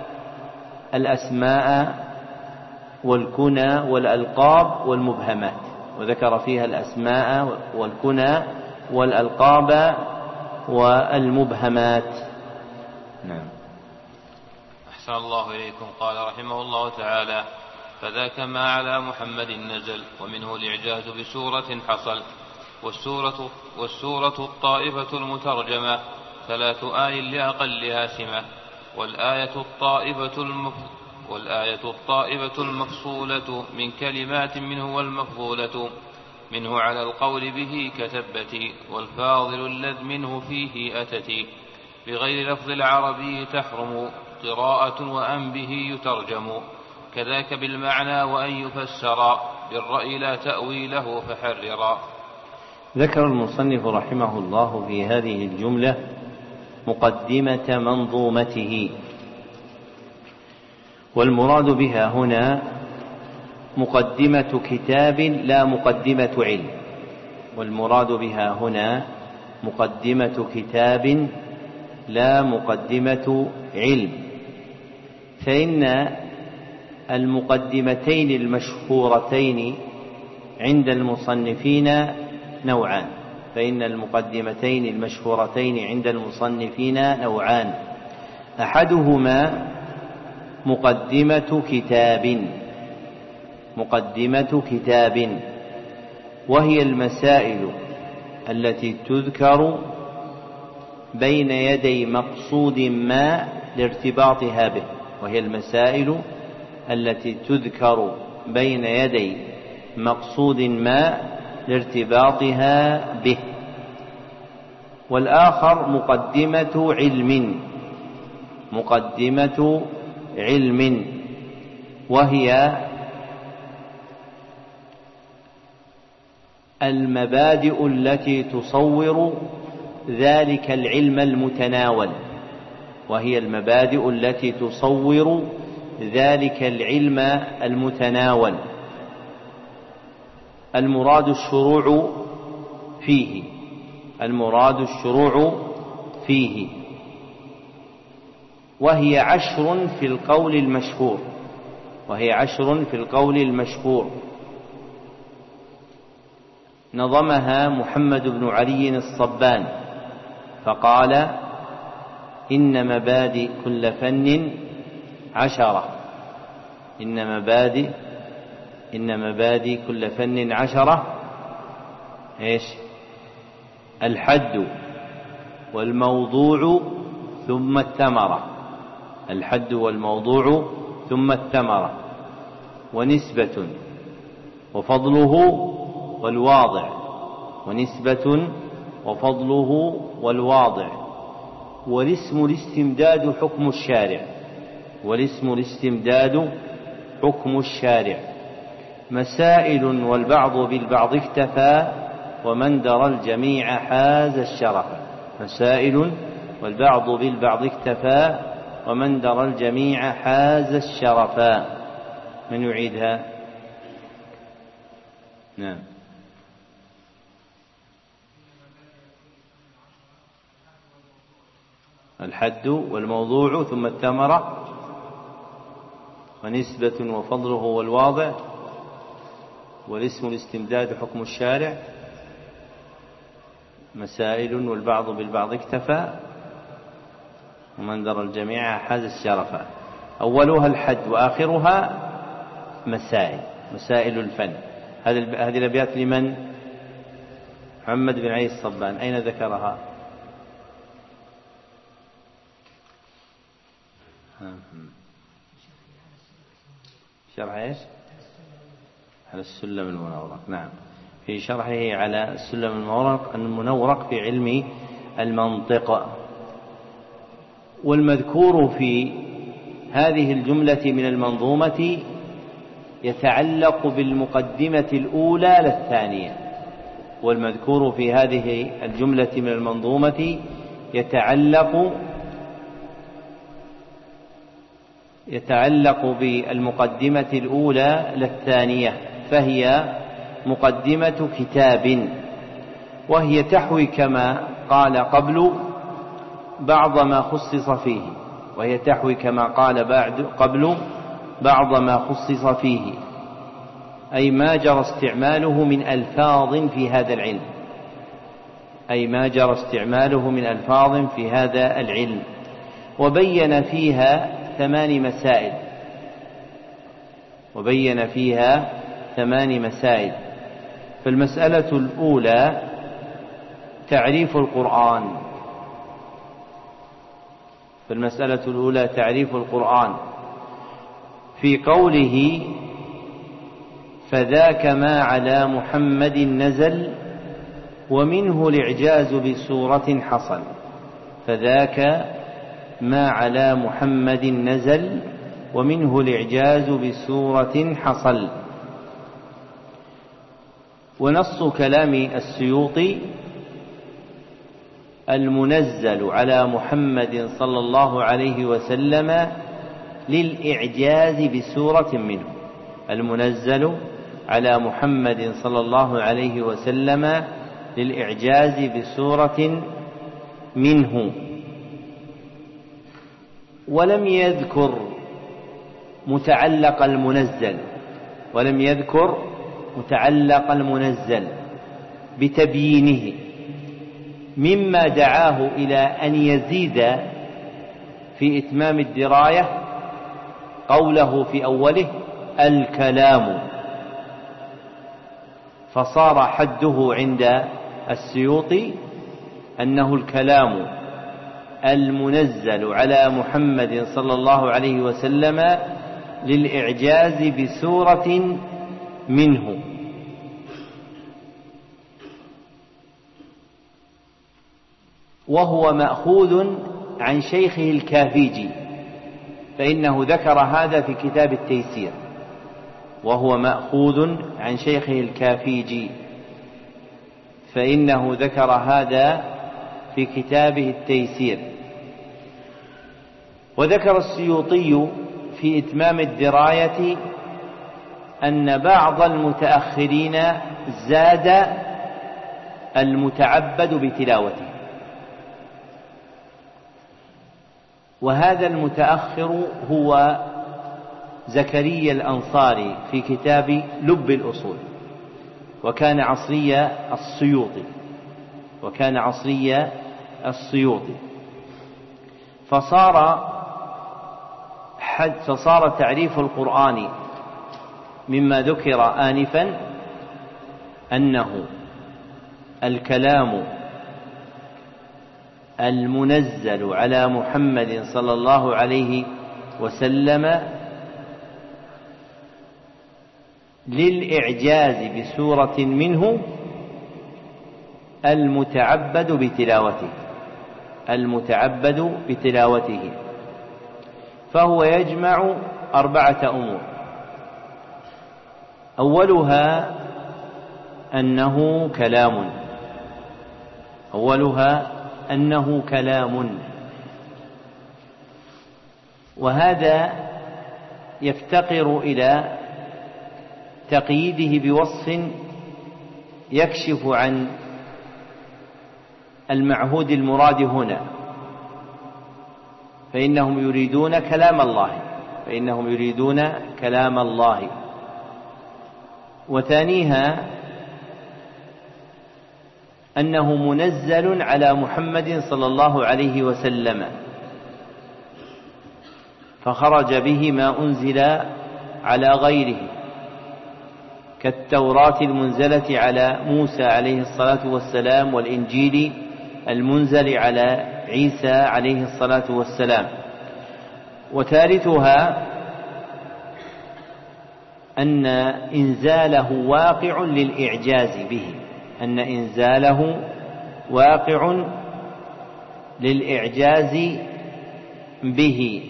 C: الأسماء والكنى والألقاب والمبهمات وذكر فيها الأسماء والكنى والألقاب والمبهمات. نعم.
B: أحسن الله إليكم. قال رحمه الله تعالى: فذاك ما على محمد نزل، ومنه الإعجاز بسورة حصل، والسورة, والسورة الطائفة المترجمة ثلاث آي لأقلها سمة، والآية الطائفة المف... والآية الطائفة المفصولة من كلمات منه والمفضولة، منه على القول به كتبت، والفاضل الذ منه فيه أتت، بغير لفظ العربي تحرم قراءة وأن به يترجم، كذاك بالمعنى وأن يفسر، بالرأي لا تأويله فحررا.
C: ذكر المصنف رحمه الله في هذه الجملة مقدمة منظومته، والمراد بها هنا مقدمة كتاب لا مقدمة علم، والمراد بها هنا مقدمة كتاب لا مقدمة علم، فإن المقدمتين المشهورتين عند المصنفين نوعان فإن المقدمتين المشهورتين عند المصنفين نوعان أحدهما مقدمة كتاب مقدمة كتاب وهي المسائل التي تذكر بين يدي مقصود ما لارتباطها به وهي المسائل التي تذكر بين يدي مقصود ما لارتباطها به. والآخر مقدمة علم مقدمة علم وهي المبادئ التي تصور ذلك العلم المتناول وهي المبادئ التي تصور ذلك العلم المتناول المراد الشروع فيه المراد الشروع فيه وهي عشر في القول المشهور وهي عشر في القول المشهور نظمها محمد بن علي الصبان فقال: إن مبادئ كل فن عشرة إن مبادئ إن مبادئ كل فن عشرة إيش؟ الحد والموضوع ثم الثمرة الحد والموضوع ثم الثمرة ونسبة وفضله والواضع ونسبة وفضله والواضع والاسم الاستمداد حكم الشارع والاسم الاستمداد حكم الشارع مسائل والبعض بالبعض اكتفى ومن درى الجميع حاز الشرف مسائل والبعض بالبعض اكتفى ومن درى الجميع حاز الشرفا. من يعيدها؟ نعم. الحد والموضوع ثم الثمرة ونسبة وفضله والواضع والاسم الاستمداد حكم الشارع مسائل والبعض بالبعض اكتفى ومن درى الجميع حاز الشرفا. أولها الحد وآخرها مسائل مسائل الفن. هذه الأبيات لمن؟ محمد بن علي الصبان. أين ذكرها؟ شرح ايش؟ على السلم المنورق. نعم، في شرحه على السلم المنورق المنورق في علم المنطق. والمذكور في هذه الجملة من المنظومة يتعلق بالمقدمة الأولى للثانية والمذكور في هذه الجملة من المنظومة يتعلق يتعلق بالمقدمة الأولى للثانية فهي مقدمة كتاب وهي تحوي كما قال قبل بعض ما خصص فيه وهي تحوي كما قال بعد قبل بعض ما خصص فيه أي ما جرى استعماله من ألفاظ في هذا العلم أي ما جرى استعماله من ألفاظ في هذا العلم وبين فيها ثمان مسائل وبين فيها ثمان مسائل. فالمسألة الأولى تعريف القرآن فالمسألة الأولى تعريف القرآن في قوله فذاك ما على محمد نزل ومنه الإعجاز بسورة حصل. فذاك ما على محمد نزل ومنه الإعجاز بسورة حصل. ونص كلام السيوطي: المنزل على محمد صلى الله عليه وسلم للإعجاز بسورة منه. المنزل على محمد صلى الله عليه وسلم للإعجاز بسورة منه. ولم يذكر متعلق المنزل ولم يذكر متعلق المنزل بتبيينه، مما دعاه إلى أن يزيد في إتمام الدراية قوله في أوله: الكلام، فصار حده عند السيوطي أنه الكلام المنزل على محمد صلى الله عليه وسلم للإعجاز بسورة منه. وهو مأخوذ عن شيخه الكافيجي، فإنه ذكر هذا في كتاب التيسير. وهو مأخوذ عن شيخه الكافيجي فإنه ذكر هذا في كتابه التيسير. وذكر السيوطي في إتمام الدراية أن بعض المتأخرين زاد المتعبد بتلاوته، وهذا المتأخر هو زكريا الأنصاري في كتاب لب الأصول، وكان عصري السيوطي وكان عصري السيوطي فصار حد فصار تعريف القرآن مما ذكر آنفا أنه الكلام المنزل على محمد صلى الله عليه وسلم للإعجاز بسورة منه المتعبد بتلاوته المتعبد بتلاوته فهو يجمع أربعة أمور: أولها أنه كلام أولها أنه كلام وهذا يفتقر إلى تقييده بوصف يكشف عن المعهود المراد هنا، فإنهم يريدون كلام الله فإنهم يريدون كلام الله وثانيها أنه منزل على محمد صلى الله عليه وسلم فخرج به ما أنزل على غيره، كالتوراة المنزلة على موسى عليه الصلاة والسلام والإنجيل المنزل على عيسى عليه الصلاة والسلام. وثالثها أن إنزاله واقع للإعجاز به أن إنزاله واقع للإعجاز به.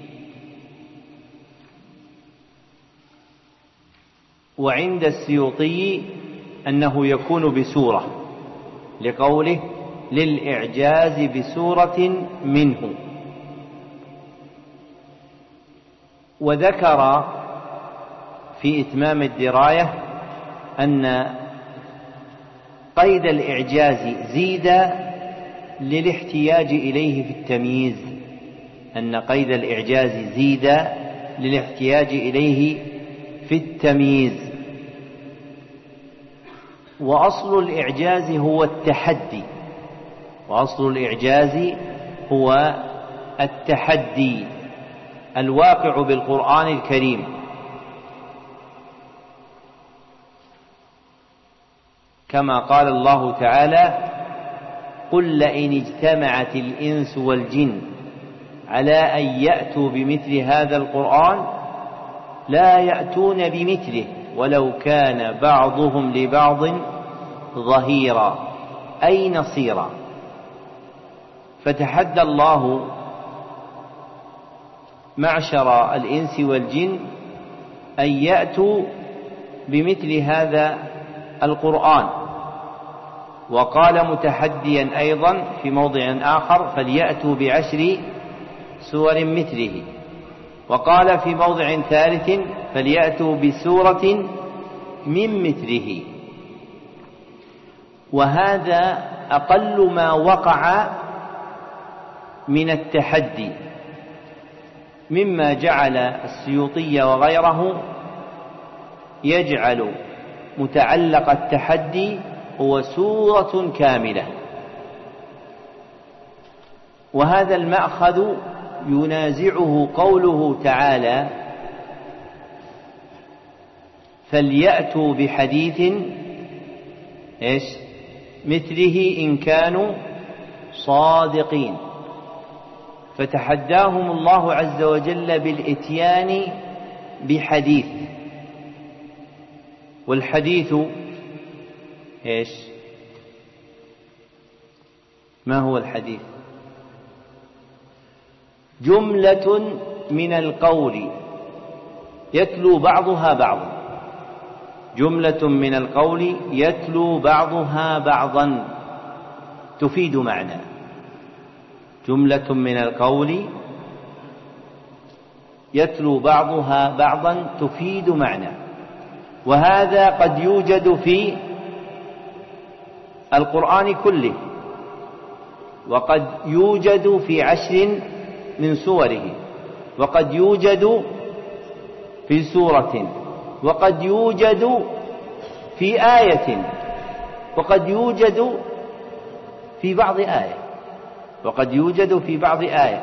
C: وعند السيوطي أنه يكون بسورة لقوله للإعجاز بسورة منه. وذكر في إتمام الدراية أن قيد الإعجاز زيد للاحتياج إليه في التمييز أن قيد الإعجاز زيد للاحتياج إليه في التمييز. وأصل الإعجاز هو التحدي وأصل الإعجاز هو التحدي الواقع بالقرآن الكريم، كما قال الله تعالى: قل لئن اجتمعت الإنس والجن على أن يأتوا بمثل هذا القرآن لا يأتون بمثله ولو كان بعضهم لبعض ظهيرا أي نصيرا. فتحدى الله معشر الإنس والجن أن يأتوا بمثل هذا القرآن، وقال متحديا أيضا في موضع آخر فليأتوا بعشر سور مثله، وقال في موضع ثالث فليأتوا بسورة من مثله. وهذا أقل ما وقع من التحدي، مما جعل السيوطي وغيره يجعل متعلق التحدي هو سورة كاملة. وهذا المأخذ ينازعه قوله تعالى فليأتوا بحديث إيش مثله إن كانوا صادقين. فتحداهم الله عز وجل بالإتيان بحديث، والحديث إيش ما هو الحديث؟ جملة من القول يتلو بعضها بعضا، جملة من القول يتلو بعضها بعضا تفيد معنى، جملة من القول يتلو بعضها بعضا تفيد معنى. وهذا قد يوجد في القرآن كله، وقد يوجد في عشر من سوره، وقد يوجد في سورة، وقد يوجد في آية، وقد يوجد في بعض آية، وقد يوجد في بعض آية،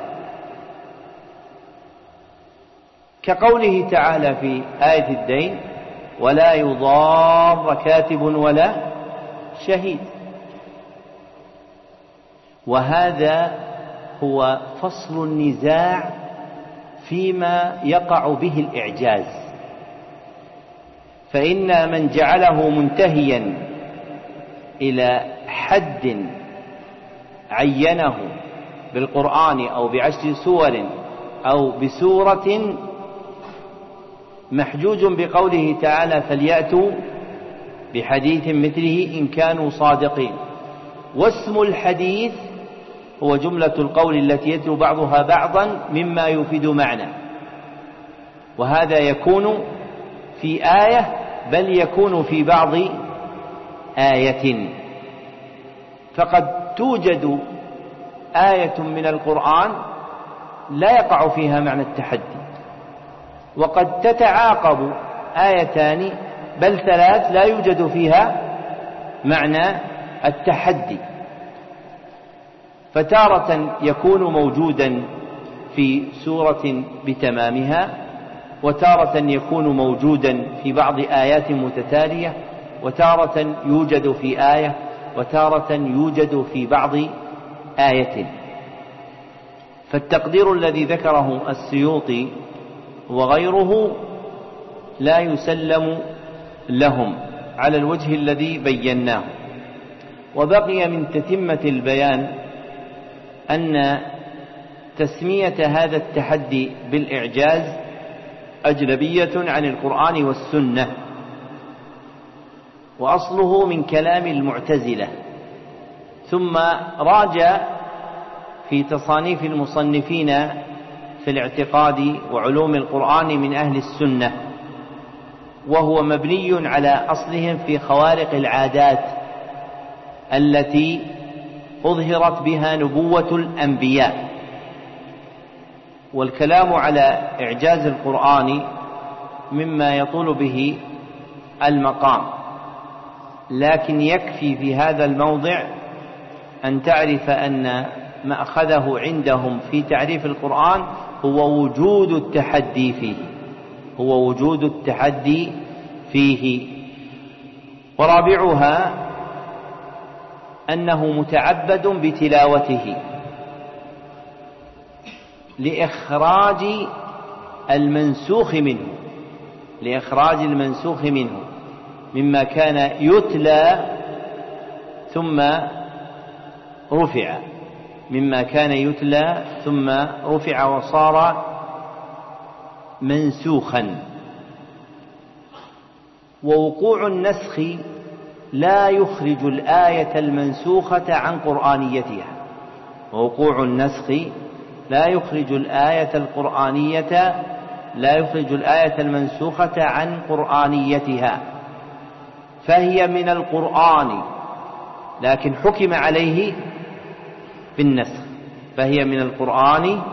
C: كقوله تعالى في آية الدين ولا يضار كاتب ولا شهيد. وهذا هو فصل النزاع فيما يقع به الإعجاز. فإن من جعله منتهيا إلى حد عينه بالقرآن أو بعشر سور أو بسورة محجوج بقوله تعالى فليأتوا بحديث مثله إن كانوا صادقين. واسم الحديث هو جملة القول التي يتلو بعضها بعضا مما يفيد معنى، وهذا يكون في آية بل يكون في بعض آية. فقد توجد آية من القرآن لا يقع فيها معنى التحدي، وقد تتعاقب آيتان بل ثلاث لا يوجد فيها معنى التحدي. فتارة يكون موجودا في سورة بتمامها، وتارة يكون موجودا في بعض آيات متتالية، وتارة يوجد في آية، وتارة يوجد في بعض آية. فالتقدير الذي ذكره السيوطي وغيره لا يسلم لهم على الوجه الذي بيناه. وبقي من تتمة البيان أن تسمية هذا التحدي بالإعجاز أجنبية عن القرآن والسنة، وأصله من كلام المعتزلة، ثم راجع في تصانيف المصنفين في الاعتقاد وعلوم القرآن من أهل السنة، وهو مبني على أصلهم في خوارق العادات التي أظهرت بها نبوة الأنبياء. والكلام على إعجاز القرآن مما يطول به المقام، لكن يكفي في هذا الموضع أن تعرف أن مأخذه عندهم في تعريف القرآن هو وجود التحدي فيه، هو وجود التحدي فيه. ورابعها أنه متعبد بتلاوته لإخراج المنسوخ منه، لإخراج المنسوخ منه، مما كان يتلى ثم رفع مما كان يتلى ثم رفع وصار منسوخا. ووقوع النسخ لا يخرج الآية المنسوخة عن قرآنيتها ووقوع النسخ لا يخرج الآية القرآنية لا يخرج الآية المنسوخة عن قرآنيتها، فهي من القرآن لكن حكم عليه بالنسخ فهي من القرآن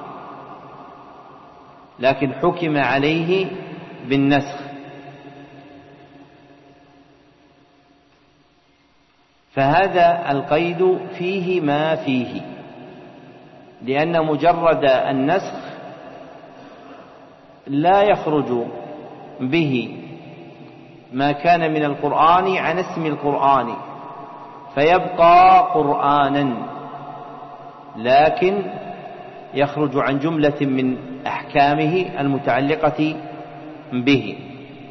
C: لكن حكم عليه بالنسخ. فهذا القيد فيه ما فيه، لأن مجرد النسخ لا يخرج به ما كان من القرآن عن اسم القرآن فيبقى قرآنا، لكن يخرج عن جملة من أحكامه المتعلقة به.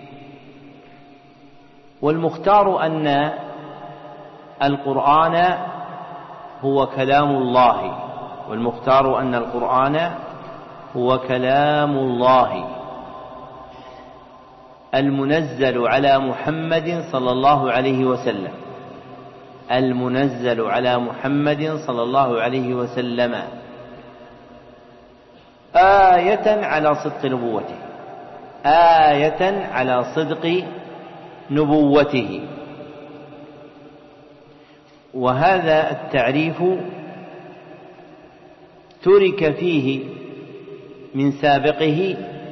C: والمختار أن القرآن هو كلام الله والمختار أن القرآن هو كلام الله المنزل على محمد صلى الله عليه وسلم المنزل على محمد صلى الله عليه وسلم آية على صدق نبوته آية على صدق نبوته. وهذا التعريف ترك فيه من سابقه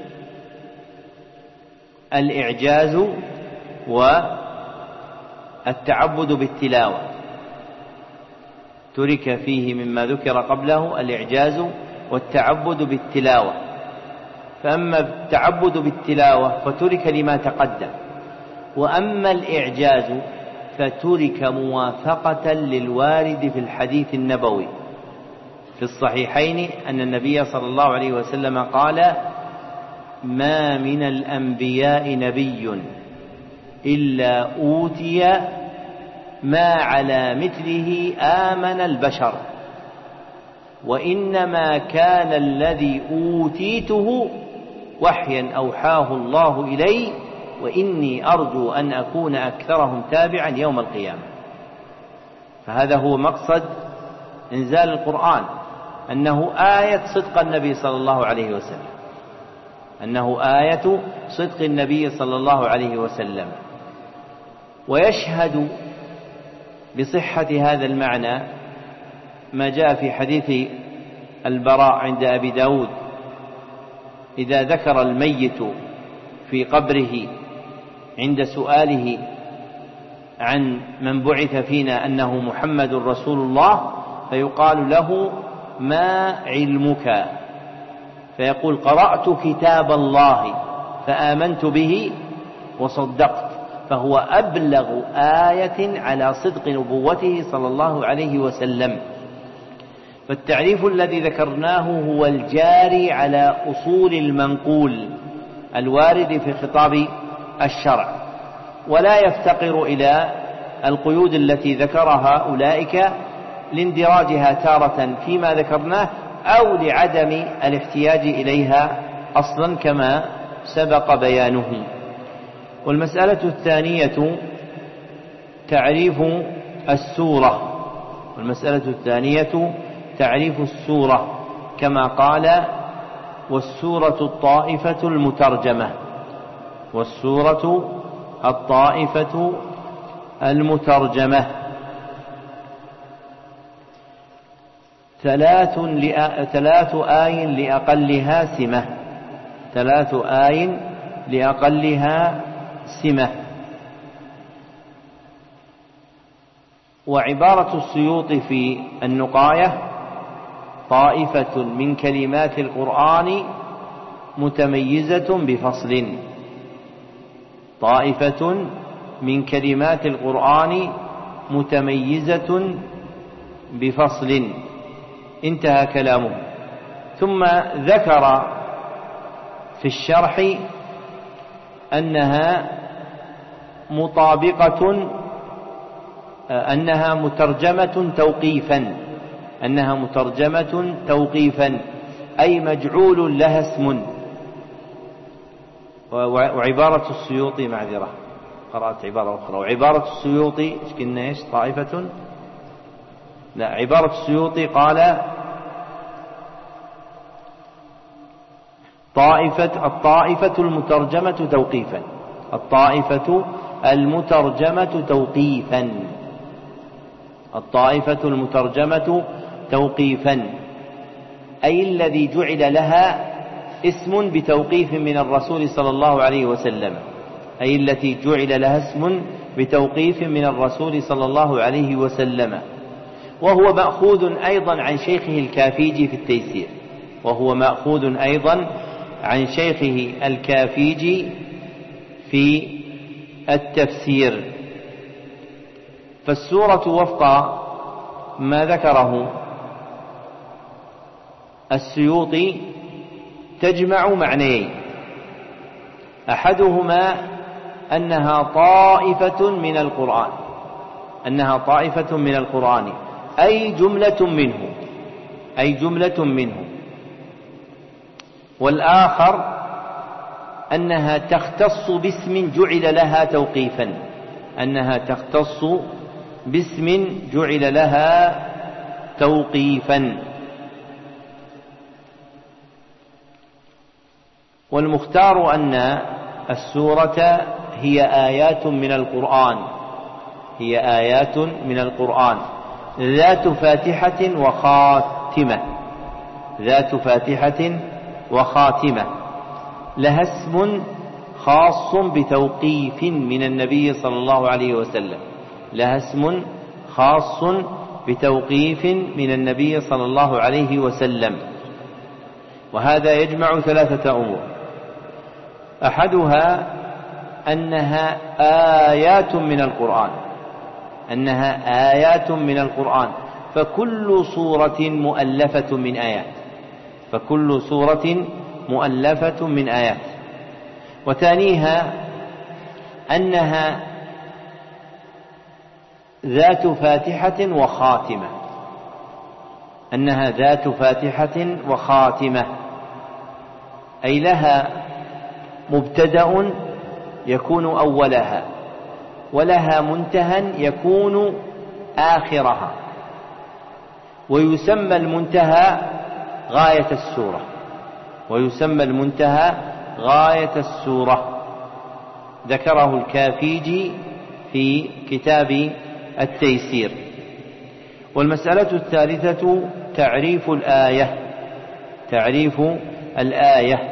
C: الإعجاز والتعبد بالتلاوة ترك فيه مما ذكر قبله الإعجاز والتعبد بالتلاوة. فأما التعبد بالتلاوة فترك لما تقدم، وأما الإعجاز فترك موافقة للوارد في الحديث النبوي في الصحيحين أن النبي صلى الله عليه وسلم قال: ما من الأنبياء نبي إلا أوتي ما على مثله آمن البشر، وإنما كان الذي أوتيته وحيا أوحاه الله إلي، وإني أرجو أن أكون أكثرهم تابعا يوم القيامة. فهذا هو مقصد إنزال القرآن، أنه آية صدق النبي صلى الله عليه وسلم أنه آية صدق النبي صلى الله عليه وسلم. ويشهد بصحة هذا المعنى ما جاء في حديث البراء عند أبي داود: إذا ذكر الميت في قبره عند سؤاله عن من بعث فينا أنه محمد رسول الله، فيقال له: ما علمك؟ فيقول: قرأت كتاب الله فآمنت به وصدقت. فهو أبلغ آية على صدق نبوته صلى الله عليه وسلم. فالتعريف الذي ذكرناه هو الجاري على أصول المنقول الوارد في خطاب الشرع، ولا يفتقر إلى القيود التي ذكرها أولئك لاندراجها تارة فيما ذكرناه أو لعدم الاحتياج إليها أصلا كما سبق بيانه. والمسألة الثانية تعريف السورة والمسألة الثانية تعريف السورة كما قال: والسورة الطائفة المترجمة والسورة الطائفة المترجمة ثلاث ثلاث آي لأقلها سمة ثلاث آي لأقلها سمة. وعبارة السيوطي في النقاية: طائفة من كلمات القرآن متميزة بفصل طائفة من كلمات القرآن متميزة بفصل. انتهى كلامه. ثم ذكر في الشرح أنها مطابقة أنها مترجمة توقيفا أنها مترجمة توقيفا أي مجعول لها اسم. وعبارة السيوطي معذرة قرأت عبارة أخرى، وعبارة السيوطي إيش قلنا إيش طائفة لا عبارة السيوطي قال طائفة الطائفة المترجمة توقيفا الطائفة المترجمة توقيفا الطائفة المترجمة توقيفا أي الذي جعل لها اسم بتوقيف من الرسول صلى الله عليه وسلم أي التي جعل لها اسم بتوقيف من الرسول صلى الله عليه وسلم. وهو مأخوذ أيضا عن شيخه الكافيجي في التيسير وهو مأخوذ أيضا عن شيخه الكافيجي في التفسير. فالسورة وفق ما ذكره السيوطي تجمع معنيين، أحدهما أنها طائفة من القرآن أنها طائفة من القرآن أي جملة منه أي جملة منه والآخر أنها تختص باسم جعل لها توقيفا أنها تختص باسم جعل لها توقيفا. والمختار أن السورة هي آيات من القرآن هي آيات من القرآن ذات فاتحة وخاتمة ذات فاتحة وخاتمة لها اسم خاص بتوقيف من النبي صلى الله عليه وسلم لها اسم خاص بتوقيف من النبي صلى الله عليه وسلم. وهذا يجمع ثلاثة أمور، أحدها أنها آيات من القرآن أنها آيات من القرآن فكل سورة مؤلفة من آيات فكل سورة مؤلفة من آيات. وثانيها أنها ذات فاتحة وخاتمة أنها ذات فاتحة وخاتمة أي لها مبتدأ يكون أولها ولها منتهى يكون آخرها، ويسمى المنتهى غاية السورة ويسمى المنتهى غاية السورة ذكره الكافيجي في كتاب التيسير. والمسألة الثالثة تعريف الآية تعريف الآية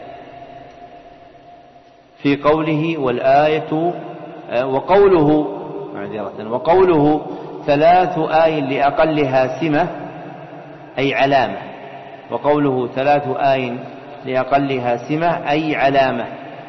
C: في قوله والآية وقوله معذرة وقوله ثلاث آي لأقلها سمة أي علامة وقوله ثلاث آي لأقلها سمة أي علامة.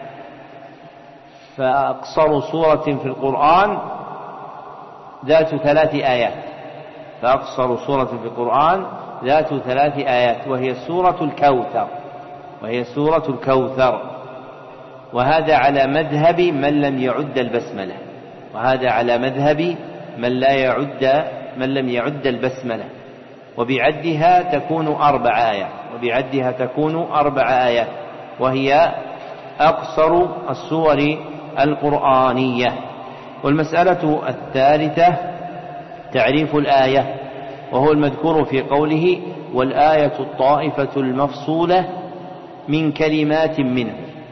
C: فأقصر سورة في القرآن ذات ثلاث آيات فأقصر سورة في القرآن ذات ثلاث آيات وهي سورة الكوثر وهي سورة الكوثر وهذا على مذهب من لم يعد البسملة وهذا على مذهب من لا يعد من لم يعد البسملة وبعدها تكون أربع آيات وبعدها تكون أربع آيات وهي أقصر السور القرآنية. والمسألة الثالثة تعريف الآية وهو المذكور في قوله والآية الطائفة المفصولة من كلمات منه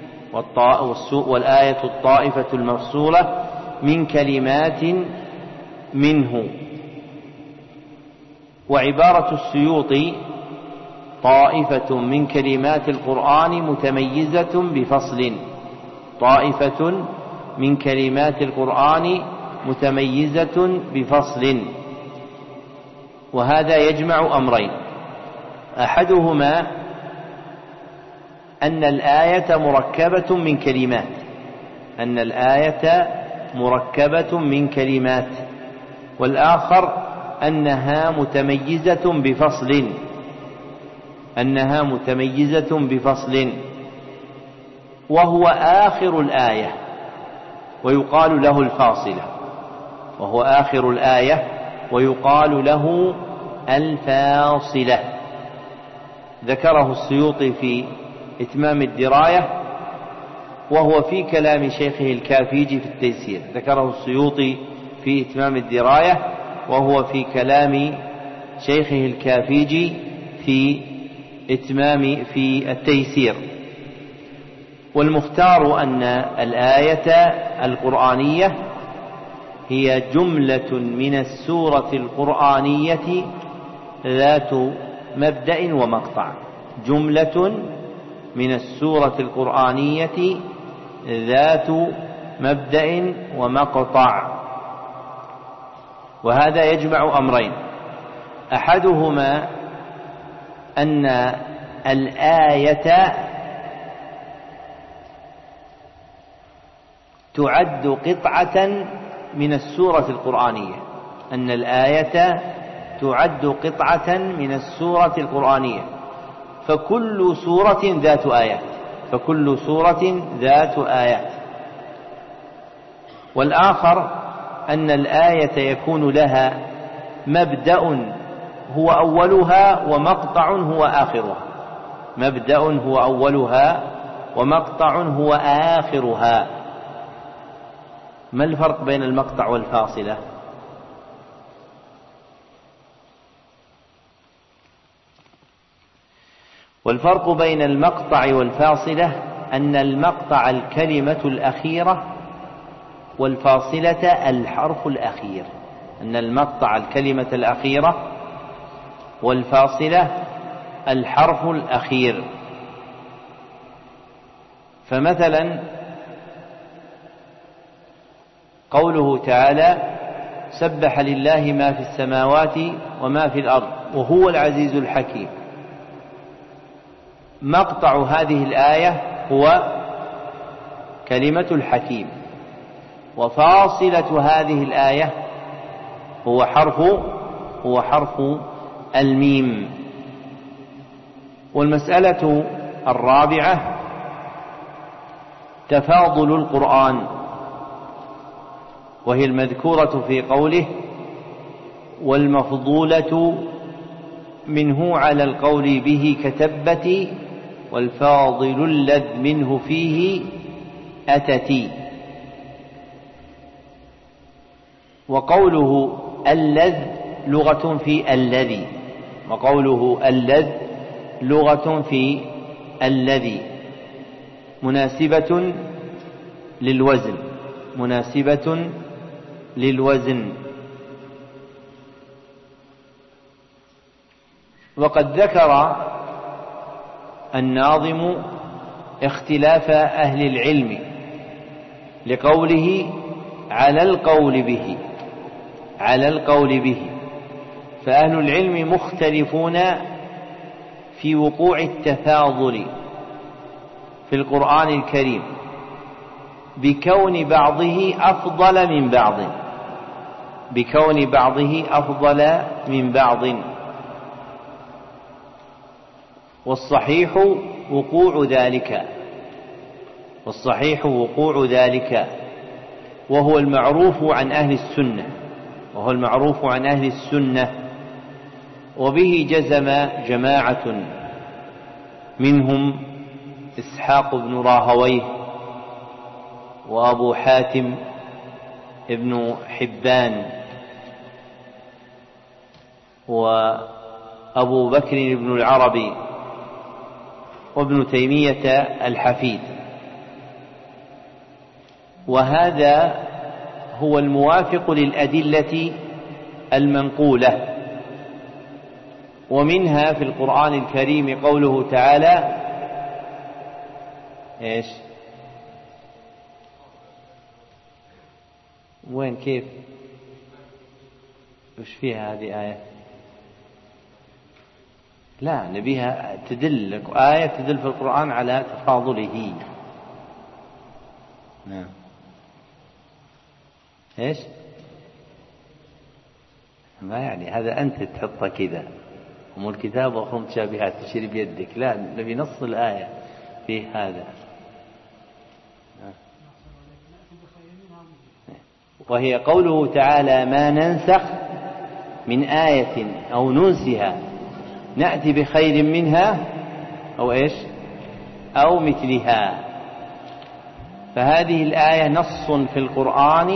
C: والآية الطائفة المفصولة من كلمات منه. وعبارة السيوطي طائفة من كلمات القرآن متميزة بفصل طائفة من كلمات القرآن متميزة بفصل. وهذا يجمع أمرين، أحدهما أن الآية مركبة من كلمات أن الآية مركبة من كلمات والآخر أنها متميزة بفصل أنها متميزة بفصل. وهو آخر الآية ويقال له الفاصلة، وهو آخر الآية ويقال له الفاصلة. ذكره السيوطي في إتمام الدراية، وهو في كلام شيخه الكافيجي في التيسير. ذكره السيوطي في إتمام الدراية وهو في كلام شيخه الكافيجي في إتمام في التيسير. والمختار أن الآية القرآنية هي جملة من السورة القرآنية ذات مبدأ ومقطع، جملة من السورة القرآنية ذات مبدأ ومقطع. وهذا يجمع أمرين: أحدهما أن الآية تعد قطعة من السورة القرآنية، أن الآية تعد قطعة من السورة القرآنية، فكل سورة ذات آيات، فكل سورة ذات آيات. والآخر أن الآية يكون لها مبدأ هو أولها ومقطع هو آخرها، مبدأ هو أولها ومقطع هو آخرها. ما الفرق بين المقطع والفاصلة؟ والفرق بين المقطع والفاصلة أن المقطع الكلمة الأخيرة والفاصلة الحرف الأخير، أن المقطع الكلمة الأخيرة والفاصلة الحرف الأخير. فمثلا قوله تعالى: سبح لله ما في السماوات وما في الأرض وهو العزيز الحكيم، مقطع هذه الآية هو كلمة الحكيم، وفاصلة هذه الآية هو حرف هو حرف الميم. والمسألة الرابعة تفاضل القرآن، وهي المذكورة في قوله: والمفضولة منه على القول به كتبت والفاضل اللذ منه فيه أتتي. وقوله اللذ لغة في الذي، وقوله اللذ لغة في الذي مناسبة للوزن، مناسبة للوزن. وقد ذكر الناظم اختلاف أهل العلم لقوله على القول به، على القول به، فأهل العلم مختلفون في وقوع التفاضل في القرآن الكريم بكون بعضه أفضل من بعض، بكون بعضه أفضل من بعض. والصحيح وقوع ذلك، والصحيح وقوع ذلك وهو المعروف عن أهل السنة، وهو المعروف عن أهل السنة. وبه جزم جماعة منهم إسحاق بن راهويه وأبو حاتم ابن حبان وأبو بكر بن العربي وابن تيمية الحفيد. وهذا هو الموافق للأدلة المنقولة. ومنها في القرآن الكريم قوله تعالى: إيش؟ وين كيف؟ وش فيها هذه آية؟ لا، نبيها تدل آية تدل في القرآن على تفاضله. نعم. إيش؟ ما يعني هذا أنت تحطه كذا، أم الكتاب وأخر متشابهات تشير بيدك. لا، نبي نص الآية في هذا. وهي قوله تعالى ما ننسخ من آية أو ننسها نأتي بخير منها أو إيش أو مثلها. فهذه الآية نص في القرآن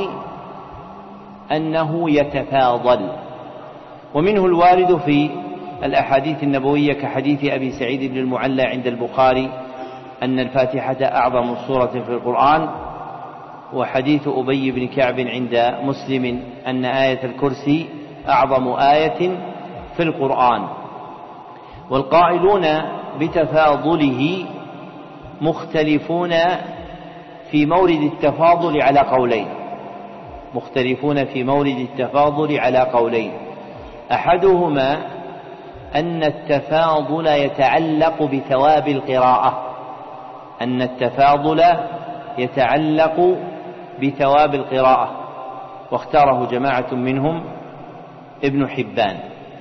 C: أنه يتفاضل، ومنه الوارد في الأحاديث النبوية كحديث أبي سعيد بن المعلى عند البخاري أن الفاتحة أعظم سورة في القرآن، وحديث أبي بن كعب عند مسلم أن آية الكرسي أعظم آية في القرآن. والقائلون بتفاضله مختلفون في مورد التفاضل على قولين مختلفون في مورد التفاضل على قولين أحدهما أن التفاضل يتعلق بثواب القراءة أن التفاضل يتعلق بثواب القراءة واختاره جماعة منهم ابن حبان.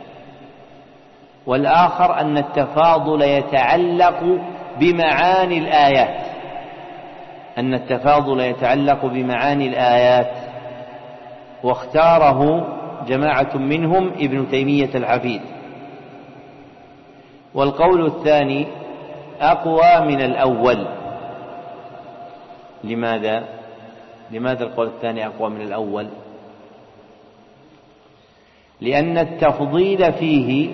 C: والآخر أن التفاضل يتعلق بمعاني الآيات أن التفاضل يتعلق بمعاني الآيات واختاره جماعة منهم ابن تيمية الحفيد. والقول الثاني أقوى من الأول. لماذا؟ لماذا القول الثاني أقوى من الأول؟ لأن التفضيل فيه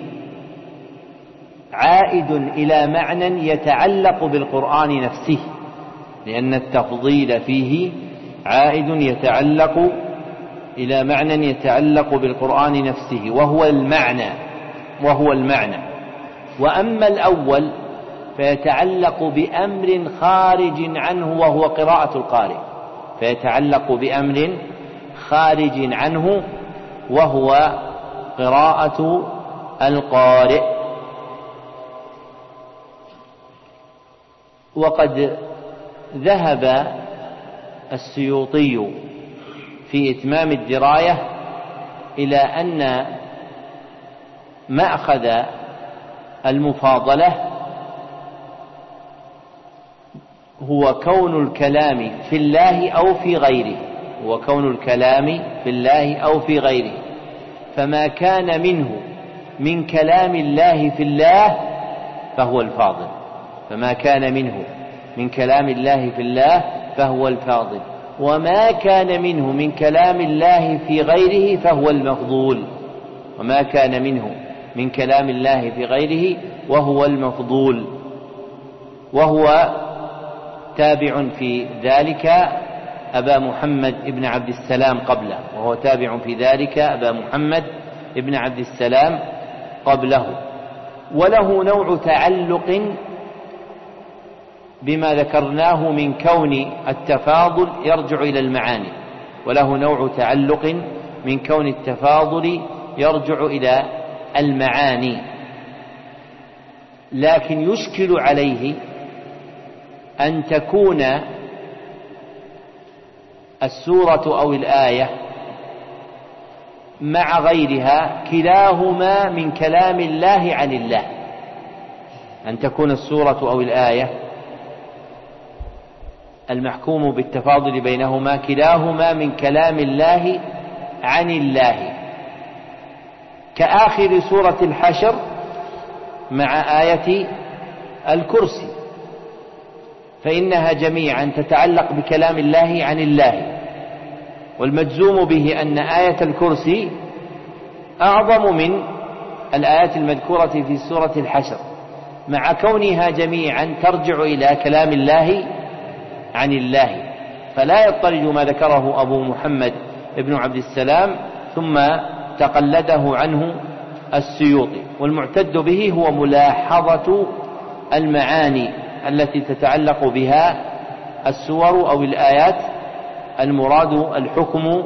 C: عائد إلى معنى يتعلق بالقرآن نفسه لأن التفضيل فيه عائد يتعلق إلى معنى يتعلق بالقرآن نفسه وهو المعنى وهو المعنى وأما الأول فيتعلق بأمر خارج عنه وهو قراءة القارئ فيتعلق بأمر خارج عنه وهو قراءة القارئ. وقد ذهب السيوطي في إتمام الدراية إلى أن مأخذ المفاضلة هو كون الكلام في الله أو في غيره هو كون الكلام في الله أو في غيره فما كان منه من كلام الله في الله فهو الفاضل فما كان منه من كلام الله في الله فهو الفاضل وما كان منه من كلام الله في غيره فهو المفضول وما كان منه من كلام الله في غيره وهو المفضول. وهو تابع في ذلك أبا محمد ابن عبد السلام قبله وهو تابع في ذلك أبا محمد ابن عبد السلام قبله. وله نوع تعلق بما ذكرناه من كون التفاضل يرجع إلى المعاني وله نوع تعلق من كون التفاضل يرجع إلى المعاني لكن يشكل عليه أن تكون السورة أو الآية مع غيرها كلاهما من كلام الله عن الله أن تكون السورة أو الآية المحكوم بالتفاضل بينهما كلاهما من كلام الله عن الله كآخر سورة الحشر مع آية الكرسي فإنها جميعا تتعلق بكلام الله عن الله والمجزوم به أن آية الكرسي أعظم من الآيات المذكورة في سورة الحشر مع كونها جميعا ترجع إلى كلام الله عن الله فلا يضطرد ما ذكره أبو محمد ابن عبد السلام ثم تقلده عنه السيوطي. والمعتد به هو ملاحظة المعاني التي تتعلق بها السور أو الآيات المراد الحكم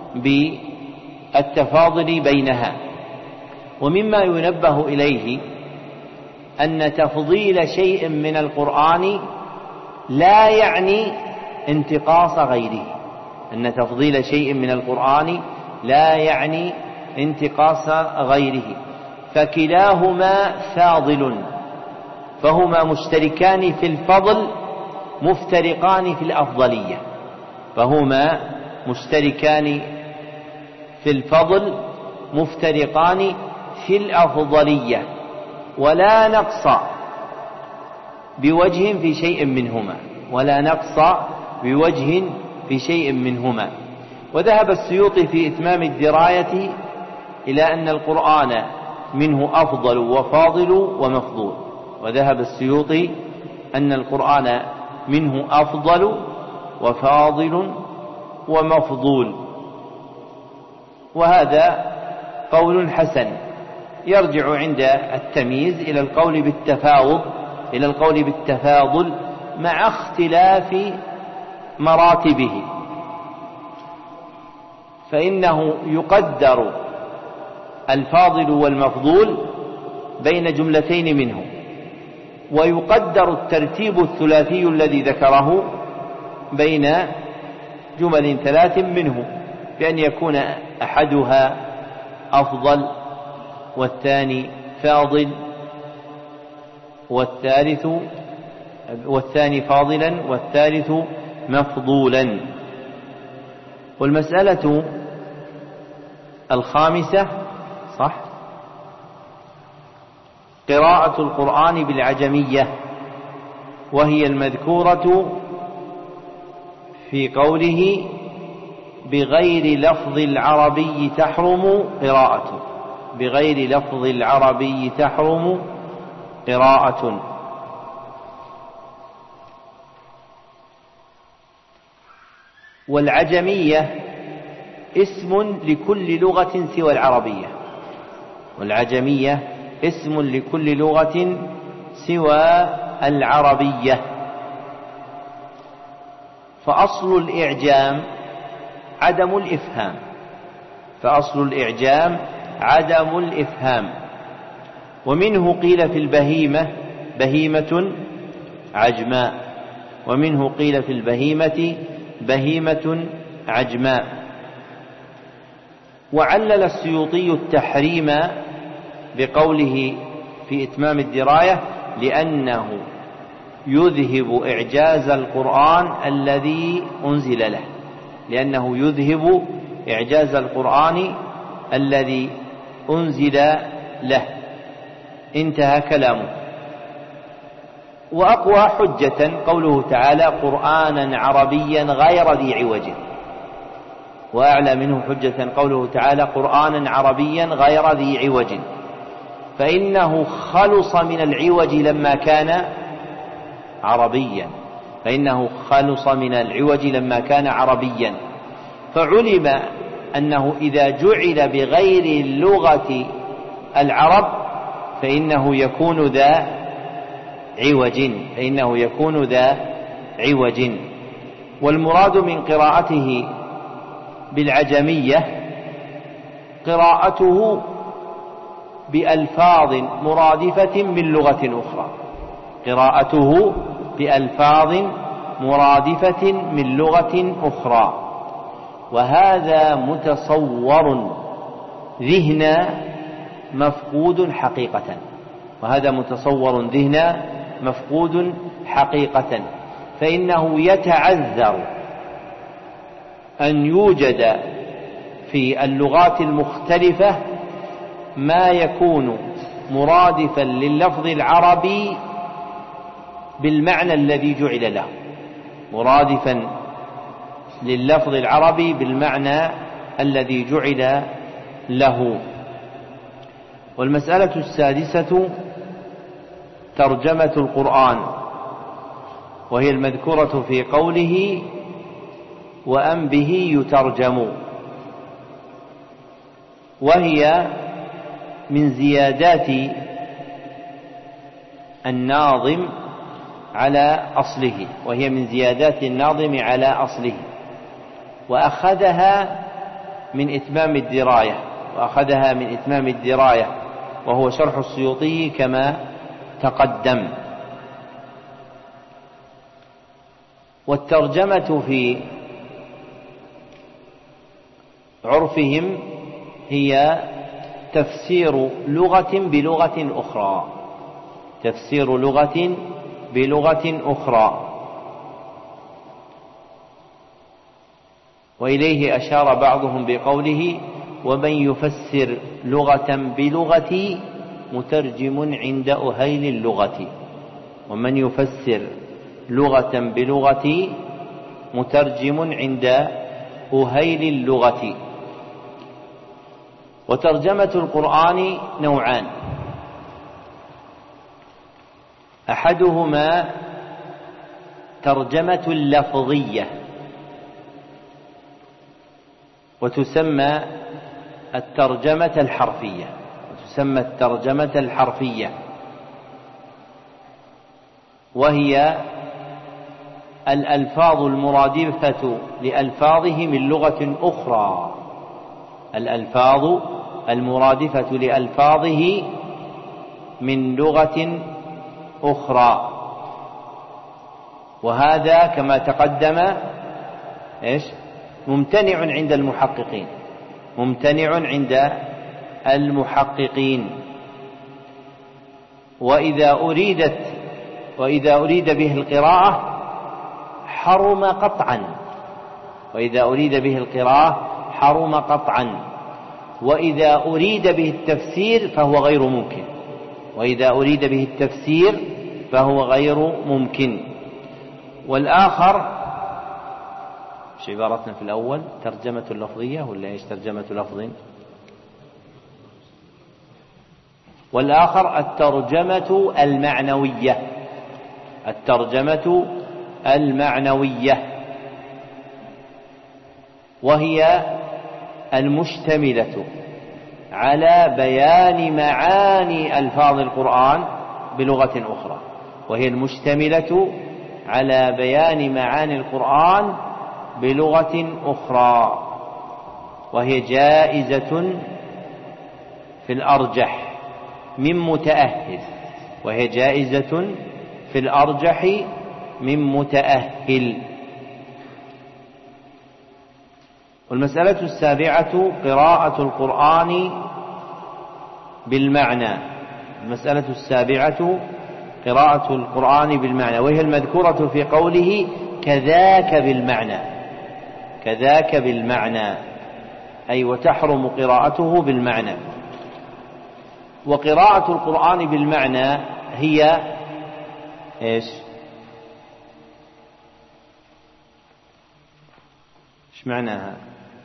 C: بالتفاضل بينها. ومما ينبه إليه أن تفضيل شيء من القرآن لا يعني انتقاص غيره أن تفضيل شيء من القرآن لا يعني انتقاص غيره فكلاهما فاضل فهما مشتركان في الفضل مفترقان في الأفضلية، فهما مشتركان في الفضل مفترقان في الأفضلية، ولا نقص بوجه في شيء منهما، ولا نقص بوجه في شيء منهما. وذهب السيوطي في إتمام الدراية إلى أن القرآن منه أفضل وفاضل ومفضول، وذهب السيوطي أن القرآن منه أفضل وفاضل ومفضول، وهذا قول حسن يرجع عند التمييز إلى القول بالتفاوض إلى القول بالتفاضل مع اختلاف مراتبه، فإنه يقدر الفاضل والمفضول بين جملتين منه، ويقدر الترتيب الثلاثي الذي ذكره بين جمل ثلاث منه، بأن يكون أحدها أفضل والثاني فاضل والثالث والثاني فاضلا والثالث مفضولا. والمسألة الخامسة صح قراءة القرآن بالعجمية، وهي المذكورة في قوله بغير لفظ العربي تحرم قراءة، بغير لفظ العربي تحرم قراءة. والعجمية اسم لكل لغة سوى العربية، والعجمية اسم لكل لغة سوى العربية. فأصل الإعجام عدم الإفهام، فأصل الإعجام عدم الإفهام. ومنه قيل في البهيمة بهيمة عجماء، ومنه قيل في البهيمة بهيمة عجماء. وعلل السيوطي التحريم بقوله في إتمام الدراية لأنه يذهب إعجاز القرآن الذي أنزل له، لأنه يذهب إعجاز القرآن الذي أنزل له. انتهى كلامه. وأقوى حجة قوله تعالى قرآنا عربيا غير ذي عوج، وأعلى منه حجة قوله تعالى قرآنا عربيا غير ذي عوج، فإنه خلص من العوج لما كان عربيا، فإنه خلص من العوج لما كان عربيا. فعلم أنه إذا جعل بغير لغة العرب فإنه يكون ذا عوج، فإنه يكون ذا عوج. والمراد من قراءته بالعجمية قراءته بألفاظ مرادفة من لغة أخرى، قراءته بألفاظ مرادفة من لغة أخرى. وهذا متصور ذهنا مفقود حقيقة، وهذا متصور ذهنا مفقود حقيقة، فإنه يتعذر أن يوجد في اللغات المختلفة ما يكون مرادفا لللفظ العربي بالمعنى الذي جعل له، مرادفا لللفظ العربي بالمعنى الذي جعل له. والمسألة السادسة ترجمة القرآن، وهي المذكورة في قوله وأن به يترجم، وهي من زيادات الناظم على أصله، وهي من زيادات الناظم على أصله، وأخذها من إتمام الدراية، وأخذها من إتمام الدراية وهو شرح السيوطي كما تقدم. والترجمة في عرفهم هي تفسير لغة بلغة أخرى، تفسير لغة بلغة أخرى. وإليه أشار بعضهم بقوله: ومن يفسر لغة بلغتي مترجم عند أهيل اللغة. ومن يفسر لغة بلغتي مترجم عند أهيل اللغة. وترجمة القرآن نوعان: أحدهما ترجمة لفظية، وتسمى الترجمة الحرفية وتسمى الترجمة الحرفية وهي الألفاظ المرادفة لألفاظه من لغة أخرى الألفاظ المرادفة لألفاظه من لغة أخرى. وهذا كما تقدم إيش ممتنع عند المحققين ممتنع عند المحققين وإذا أريدت وإذا أريد به القراءة حرم قطعا وإذا أريد به القراءة حرم قطعا وإذا أريد به التفسير فهو غير ممكن وإذا أريد به التفسير فهو غير ممكن. والآخر مش عبارتنا في الأول ترجمة لفظية ولا إيش ترجمة لفظ؟ والآخر الترجمة المعنوية الترجمة المعنوية وهي المشتملة على بيان معاني ألفاظ القرآن بلغة أخرى وهي المشتملة على بيان معاني القرآن بلغة أخرى وهي جائزة في الأرجح من متأهل وهي جائزة في الأرجح من متأهل. والمسألة السابعة قراءة القرآن بالمعنى المسألة السابعة قراءة القرآن بالمعنى وهي المذكورة في قوله كذاك بالمعنى كذاك بالمعنى أي وتحرم قراءته بالمعنى. وقراءة القرآن بالمعنى هي إيش إيش معناها؟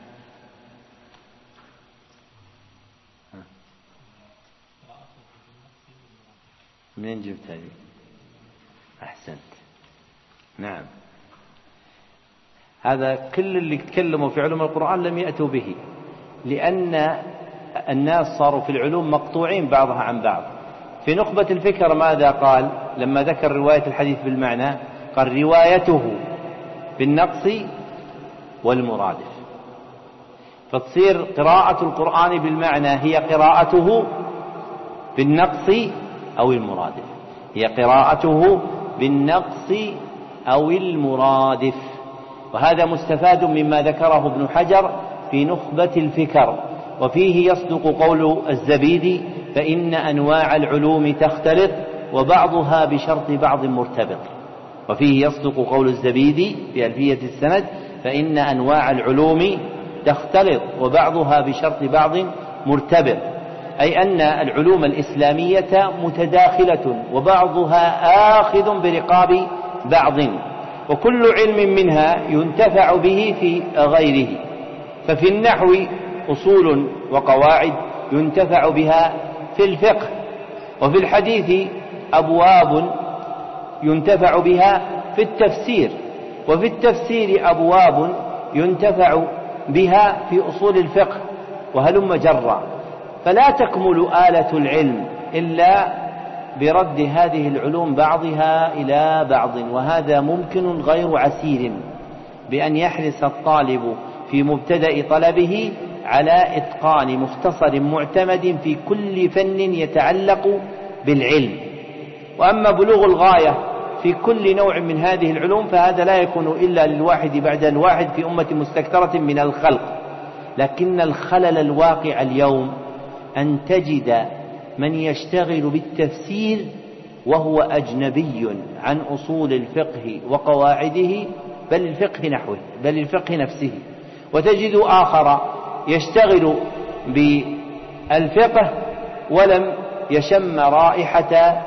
C: منين جبت هذه؟ أحسنت. نعم هذا كل اللي يتكلموا في علوم القرآن لم يأتوا به لأن الناس صاروا في العلوم مقطوعين بعضها عن بعض. في نخبة الفكر ماذا قال لما ذكر رواية الحديث بالمعنى؟ قال روايته بالنقص والمرادف. فتصير قراءة القرآن بالمعنى هي قراءته بالنقص أو المرادف هي قراءته بالنقص أو المرادف. وهذا مستفاد مما ذكره ابن حجر في نخبة الفكر وفيه يصدق قول الزبيدي فإن أنواع العلوم تختلط وبعضها بشرط بعض مرتبط. وفيه يصدق قول الزبيدي في ألفية السند فإن أنواع العلوم تختلط وبعضها بشرط بعض مرتبط أي أن العلوم الإسلامية متداخلة وبعضها آخذ برقاب بعض وكل علم منها ينتفع به في غيره. ففي النحو أصول وقواعد ينتفع بها في الفقه وفي الحديث أبواب ينتفع بها في التفسير وفي التفسير أبواب ينتفع بها في أصول الفقه وهلم جرا. فلا تكمل آلة العلم إلا برد هذه العلوم بعضها إلى بعض وهذا ممكن غير عسير بأن يحرص الطالب في مبتدأ طلبه على إتقان مختصر معتمد في كل فن يتعلق بالعلم. وأما بلوغ الغاية في كل نوع من هذه العلوم فهذا لا يكون إلا للواحد بعد الواحد في أمة مستكثرة من الخلق. لكن الخلل الواقع اليوم أن تجد من يشتغل بالتفسير وهو أجنبي عن أصول الفقه وقواعده بل الفقه نحوه بل الفقه نفسه وتجد آخر يشتغل بالفقه ولم يشم رائحة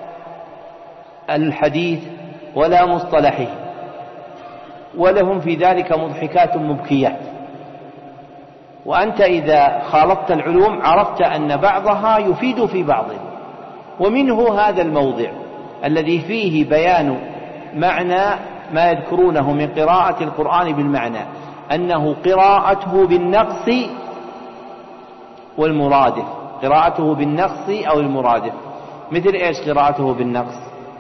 C: الحديث ولا مصطلحه، ولهم في ذلك مضحكات مبكيات. وأنت إذا خالطت العلوم عرفت أن بعضها يفيد في بعض. ومنه هذا الموضع الذي فيه بيان معنى ما يذكرونه من قراءة القرآن بالمعنى، أنه قراءته بالنقص والمرادف، قراءته بالنقص أو المرادف. مثل إيش قراءته بالنقص؟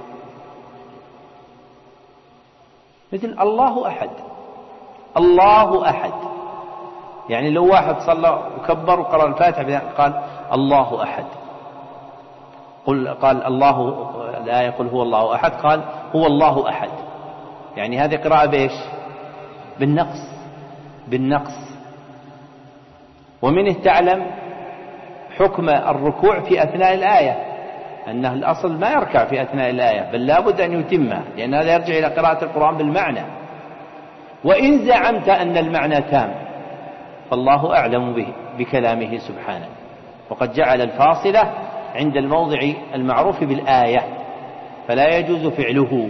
C: مثل الله أحد، الله أحد. يعني لو واحد صلى وكبر وقرأ الفاتحة قال الله أحد، قل قال الله لا يقول هو الله أحد، قال هو الله أحد، يعني هذه قراءة بإيش؟ بالنقص، بالنقص. ومنه تعلم حكم الركوع في أثناء الآية، أنه الأصل ما يركع في أثناء الآية بل لابد أن يتمها، لأن هذا يرجع إلى قراءة القرآن بالمعنى. وإن زعمت أن المعنى تام فالله أعلم به بكلامه سبحانه، وقد جعل الفاصلة عند الموضع المعروف بالآية فلا يجوز فعله.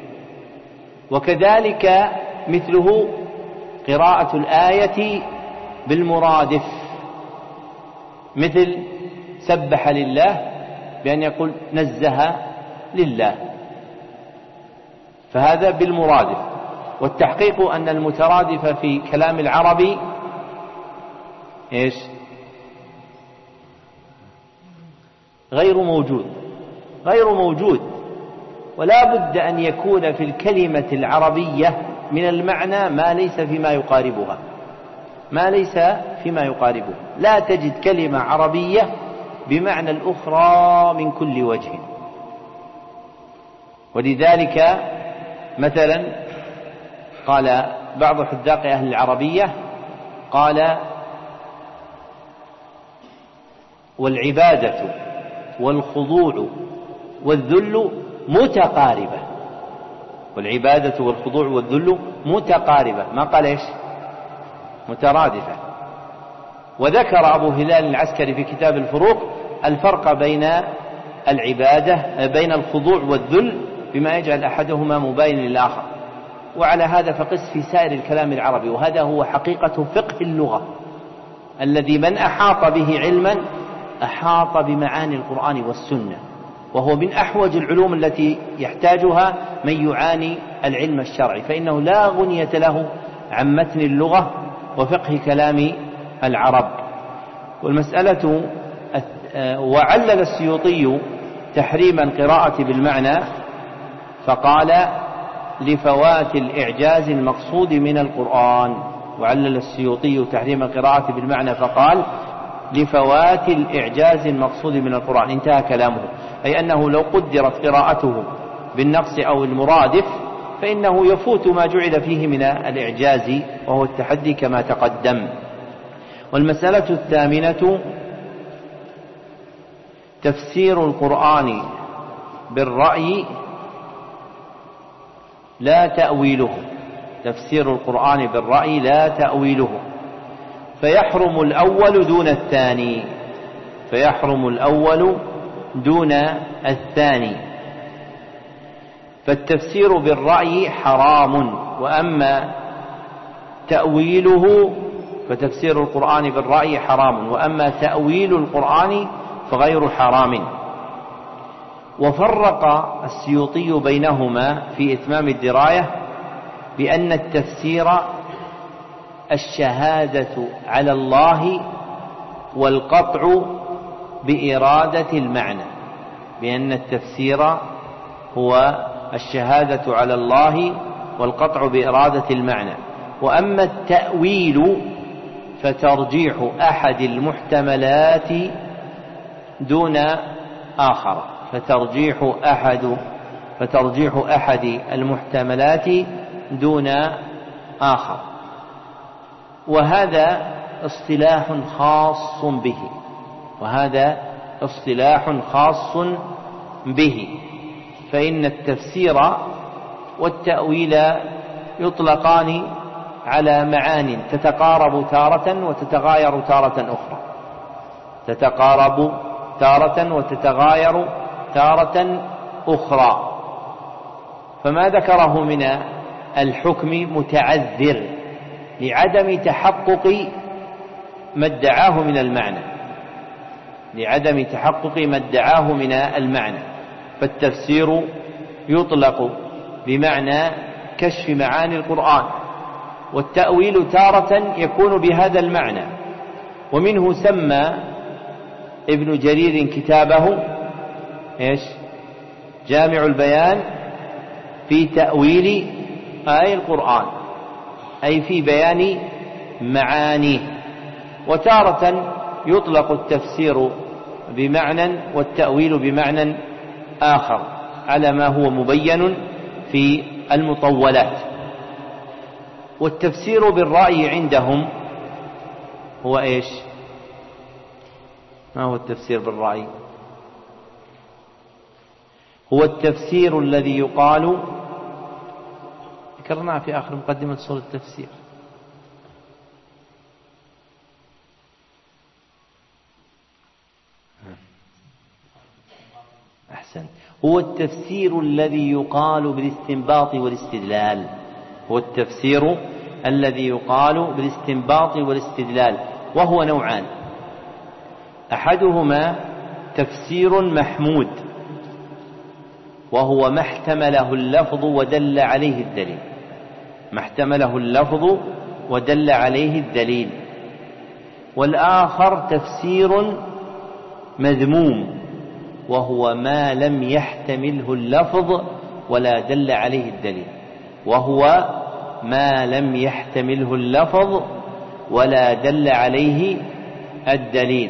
C: وكذلك مثله قراءة الآية بالمرادف، مثل سبح لله بأن يقول نزه لله، فهذا بالمرادف. والتحقيق أن المترادف في كلام العربي إيش؟ غير موجود، غير موجود. ولا بد أن يكون في الكلمة العربية من المعنى ما ليس فيما يقاربها، ما ليس فيما يقاربها. لا تجد كلمة عربية بمعنى الأخرى من كل وجه. ولذلك مثلا قال بعض حذاق أهل العربية قال والعبادة والخضوع والذل متقاربة، والعبادة والخضوع والذل متقاربة، ما قال إيش؟ مترادفة. وذكر أبو هلال العسكري في كتاب الفروق الفرق بين العبادة بين الخضوع والذل بما يجعل أحدهما مباين للآخر. وعلى هذا فقس في سائر الكلام العربي، وهذا هو حقيقة فقه اللغة الذي من أحاط به علما أحاط بمعاني القرآن والسنة، وهو من أحوج العلوم التي يحتاجها من يعاني العلم الشرعي، فإنه لا غنية له عن متن اللغة وفقه كلام العرب. والمسألة وعلل السيوطي تحريم القراءة بالمعنى فقال لفوات الإعجاز المقصود من القرآن. وعلل السيوطي تحريم القراءة بالمعنى فقال لفوات الإعجاز المقصود من القرآن، انتهى كلامه، أي أنه لو قدرت قراءته بالنقص أو المرادف فإنه يفوت ما جعل فيه من الإعجاز وهو التحدي كما تقدم. والمسألة الثامنة تفسير القرآن بالرأي لا تأويله، تفسير القرآن بالرأي لا تأويله، فيحرم الأول دون الثاني، فيحرم الأول دون الثاني. فالتفسير بالرأي حرام، وأما تأويله فتفسير القرآن بالرأي حرام، وأما تأويل القرآن فغير حرام. وفرق السيوطي بينهما في إتمام الدراية بأن التفسير الشهادة على الله والقطع بإرادة المعنى، بأن التفسير هو الشهادة على الله والقطع بإرادة المعنى. وأما التأويل فترجيح أحد المحتملات دون آخر، فترجيح أحد فترجيح أحد المحتملات دون آخر. وهذا اصطلاح خاص به، وهذا اصطلاح خاص به، فإن التفسير والتأويل يطلقان على معان تتقارب تارة وتتغاير تارة أخرى، تتقارب تارة وتتغاير تارة أخرى. فما ذكره من الحكم متعذر لعدم تحقق ما ادعاه من المعنى، لعدم تحقق ما ادعاه من المعنى. فالتفسير يطلق بمعنى كشف معاني القرآن، والتأويل تارة يكون بهذا المعنى. ومنه سمى ابن جرير كتابه إيش؟ جامع البيان في تأويل آي القرآن، أي في بيان معانيه. وتارة يطلق التفسير بمعنى والتأويل بمعنى آخر على ما هو مبين في المطولات. والتفسير بالرأي عندهم هو إيش؟ ما هو التفسير بالرأي؟ هو التفسير الذي يقال، ذكرناه في آخر مقدمة سورة التفسير، أحسن، هو التفسير الذي يقال بالاستنباط والاستدلال، هو التفسير الذي يقال بالاستنباط والاستدلال، وهو نوعان: أحدهما تفسير محمود، وهو ما احتمله اللفظ ودل عليه الدليل، ما احتمله اللفظ ودل عليه الدليل. والآخر تفسير مذموم، وهو ما لم يحتمله اللفظ ولا دل عليه الدليل، وهو ما لم يحتمله اللفظ ولا دل عليه الدليل.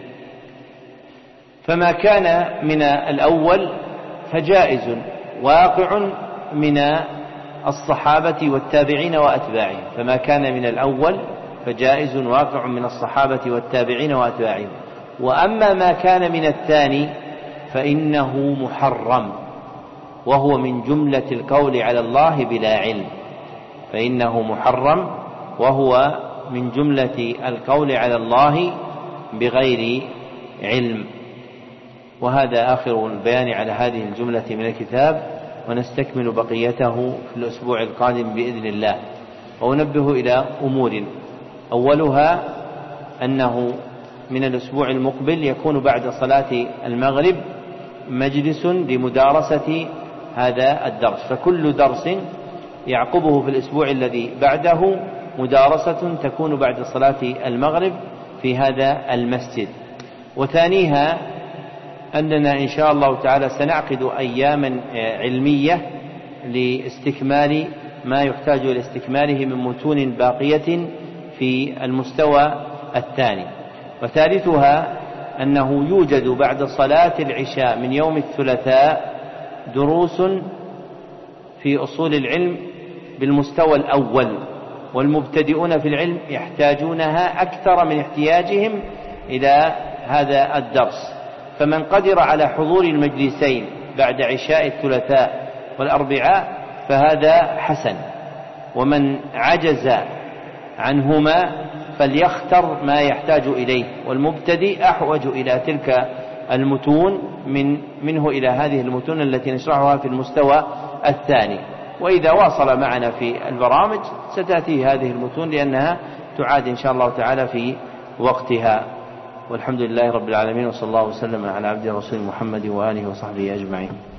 C: فما كان من الأول فجائز واقع من الصحابة والتابعين وأتباعهم، فما كان من الأول فجائز واقع من الصحابة والتابعين وأتباعهم. وأما ما كان من الثاني فإنه محرم، وهو من جملة القول على الله بلا علم، فإنه محرم وهو من جملة القول على الله بغير علم. وهذا آخر البيان على هذه الجملة من الكتاب، ونستكمل بقيته في الأسبوع القادم بإذن الله. وأنبه إلى أمور: أولها أنه من الأسبوع المقبل يكون بعد صلاة المغرب مجلس لمدارسة هذا الدرس، فكل درس يعقبه في الأسبوع الذي بعده مدارسة تكون بعد صلاة المغرب في هذا المسجد. وثانيها أننا إن شاء الله تعالى سنعقد أياما علمية لاستكمال ما يحتاج إلى استكماله من متون باقية في المستوى الثاني. وثالثها أنه يوجد بعد صلاة العشاء من يوم الثلاثاء دروس في أصول العلم بالمستوى الأول، والمبتدئون في العلم يحتاجونها أكثر من احتياجهم إلى هذا الدرس. فمن قدر على حضور المجلسين بعد عشاء الثلاثاء والأربعاء فهذا حسن، ومن عجز عنهما فليختر ما يحتاج إليه، والمبتدئ أحوج إلى تلك المتون من منه إلى هذه المتون التي نشرحها في المستوى الثاني. وإذا واصل معنا في البرامج ستأتي هذه المتون لأنها تعاد إن شاء الله تعالى في وقتها. والحمد لله رب العالمين، وصلى الله وسلم على عبده ورسوله محمد وآله وصحبه أجمعين.